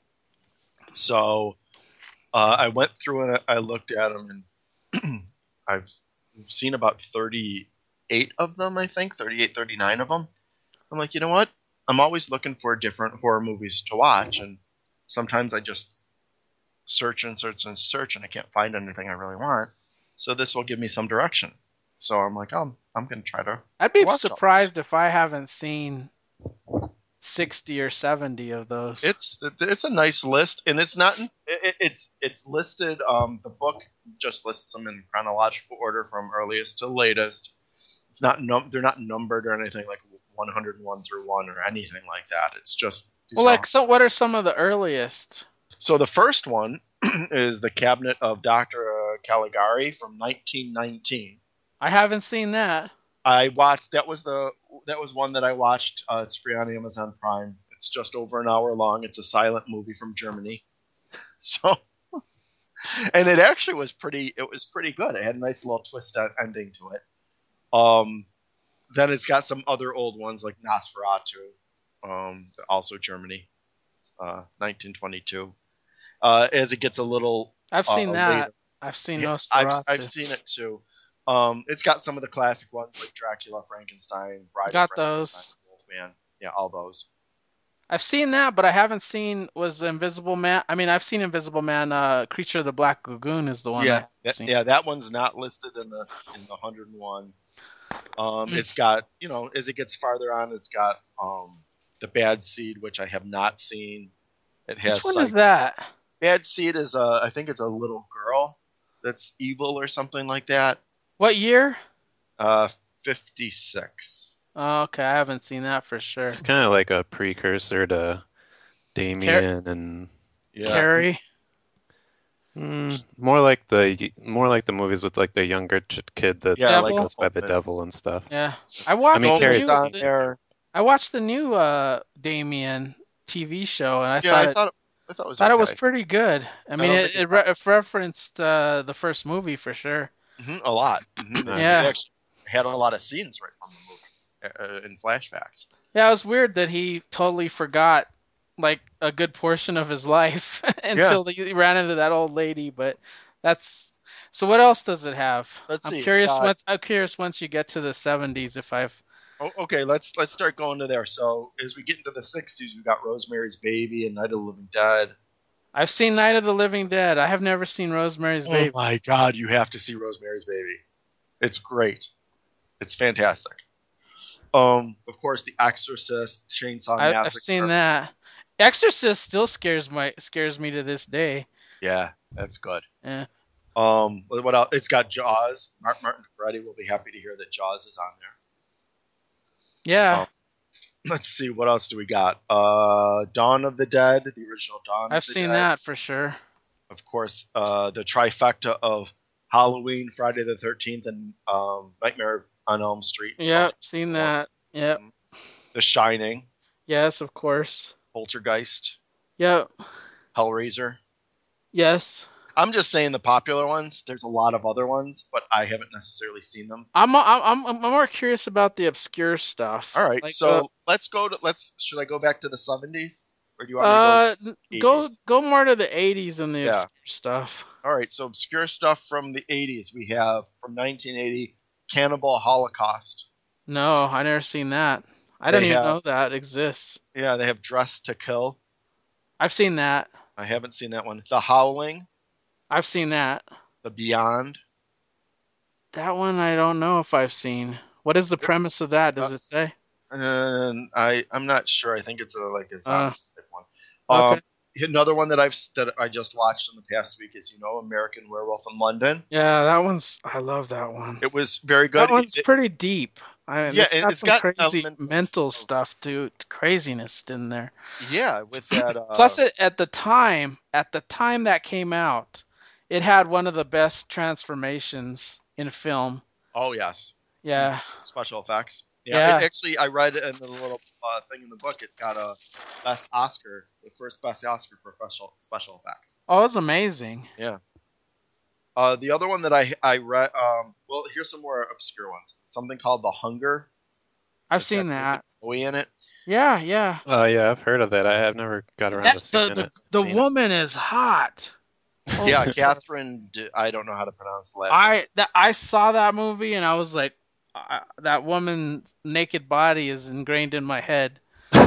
So I went through and I looked at them, and I've seen about 38 of them, I think, 38, 39 of them. I'm like, you know what? I'm always looking for different horror movies to watch, and sometimes I just search and search and search, and I can't find anything I really want. So this will give me some direction. So I'm like, I'm going to try to. I'd be surprised if I haven't seen 60 or 70 of those. It's a nice list, and it's not. It's listed. The book just lists them in chronological order from earliest to latest. It's not. They're not numbered or anything like 101 through 1 or anything like that. It's just these Well, are like, so what are some of the earliest? so the first one is the Cabinet of Dr. Caligari from 1919. I haven't seen that. I watched that was one that I watched. It's free on Amazon Prime. It's just over an hour long. It's a silent movie from Germany. So, and it actually was pretty. It was pretty good. It had a nice little twist ending to it. Then it's got some other old ones like Nosferatu, also Germany, 1922. As it gets a little I've seen that. later. I've seen Yeah, Nosferatu. I've seen it too. It's got some of the classic ones like Dracula, Frankenstein, Bride Got of Frankenstein, those. Wolfman. Yeah, all those. I've seen that, but I haven't seen was Invisible Man. I mean, I've seen Invisible Man. Creature of the Black Lagoon is the one I Yeah, haven't seen. that one's not listed in the 101. It's got as it gets farther on, it's got the Bad Seed, which I have not seen. It has Which one is that? Bad Seed is I think it's a little girl that's evil or something like that. What year? 56. Oh, okay, I haven't seen that for sure. It's kind of like a precursor to Damien and Yeah. Carrie. more like the movies with like the younger kid that's Yeah, like possessed by the Wolfman. devil and stuff. Yeah, I watched mean, the Carrie's new. on there. I watched the new Damien TV show, and I Yeah, thought I thought it was thought it was okay. pretty good. I mean, don't it, think it referenced the first movie for sure. A lot. Yeah. It actually had a lot of scenes right from the movie in flashbacks. Yeah, it was weird that he totally forgot like a good portion of his life until he ran into that old lady. But that's so. What else does it have? Let's see, I'm it's curious. got- I'm curious once you get to the 70s if I've. Oh, okay, let's start going to there. So as we get into the 60s, we got Rosemary's Baby and Night of the Living Dead. I've seen Night of the Living Dead. I have never seen Rosemary's Baby. Oh my God, you have to see Rosemary's Baby. It's great. It's fantastic. Of course, The Exorcist, Chainsaw Massacre. I've seen that. Exorcist still scares me to this day. Yeah, that's good. Yeah. What else? It's got Jaws. Martin Capretti will be happy to hear that Jaws is on there. Yeah. Let's see, what else do we got? Dawn of the Dead, the original Dawn. I've seen that for sure. Of course, the trifecta of Halloween, Friday the 13th, and Nightmare on Elm Street. Yep, seen that. Yep. The Shining, Yes, of course. Poltergeist, Yep. Hellraiser. Yes. I'm just saying the popular ones. There's a lot of other ones, but I haven't necessarily seen them. I'm more curious about the obscure stuff. All right, Like, so should I go back to the 70s, or do you want me to go? go 80s? go more to the 80s and the Yeah. obscure stuff. All right, so obscure stuff from the 80s. We have from 1980, Cannibal Holocaust. No, I never seen that. I They didn't even have- know that exists. Yeah, they have Dress to Kill. I've seen that. I haven't seen that one. The Howling, I've seen that. The Beyond. That one I don't know if I've seen. What is the premise of that? Does it say? And I'm not sure. I think it's a zombie type one. Okay. Another one that I just watched in the past week is American Werewolf in London. Yeah, that one's. I love that one. It was very good. That one's pretty deep. Yeah, it's got some crazy elements of- mental stuff too, craziness in there. Yeah, with that. Plus, at the time that came out, it had one of the best transformations in film. Oh yes, Yeah, special effects. Yeah. It actually, I read it in the little thing in the book. It got a best Oscar, the first best Oscar for special effects. oh, it was amazing. Yeah. The other one that I read, well, here's some more obscure ones. Something called The Hunger. I've It's seen got that. David Bowie in it. Yeah, yeah. Oh yeah, I've heard of that. I have never got around to seeing it. The Seen it. woman is hot. Oh, Yeah, Catherine. I don't know how to pronounce the last name. I saw that movie and I was like, that woman's naked body is ingrained in my head.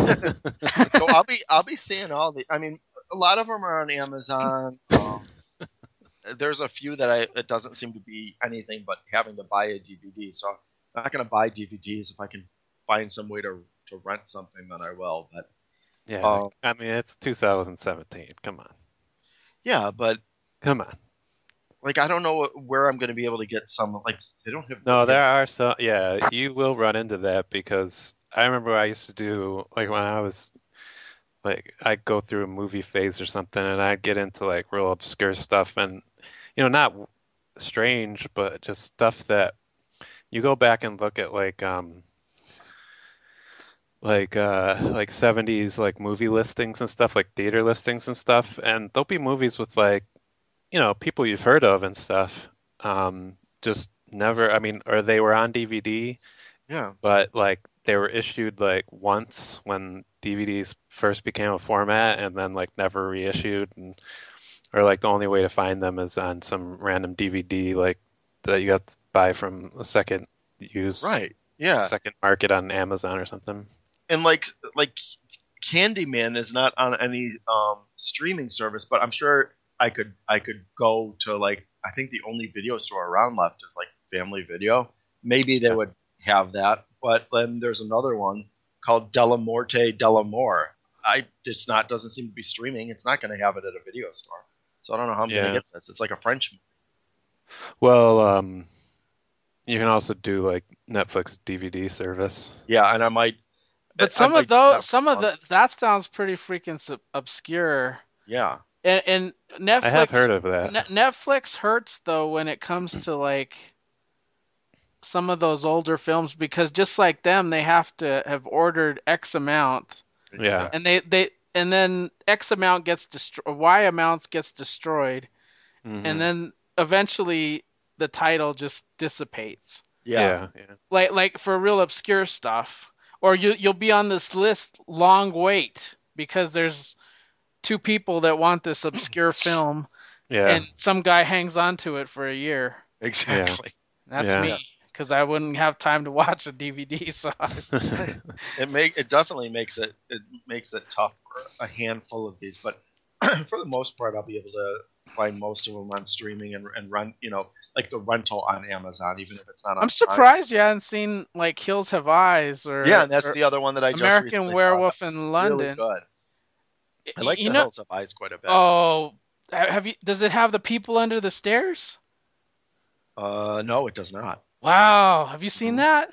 So I'll be seeing all the. I mean, a lot of them are on Amazon. There's a few that it doesn't seem to be anything but having to buy a DVD. So I'm not going to buy DVDs. If I can find some way to rent something, then I will. But Yeah, I mean it's 2017. Come on, yeah, but come on. like I don't know where I'm going to be able to get some. Like they don't have. No, there are some. Yeah, you will run into that because I remember I used to do like when I was like I'd go through a movie phase or something, and I'd get into like real obscure stuff, and not strange, but just stuff that you go back and look at like 70s like movie listings and stuff, like theater listings and stuff, and there'll be movies with like people you've heard of and stuff. Just never, I mean, or they were on DVD, Yeah. but like they were issued like once when DVDs first became a format and then like never reissued, or like the only way to find them is on some random DVD like that you got to buy from a Right. Yeah. second market on Amazon or something. And like Candyman is not on any streaming service, but I'm sure I could go to, like, I think the only video store around left is like Family Video. Maybe they Yeah. would have that, but then there's another one called Della Morte Della More. It's not, doesn't seem to be streaming. It's not going to have it at a video store, so I don't know how I'm going to Yeah. get this. It's like a French movie. Well, you can also do like Netflix DVD service. Yeah, and I might. But I some of might do those, that some of one. that sounds pretty freaking obscure. Yeah. And I have Netflix, heard of that. Netflix hurts though when it comes to like some of those older films, because just like them, they have to have ordered X amount, Yeah. and and then X amount gets destroyed, Y amounts gets destroyed, and Hmm. then eventually the title just dissipates. Yeah. Yeah. Yeah. Like for real obscure stuff, or you'll be on this list, long wait, because there's two people that want this obscure film, Yeah. and some guy hangs on to it for a year. Exactly. That's Yeah. Yeah. me, because I wouldn't have time to watch a DVD. So It definitely makes it tough for a handful of these, but for the most part, I'll be able to find most of them on streaming and run, like the rental on Amazon, even if it's not on I'm Prime. surprised you hadn't seen like Hills Have Eyes Yeah, and that's or the other one that I just American recently saw. That Werewolf was in really London. good. I like You The know, Hills of Eyes quite a bit. oh, have you? Does it have the people under the stairs? No, it does not. Wow, have you seen Mhm. that?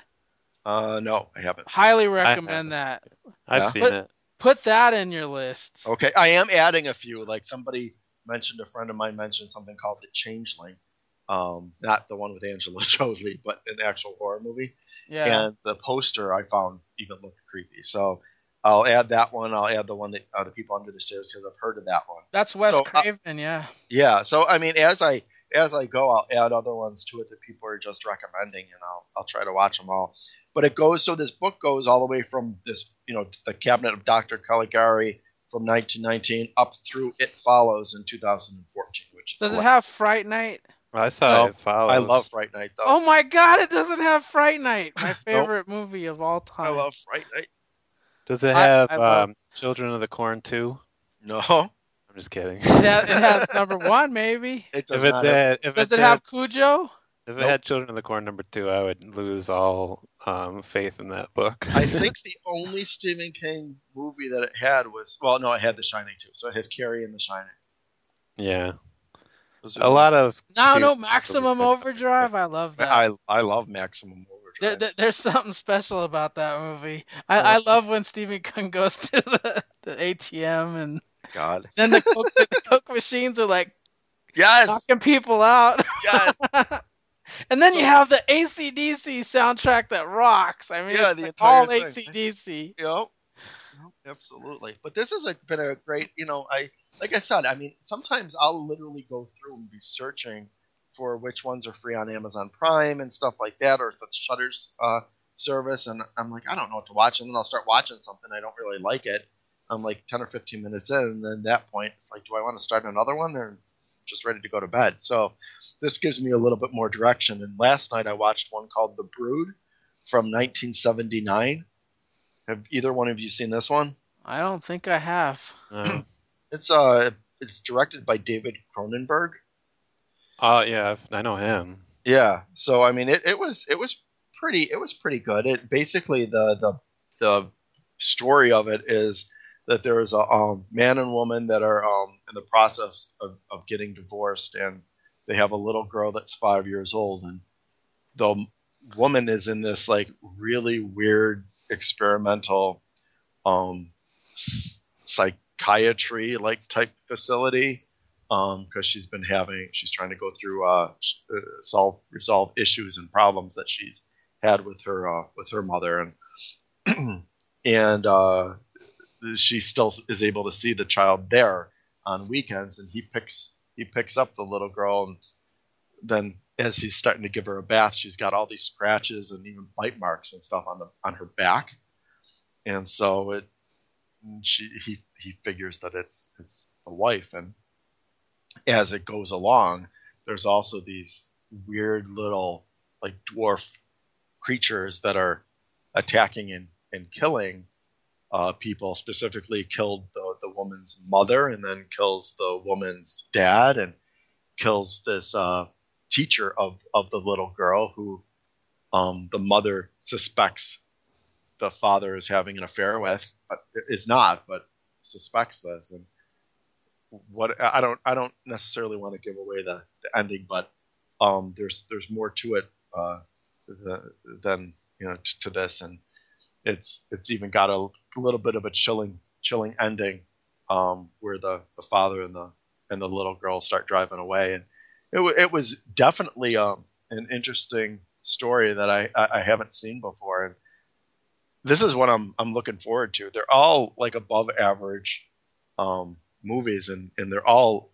No, I haven't. Highly I recommend haven't. that. I've Yeah. seen it. Put that in your list. Okay, I am adding a few. Like somebody mentioned, a friend of mine mentioned something called The Changeling. Not the one with Angela Jolie, but an actual horror movie. Yeah, And the poster I found even looked creepy. So I'll add that one. I'll add the one that the people under the stairs, because I've heard of that one. that's Wes So Craven. Yeah. yeah. So I mean, as I go, I'll add other ones to it that people are just recommending, and I'll try to watch them all. But it goes, so this book goes all the way from this, the Cabinet of Dr. Caligari from 1919 up through It Follows in 2014, which is Does the it one. have Fright Night? I saw No, It Follows. I love Fright Night though. Oh my God! It doesn't have Fright Night. My Nope, favorite movie of all I time. love Fright Night. Does it I have I love. Children of the Corn too? No, I'm just kidding. It has number one maybe. it If does it not have. did, if Does it it have did, Cujo? if it Nope. had Children of the Corn number 2, I would lose all faith in that book. I think the only Stephen King movie that it had was, well, no, it had The Shining too. So it has Carrie and The Shining. Yeah, Those are a the lot of No, Stephen no, King Maximum movies Overdrive. I love that. I love Maximum Overdrive. There's something special about that movie. I love when Stephen King goes to the ATM, and God. then the Coke machines are like Yes. knocking people out. Yes. And then So- you have the AC/DC soundtrack that rocks. I mean, Yeah, it's the like entire all thing. AC/DC. Yep. Absolutely. But this has been a great, like I said, I mean, sometimes I'll literally go through and be searching for which ones are free on Amazon Prime and stuff like that, or the Shudder's service, and I'm like, I don't know what to watch, and then I'll start watching something, I don't really like it. I'm like 10 or 15 minutes in, and then at that point, it's like, do I want to start another one, or just ready to go to bed? So this gives me a little bit more direction. And last night I watched one called The Brood from 1979. Have either one of you seen this one? I don't think I have. It's directed by David Cronenberg. Oh yeah, I know him. Yeah. So I mean, it was pretty good. It basically, the story of it is that there is a man and woman that are in the process of getting divorced, and they have a little girl that's 5 years old, and the woman is in this like really weird experimental um, psychiatry like type facility because she's trying to go through resolve issues and problems that she's had with her mother, and and she still is able to see the child there on weekends, and he picks up the little girl, and then as he's starting to give her a bath, she's got all these scratches and even bite marks and stuff on her back, and so he figures that it's a wife, and as it goes along, there's also these weird little like dwarf creatures that are attacking and killing people. Specifically, killed the woman's mother, and then kills the woman's dad, and kills this teacher of the little girl who the mother suspects the father is having an affair with, but is not, but suspects this. And what I don't necessarily want to give away the ending, but there's more to it than to this, and it's even got a little bit of a chilling ending where the father and the little girl start driving away, and it was definitely an interesting story that I haven't seen before, and this is what I'm looking forward to. They're all like above average movies, and they're all.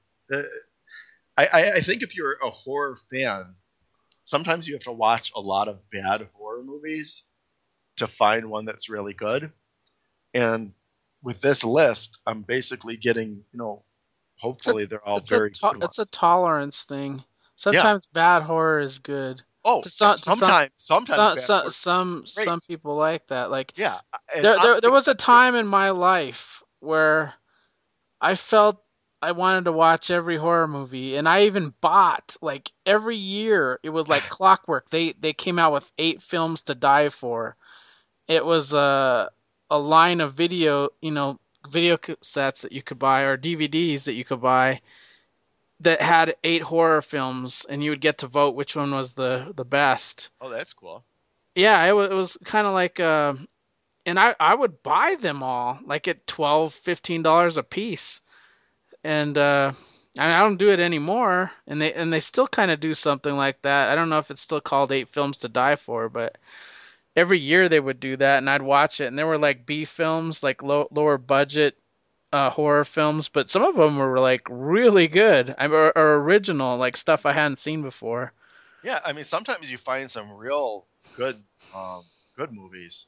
I think if you're a horror fan, sometimes you have to watch a lot of bad horror movies to find one that's really good. And with this list, I'm basically getting, hopefully they're all very good It's a ones. tolerance thing. Yeah. Sometimes bad horror is good. Oh, sometimes bad horror. Some people like that. Like Yeah. And there was a time in my life where I felt I wanted to watch every horror movie, and I even bought like every year. It was like clockwork. They came out with 8 films to die for. It was a line of video cassettes that you could buy, or DVDs that you could buy, that had 8 horror films, and you would get to vote which one was the best. Oh, that's cool. Yeah, it was kind of like and I would buy them all like at $12-15 a piece, and I don't do it anymore, and they still kind of do something like that. I don't know if it's still called 8 films to die for, but every year they would do that, and I'd watch it, and there were like B films, like lower budget horror films, but some of them were like really good, or original, like stuff I hadn't seen before. Yeah, I mean, sometimes you find some real good, good movies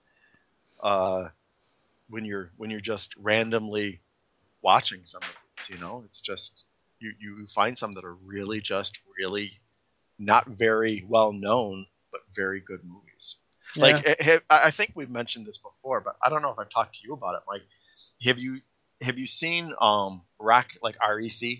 when you're just randomly watching some of these. It's just you find some that are really just really not very well known, but very good movies. Yeah. Like I think we've mentioned this before, but I don't know if I've talked to you about it. Like, have you seen REC, like REC?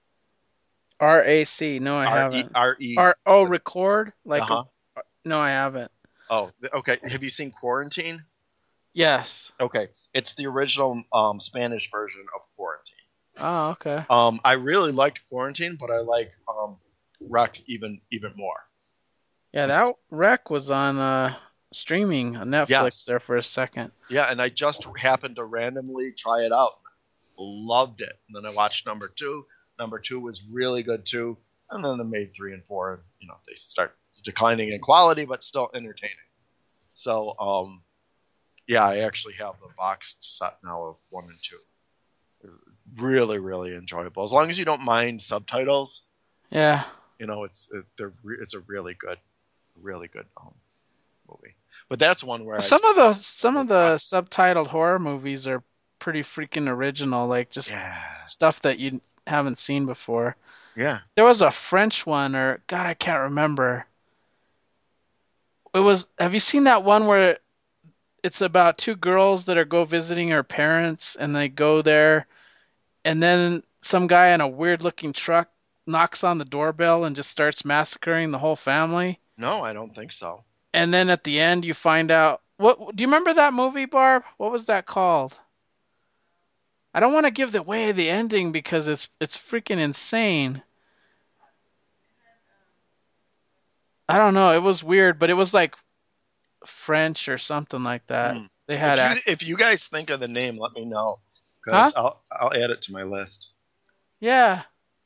RAC? No, I haven't. Record? Like Uh-huh. no, I haven't. Oh, okay. Have you seen Quarantine? Yes. Okay, it's the original Spanish version of Quarantine. Oh, okay. I really liked Quarantine, but I like REC even more. Yeah, that REC was on streaming on Netflix there for a second. Yeah, and I just happened to randomly try it out. Loved it. And then I watched number 2. Number 2 was really good too. And then they made 3 and 4, and they start declining in quality, but still entertaining. So, yeah, I actually have the box set now of 1 and 2. Really, really enjoyable. As long as you don't mind subtitles. Yeah. It's a really good movie. But that's one where some of the subtitled horror movies are pretty freaking original, like just stuff that you haven't seen before. Yeah. There was a French one, or God, I can't remember. Have you seen that one where it's about 2 girls that go visiting her parents, and they go there, and then some guy in a weird looking truck knocks on the doorbell and just starts massacring the whole family? No, I don't think so. And then at the end you find out, what do you remember that movie, Barb? What was that called? I don't want to give away the ending because it's freaking insane. I don't know, it was weird, but it was like French or something like that. They had If you guys think of the name, let me know, Huh? because I'll add it to my list. Yeah.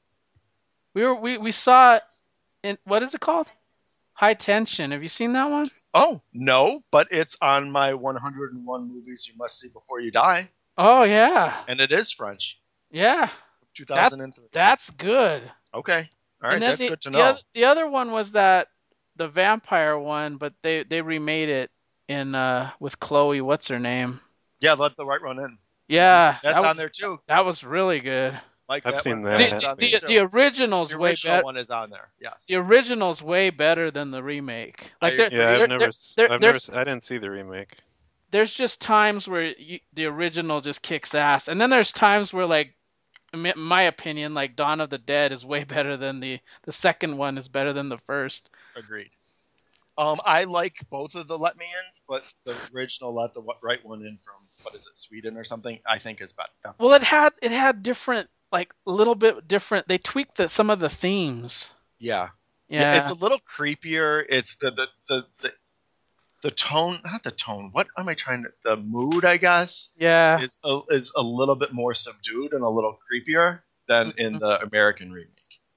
We saw it in, what is it called? High Tension. Have you seen that one? Oh no, but it's on my 101 movies you must see before you die, Oh yeah. and it is French, Yeah. That's 2003. that's good. Okay, all And right, then that's good to the know. other one was that the vampire one, but they remade it in with Chloe, what's her name? Yeah, let the right one in. Yeah, That's on there too, that was really good. Mike. I've That seen one, that that. one's on there The too. original's The way original better. one is on there. Yes, The original's way better than the remake. I Like there agree. Yeah, I didn't see the remake. there's just times where the original just kicks ass, and then there's times where, like, in my opinion, like Dawn of the Dead is way better than the second one is better than the first. Agreed. I like both of the Let Me Ins, but the original Let the Right One In from, what is it, Sweden or something, I think is better. Well, it had different, like, a little bit different. They tweaked some of the themes. Yeah. Yeah, it's Yeah. a little creepier. It's the tone, not the tone. What am I trying to? The mood, I guess, Yeah. is a little bit more subdued and a little creepier than in Mhm. the American remake.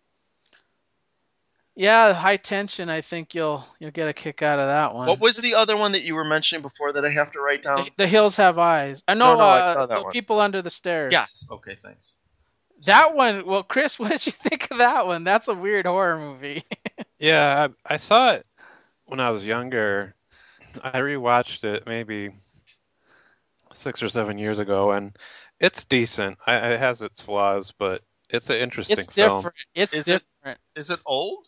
Yeah, High Tension. I think you'll get a kick out of that What one. was the other one that you were mentioning before that I have to write down? The Hills Have Eyes. I know. No, I saw that The one. People Under the Stairs. Yes. Okay, thanks. That one. Well, Chris, what did you think of that one? That's a weird horror movie. Yeah, I saw it when I was younger. I rewatched it maybe 6 or 7 years ago, and it's decent. It has its flaws, but it's an interesting It's film. different. It's Is different. Is it old?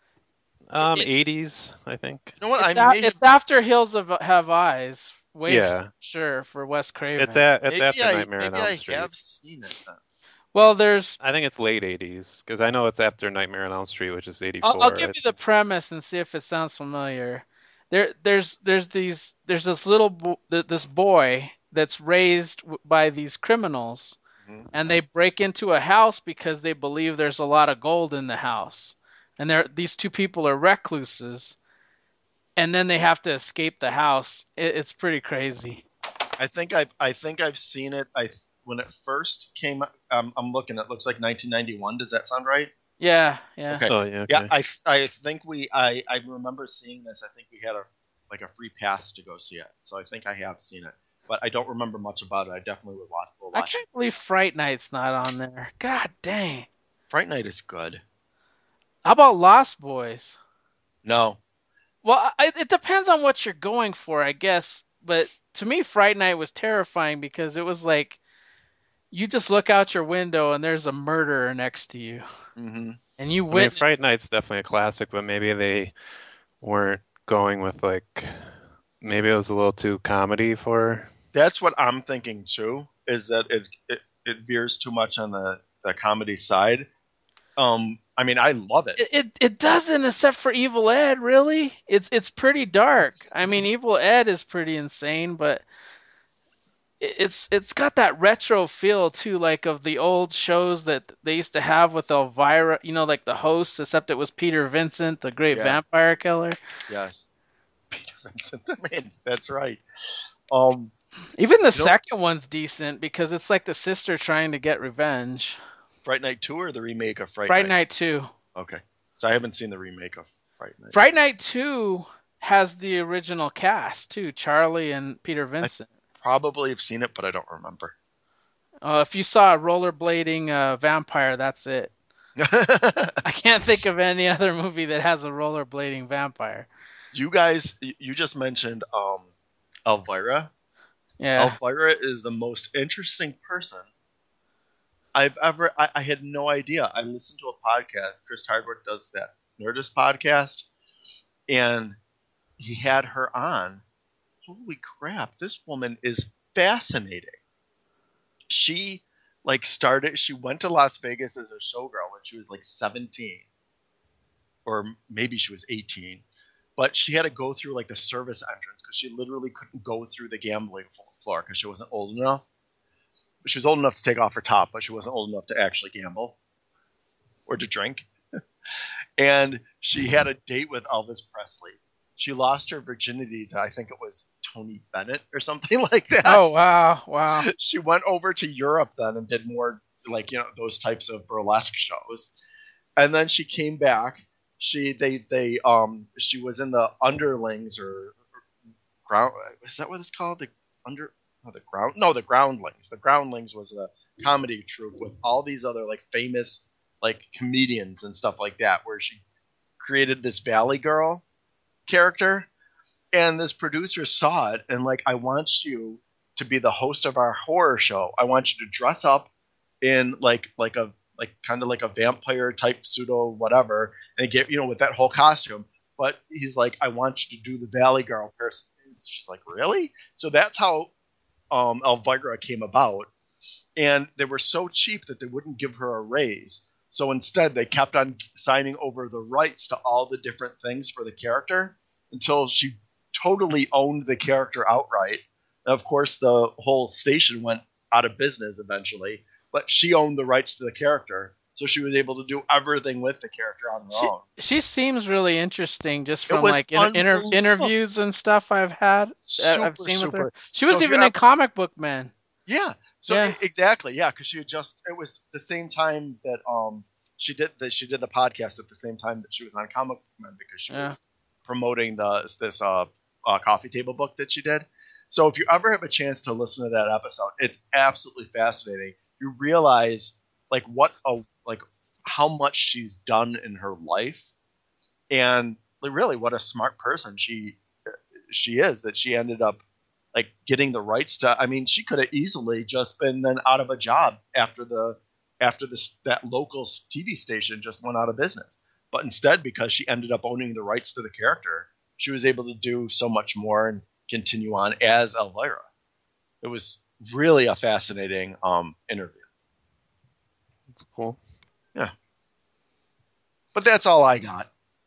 It's 80s, I think. You know what? it's after Hills Have Eyes. Yeah, Sure, for Wes it's Craven. after Nightmare on maybe Elm I Street. have seen it then. Well, there's. I think it's late 80s because I know it's after Nightmare on Elm Street, which is I'll 84. give you the premise and see if it sounds familiar. There's this this boy that's raised by these criminals, Mhm. and they break into a house because they believe there's a lot of gold in the house, and these two people are recluses, and then they have to escape the house. It's pretty crazy. I think I've seen it. When it first came. I'm looking. It looks like 1991. Does that sound right? Yeah. Okay. Oh, yeah, Yeah, okay. I think I remember seeing this. I think we had a free pass to go see it. So I think I have seen it, but I don't remember much about it. I definitely will I watch it. can't believe Fright Night's not on there. God dang. Fright Night is good. How about Lost Boys? No. Well, it depends on what you're going for, I guess. But to me, Fright Night was terrifying because it was like you just look out your window and there's a murderer next to you, Mm-hmm. and you I mean, Fright witness. Night's definitely a classic, but maybe they weren't going with maybe it was a little too comedy for. That's what I'm thinking too. Is that it veers too much on the comedy side. I mean, I love it. It doesn't, except for Evil Ed. Really, it's pretty dark. I mean, Evil Ed is pretty insane, but it's got that retro feel too, like of the old shows that they used to have with Elvira, like the host, except it was Peter Vincent, the great Yeah. vampire killer. Yes. Peter Vincent. Man, that's right. Um, Even the second one's decent because it's like the sister trying to get revenge. Fright Night 2 or the remake of Fright Fright Night? Night 2. Okay. So I haven't seen the remake of Fright Night. Fright Night 2 has the original cast too, Charlie and Peter Vincent. Probably have seen it, but I don't remember. If you saw a rollerblading vampire, that's it. I can't think of any other movie that has a rollerblading vampire. You guys, you just mentioned Elvira. Yeah. Elvira is the most interesting person I've ever. I had no idea. I listened to a podcast. Chris Hardwick does that Nerdist podcast, and he had her on. Holy crap! This woman is fascinating. She she went to Las Vegas as a showgirl when she was like 17, or maybe she was 18. But she had to go through like the service entrance because she literally couldn't go through the gambling floor because she wasn't old enough. She was old enough to take off her top, but she wasn't old enough to actually gamble or to drink. And she had a date with Elvis Presley. she lost her virginity to, I think it was Tony Bennett or something like that. Oh wow. She went over to Europe then and did more like those types of burlesque shows, and then she came back. She was in the Underlings or ground. Is that what it's called? The under. Oh, the ground. No, the Groundlings. The Groundlings was a comedy troupe with all these other like famous like comedians and stuff like that, where she created this Valley Girl character, and this producer saw it and like, I want you to be the host of our horror show. I want you to dress up in like kind of like a vampire type pseudo whatever, and get with that whole costume. But he's like, I want you to do the Valley Girl person. She's like, really? So that's how Elvira came about. And they were so cheap that they wouldn't give her a raise. So instead, they kept on signing over the rights to all the different things for the character until she totally owned the character outright. And of course, the whole station went out of business eventually, but she owned the rights to the character. So she was able to do everything with the character on her own. She seems really interesting just It from was like unbelievable. interviews and stuff I've seen with her. Super. She was So if even you're in Comic Book Man. Yeah. So Yeah. exactly, yeah, because it was the same time that she did the podcast at the same time that she was on Comic Book Man, because she was promoting this coffee table book that she did. So if you ever have a chance to listen to that episode, it's absolutely fascinating. You realize like how much she's done in her life, and really what a smart person she is, that she ended up like getting the rights to. I mean, she could have easily just been then out of a job after that local TV station just went out of business. But instead, because she ended up owning the rights to the character, she was able to do so much more and continue on as Elvira. It was really a fascinating interview. That's cool. Yeah. But that's all I got.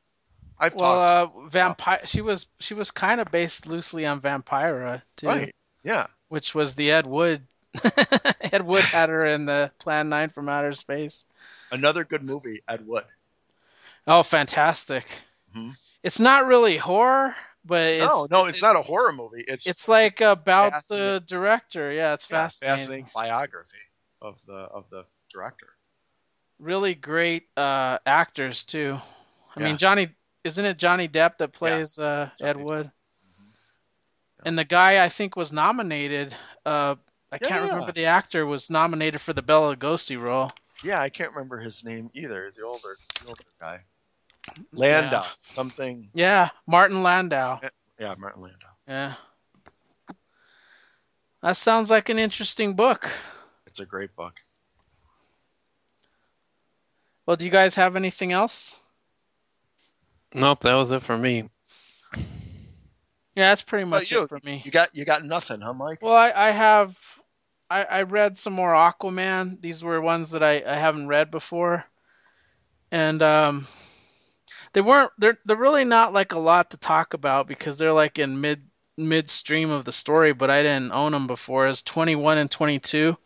Vampire. She was kind of based loosely on Vampira too, Right. Yeah. which was the Ed Wood. Ed Wood had her in the Plan 9 from Outer Space. Another good movie, Ed Wood. Oh, fantastic! Mm-hmm. It's not really horror, but it's not a horror movie. It's like about the director. Yeah, it's fascinating. Fascinating biography of the director. Really great actors too. I mean, isn't it Johnny Depp that plays Ed Wood? Mm-hmm. Yeah. And the guy I think was nominated. I can't remember the actor was nominated for the Bela Lugosi role. Yeah, I can't remember his name either. The older guy. Landau, something. Yeah, Martin Landau. Yeah, Martin Landau. Yeah. That sounds like an interesting book. It's a great book. Well, do you guys have anything else? Nope, that was it for me. Yeah, that's pretty much it for me. You got nothing, huh, Mike? Well, I read some more Aquaman. These were ones that I haven't read before. And they're really not like a lot to talk about because they're like in midstream of the story, but I didn't own them before. It's 21 and 22.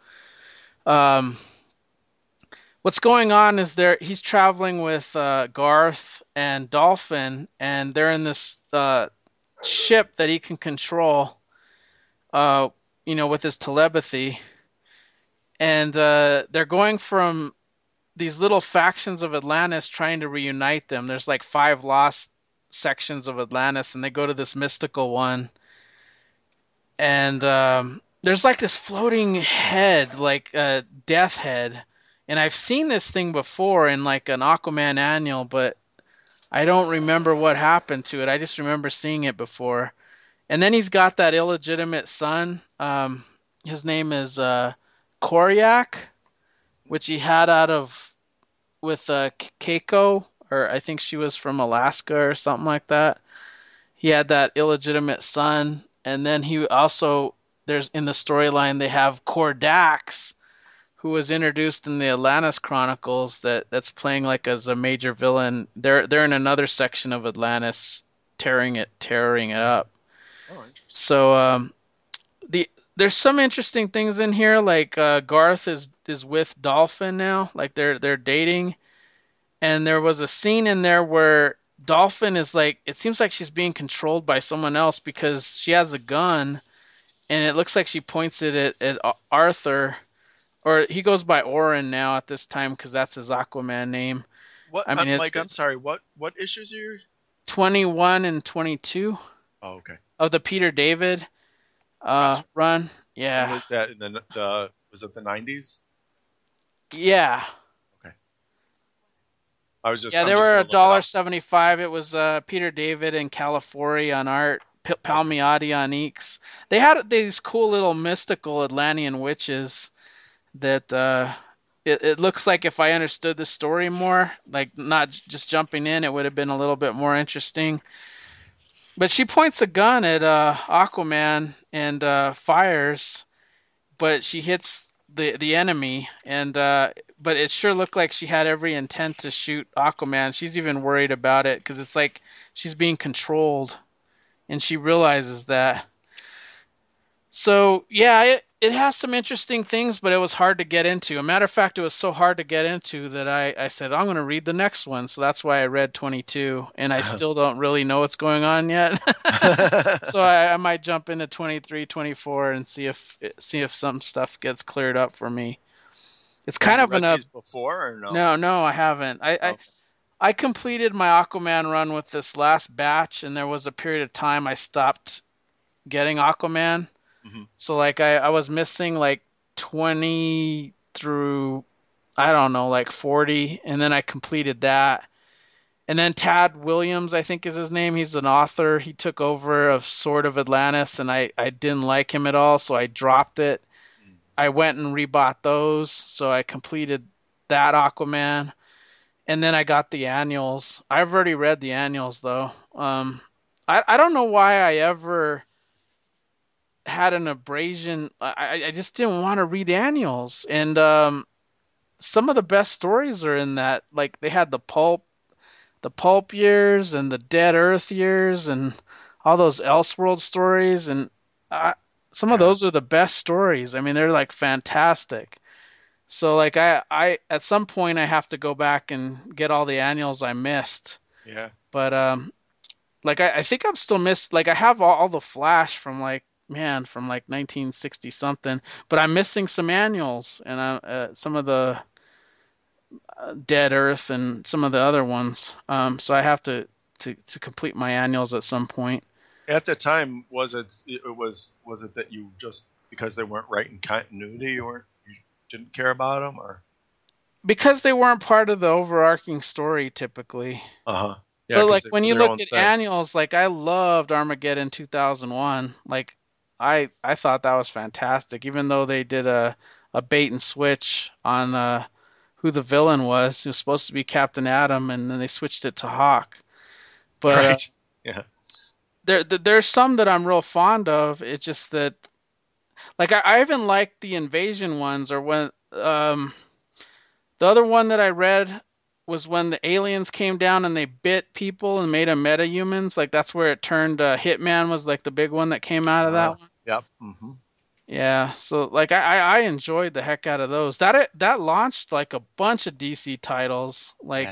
What's going on is he's traveling with Garth and Dolphin, and they're in this ship that he can control, with his telepathy. And they're going from these little factions of Atlantis trying to reunite them. There's like 5 lost sections of Atlantis, and they go to this mystical one. And there's like this floating head, like a death head. And I've seen this thing before in like an Aquaman annual, but I don't remember what happened to it. I just remember seeing it before. And then he's got that illegitimate son. His name is Koryak, which he had with Keiko, or I think she was from Alaska or something like that. He had that illegitimate son. And then he also, there's in the storyline, they have Kordax, who was introduced in the Atlantis Chronicles that's playing like as a major villain. They're in another section of Atlantis, tearing it up. Oh, so there's some interesting things in here. Like Garth is with Dolphin now, like they're dating, and there was a scene in there where Dolphin is like, it seems like she's being controlled by someone else because she has a gun and it looks like she points it at Arthur, or he goes by Orin now at this time because that's his Aquaman name. What, I mean, Mike? I'm sorry. What issues are you? 21 and 22 Oh, okay. of the Peter David Gotcha. run. And Yeah, was that in the was it the 90s? yeah, Okay. I was just yeah. I'm They just were gonna a look it dollar up. 75. It was Peter David and California on art, Palmiotti on inks. They had these cool little mystical Atlantean witches that it looks like if I understood the story more, like not just jumping in, it would have been a little bit more interesting. But she points a gun at Aquaman and fires, but she hits the enemy, and but it sure looked like she had every intent to shoot Aquaman. She's even worried about it because it's like she's being controlled, and she realizes that. So yeah, it has some interesting things, but it was hard to get into. A matter of fact, it was so hard to get into that I said I'm going to read the next one. So that's why I read 22, and I still don't really know what's going on yet. So I might jump into 23, 24, and see if some stuff gets cleared up for me. It's Have kind you of read these before or no? no, I haven't. Okay. I completed my Aquaman run with this last batch, and there was a period of time I stopped getting Aquaman. Hmm. So like I was missing like 20 through, I don't know, like 40, and then I completed that. And then Tad Williams, I think is his name. He's an author. He took over of Sword of Atlantis, and I didn't like him at all, so I dropped it. I went and rebought those, so I completed that Aquaman. And then I got the annuals. I've already read the annuals though. I don't know why I ever had an abrasion. I just didn't want to read annuals, and some of the best stories are in that. Like they had the pulp years and the Dead Earth years and all those Elseworld stories, and uh, some of Yeah. those are the best stories. I mean, they're like fantastic. So like I at some point I have to go back and get all the annuals I missed. Yeah. But like I think I'm still missed. Like I have all the Flash from like man from like 1960 something, but I'm missing some annuals and some of the Dead Earth and some of the other ones. So I have to complete my annuals at some point. At the time, was it that you just because they weren't right in continuity, you didn't care about them, or Because they weren't part of the overarching story typically. uh huh, yeah, But because like they when were you their look own at thing. annuals, like I loved Armageddon 2001. Like I thought that was fantastic, even though they did a bait and switch on who the villain was. It was supposed to be Captain Atom, and then they switched it to Hawk. But Right. Yeah. there's some that I'm real fond of. It's just that like I even liked the invasion ones, or when the other one that I read was when the aliens came down and they bit people and made them metahumans. Like that's where it turned. Hitman was like the big one that came out of that one. Yep. Hmm. Yeah, so like I enjoyed the heck out of those. That launched like a bunch of DC titles, Yeah. like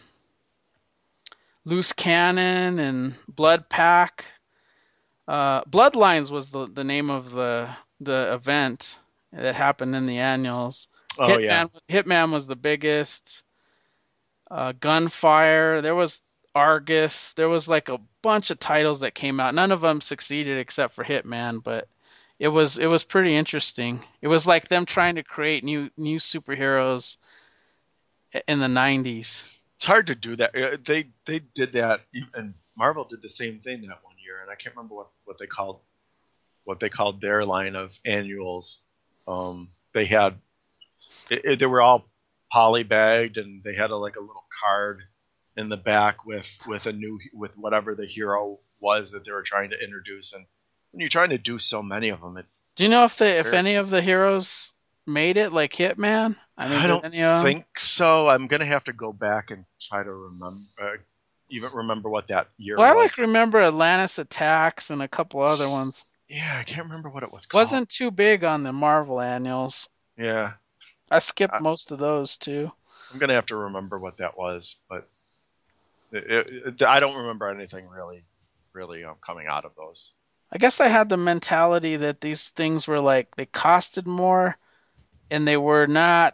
Loose Cannon and Blood Pack. Bloodlines was the name of the event that happened in the annuals. Oh yeah. Hitman was the biggest. Gunfire. There was Argus. There was like a bunch of titles that came out. None of them succeeded except for Hitman, but it was pretty interesting. It was like them trying to create new superheroes in the 90s. It's hard to do that. They did that, and Marvel did the same thing that one year, and I can't remember what they called their line of annuals. They had they were all polybagged, and they had like a little card in the back with whatever the hero was that they were trying to introduce. And when you're trying to do so many of them, Do you know if any of the heroes made it, like Hitman? I mean, I did don't any of them? think so. I'm gonna have to go back and try to even remember what that year Well, I was. like remember Atlantis Attacks and a couple other ones. Yeah, I can't remember what it was called. Wasn't too big on the Marvel annuals. Yeah, I skipped I, most of those too. I'm gonna have to remember what that was. But I don't remember anything really coming out of those. I guess I had the mentality that these things were like they costed more and they weren't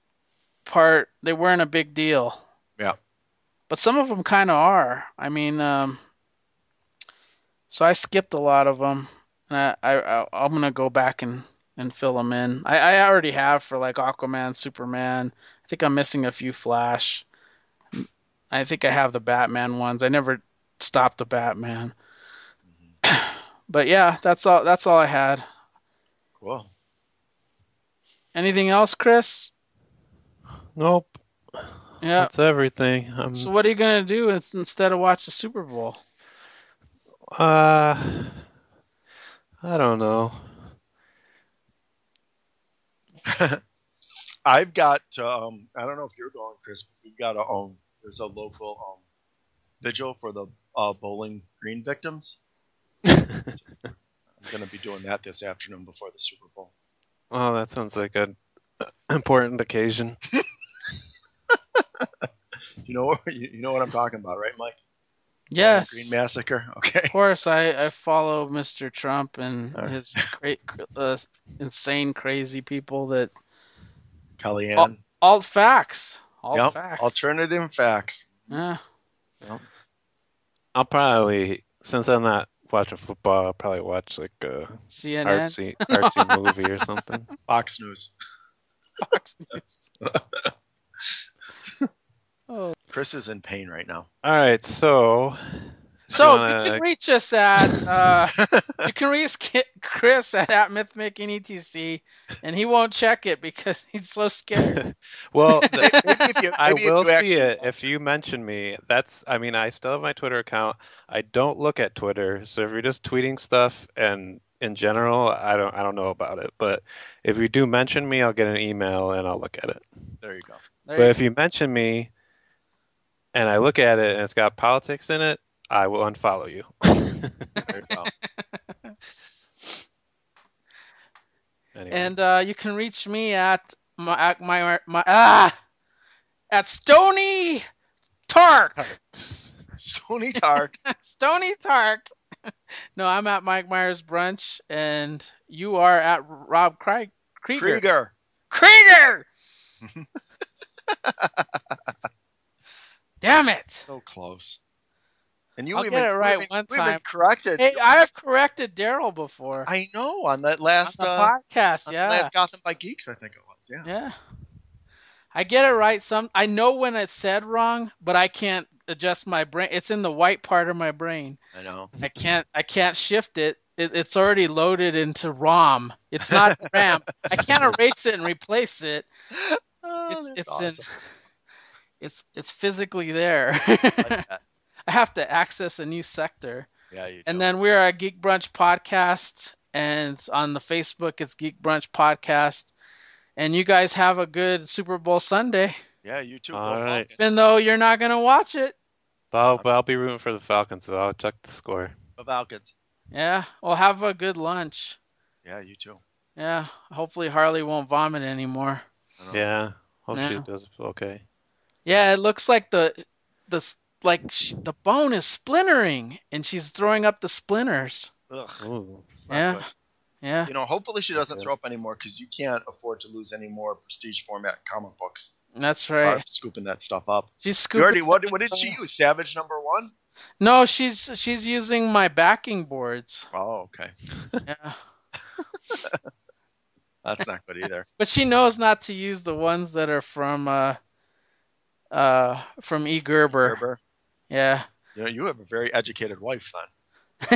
a big deal. Yeah. But some of them kind of are. I mean, so I skipped a lot of them. And I'm gonna go back and fill them in. I already have for like Aquaman, Superman. I think I'm missing a few Flash. I think I have the Batman ones. I never stopped the Batman. But yeah, that's all I had. Cool. Anything else, Chris? Nope. Yeah. That's everything. So what are you gonna do instead of watch the Super Bowl? I don't know. I've got. I don't know if you're going, Chris. But we've got there's a local vigil for the Bowling Green victims. I'm going to be doing that this afternoon before the Super Bowl. Oh, that sounds like an important occasion. You know what I'm talking about, right, Mike? Yes. Green Massacre. Okay. Of course, I follow Mr. Trump and his great, insane, crazy people that. Kellyanne. Alt facts. Facts. Alternative facts. Yeah. Yep. I'll probably, since I'm not watching football, I'll probably watch like a CNN? artsy movie or something. Fox News. Fox News. Oh. Chris is in pain right now. All right, so you can reach us at you can reach Chris at MythMaking and he won't check it because he's so scared. Well, maybe I will see it if you mention me. I still have my Twitter account. I don't look at Twitter, so if you're just tweeting stuff and in general, I don't know about it. But if you do mention me, I'll get an email and I'll look at it. There you go. But if you mention me and I look at it and it's got politics in it, I will unfollow you. There you go. Anyway. And you can reach me at at Stony Tark. Stony Tark. Stony Tark. No, I'm at Mike Myers Brunch, and you are at Rob Krieger. Krieger. Damn it! So close. And I'll get it right one time. Been corrected. Hey, I have corrected Daryl before. I know on that last podcast. Yeah, last Gotham by Geeks, I think it was. Yeah. I get it right. I know when it's said wrong, but I can't adjust my brain. It's in the white part of my brain. I know. I can't shift it. It's already loaded into ROM. It's not RAM. I can't erase it and replace it. It's awesome. It's physically there. I have to access a new sector. Yeah, you do. And then we're at Geek Brunch Podcast, and on the Facebook it's Geek Brunch Podcast. And you guys have a good Super Bowl Sunday. Yeah, you too. All right. Even though you're not gonna watch it. I'll be rooting for the Falcons, so I'll check the score. The Falcons. Yeah. Well, have a good lunch. Yeah, you too. Yeah. Hopefully Harley won't vomit anymore. Yeah. Hope she does okay. Yeah, it looks like the bone is splintering, and she's throwing up the splinters. Ugh. Ooh. Yeah. Yeah. Hopefully she doesn't throw up anymore because you can't afford to lose any more prestige format comic books. That's right. Scooping that stuff up. She's scooping. What did she use? Savage #1? No, she's using my backing boards. Oh, okay. Yeah. That's not good either. But she knows not to use the ones that are from E. Gerber. Yeah. You have a very educated wife then.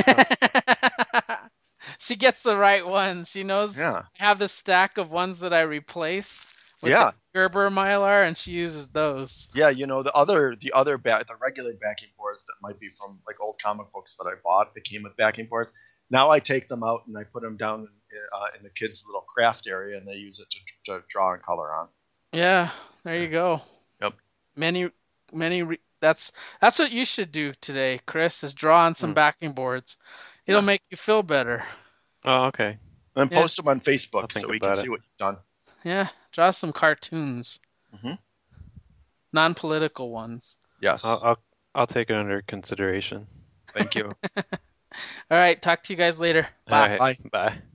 She gets the right ones. She knows. Yeah. I have this stack of ones that I replace with the Gerber Mylar, and she uses those. Yeah, the regular backing boards that might be from like old comic books that I bought that came with backing boards. Now I take them out and I put them down in the kids' little craft area, and they use it to draw and color on. Yeah, there you go. Yep. That's what you should do today, Chris. Is draw on some backing boards. It'll make you feel better. Oh, okay. And post them on Facebook so we can see what you've done. Yeah, draw some cartoons. Mm-hmm. Non-political ones. Yes. I'll take it under consideration. Thank you. All right, talk to you guys later. All Bye. right. Bye. Bye.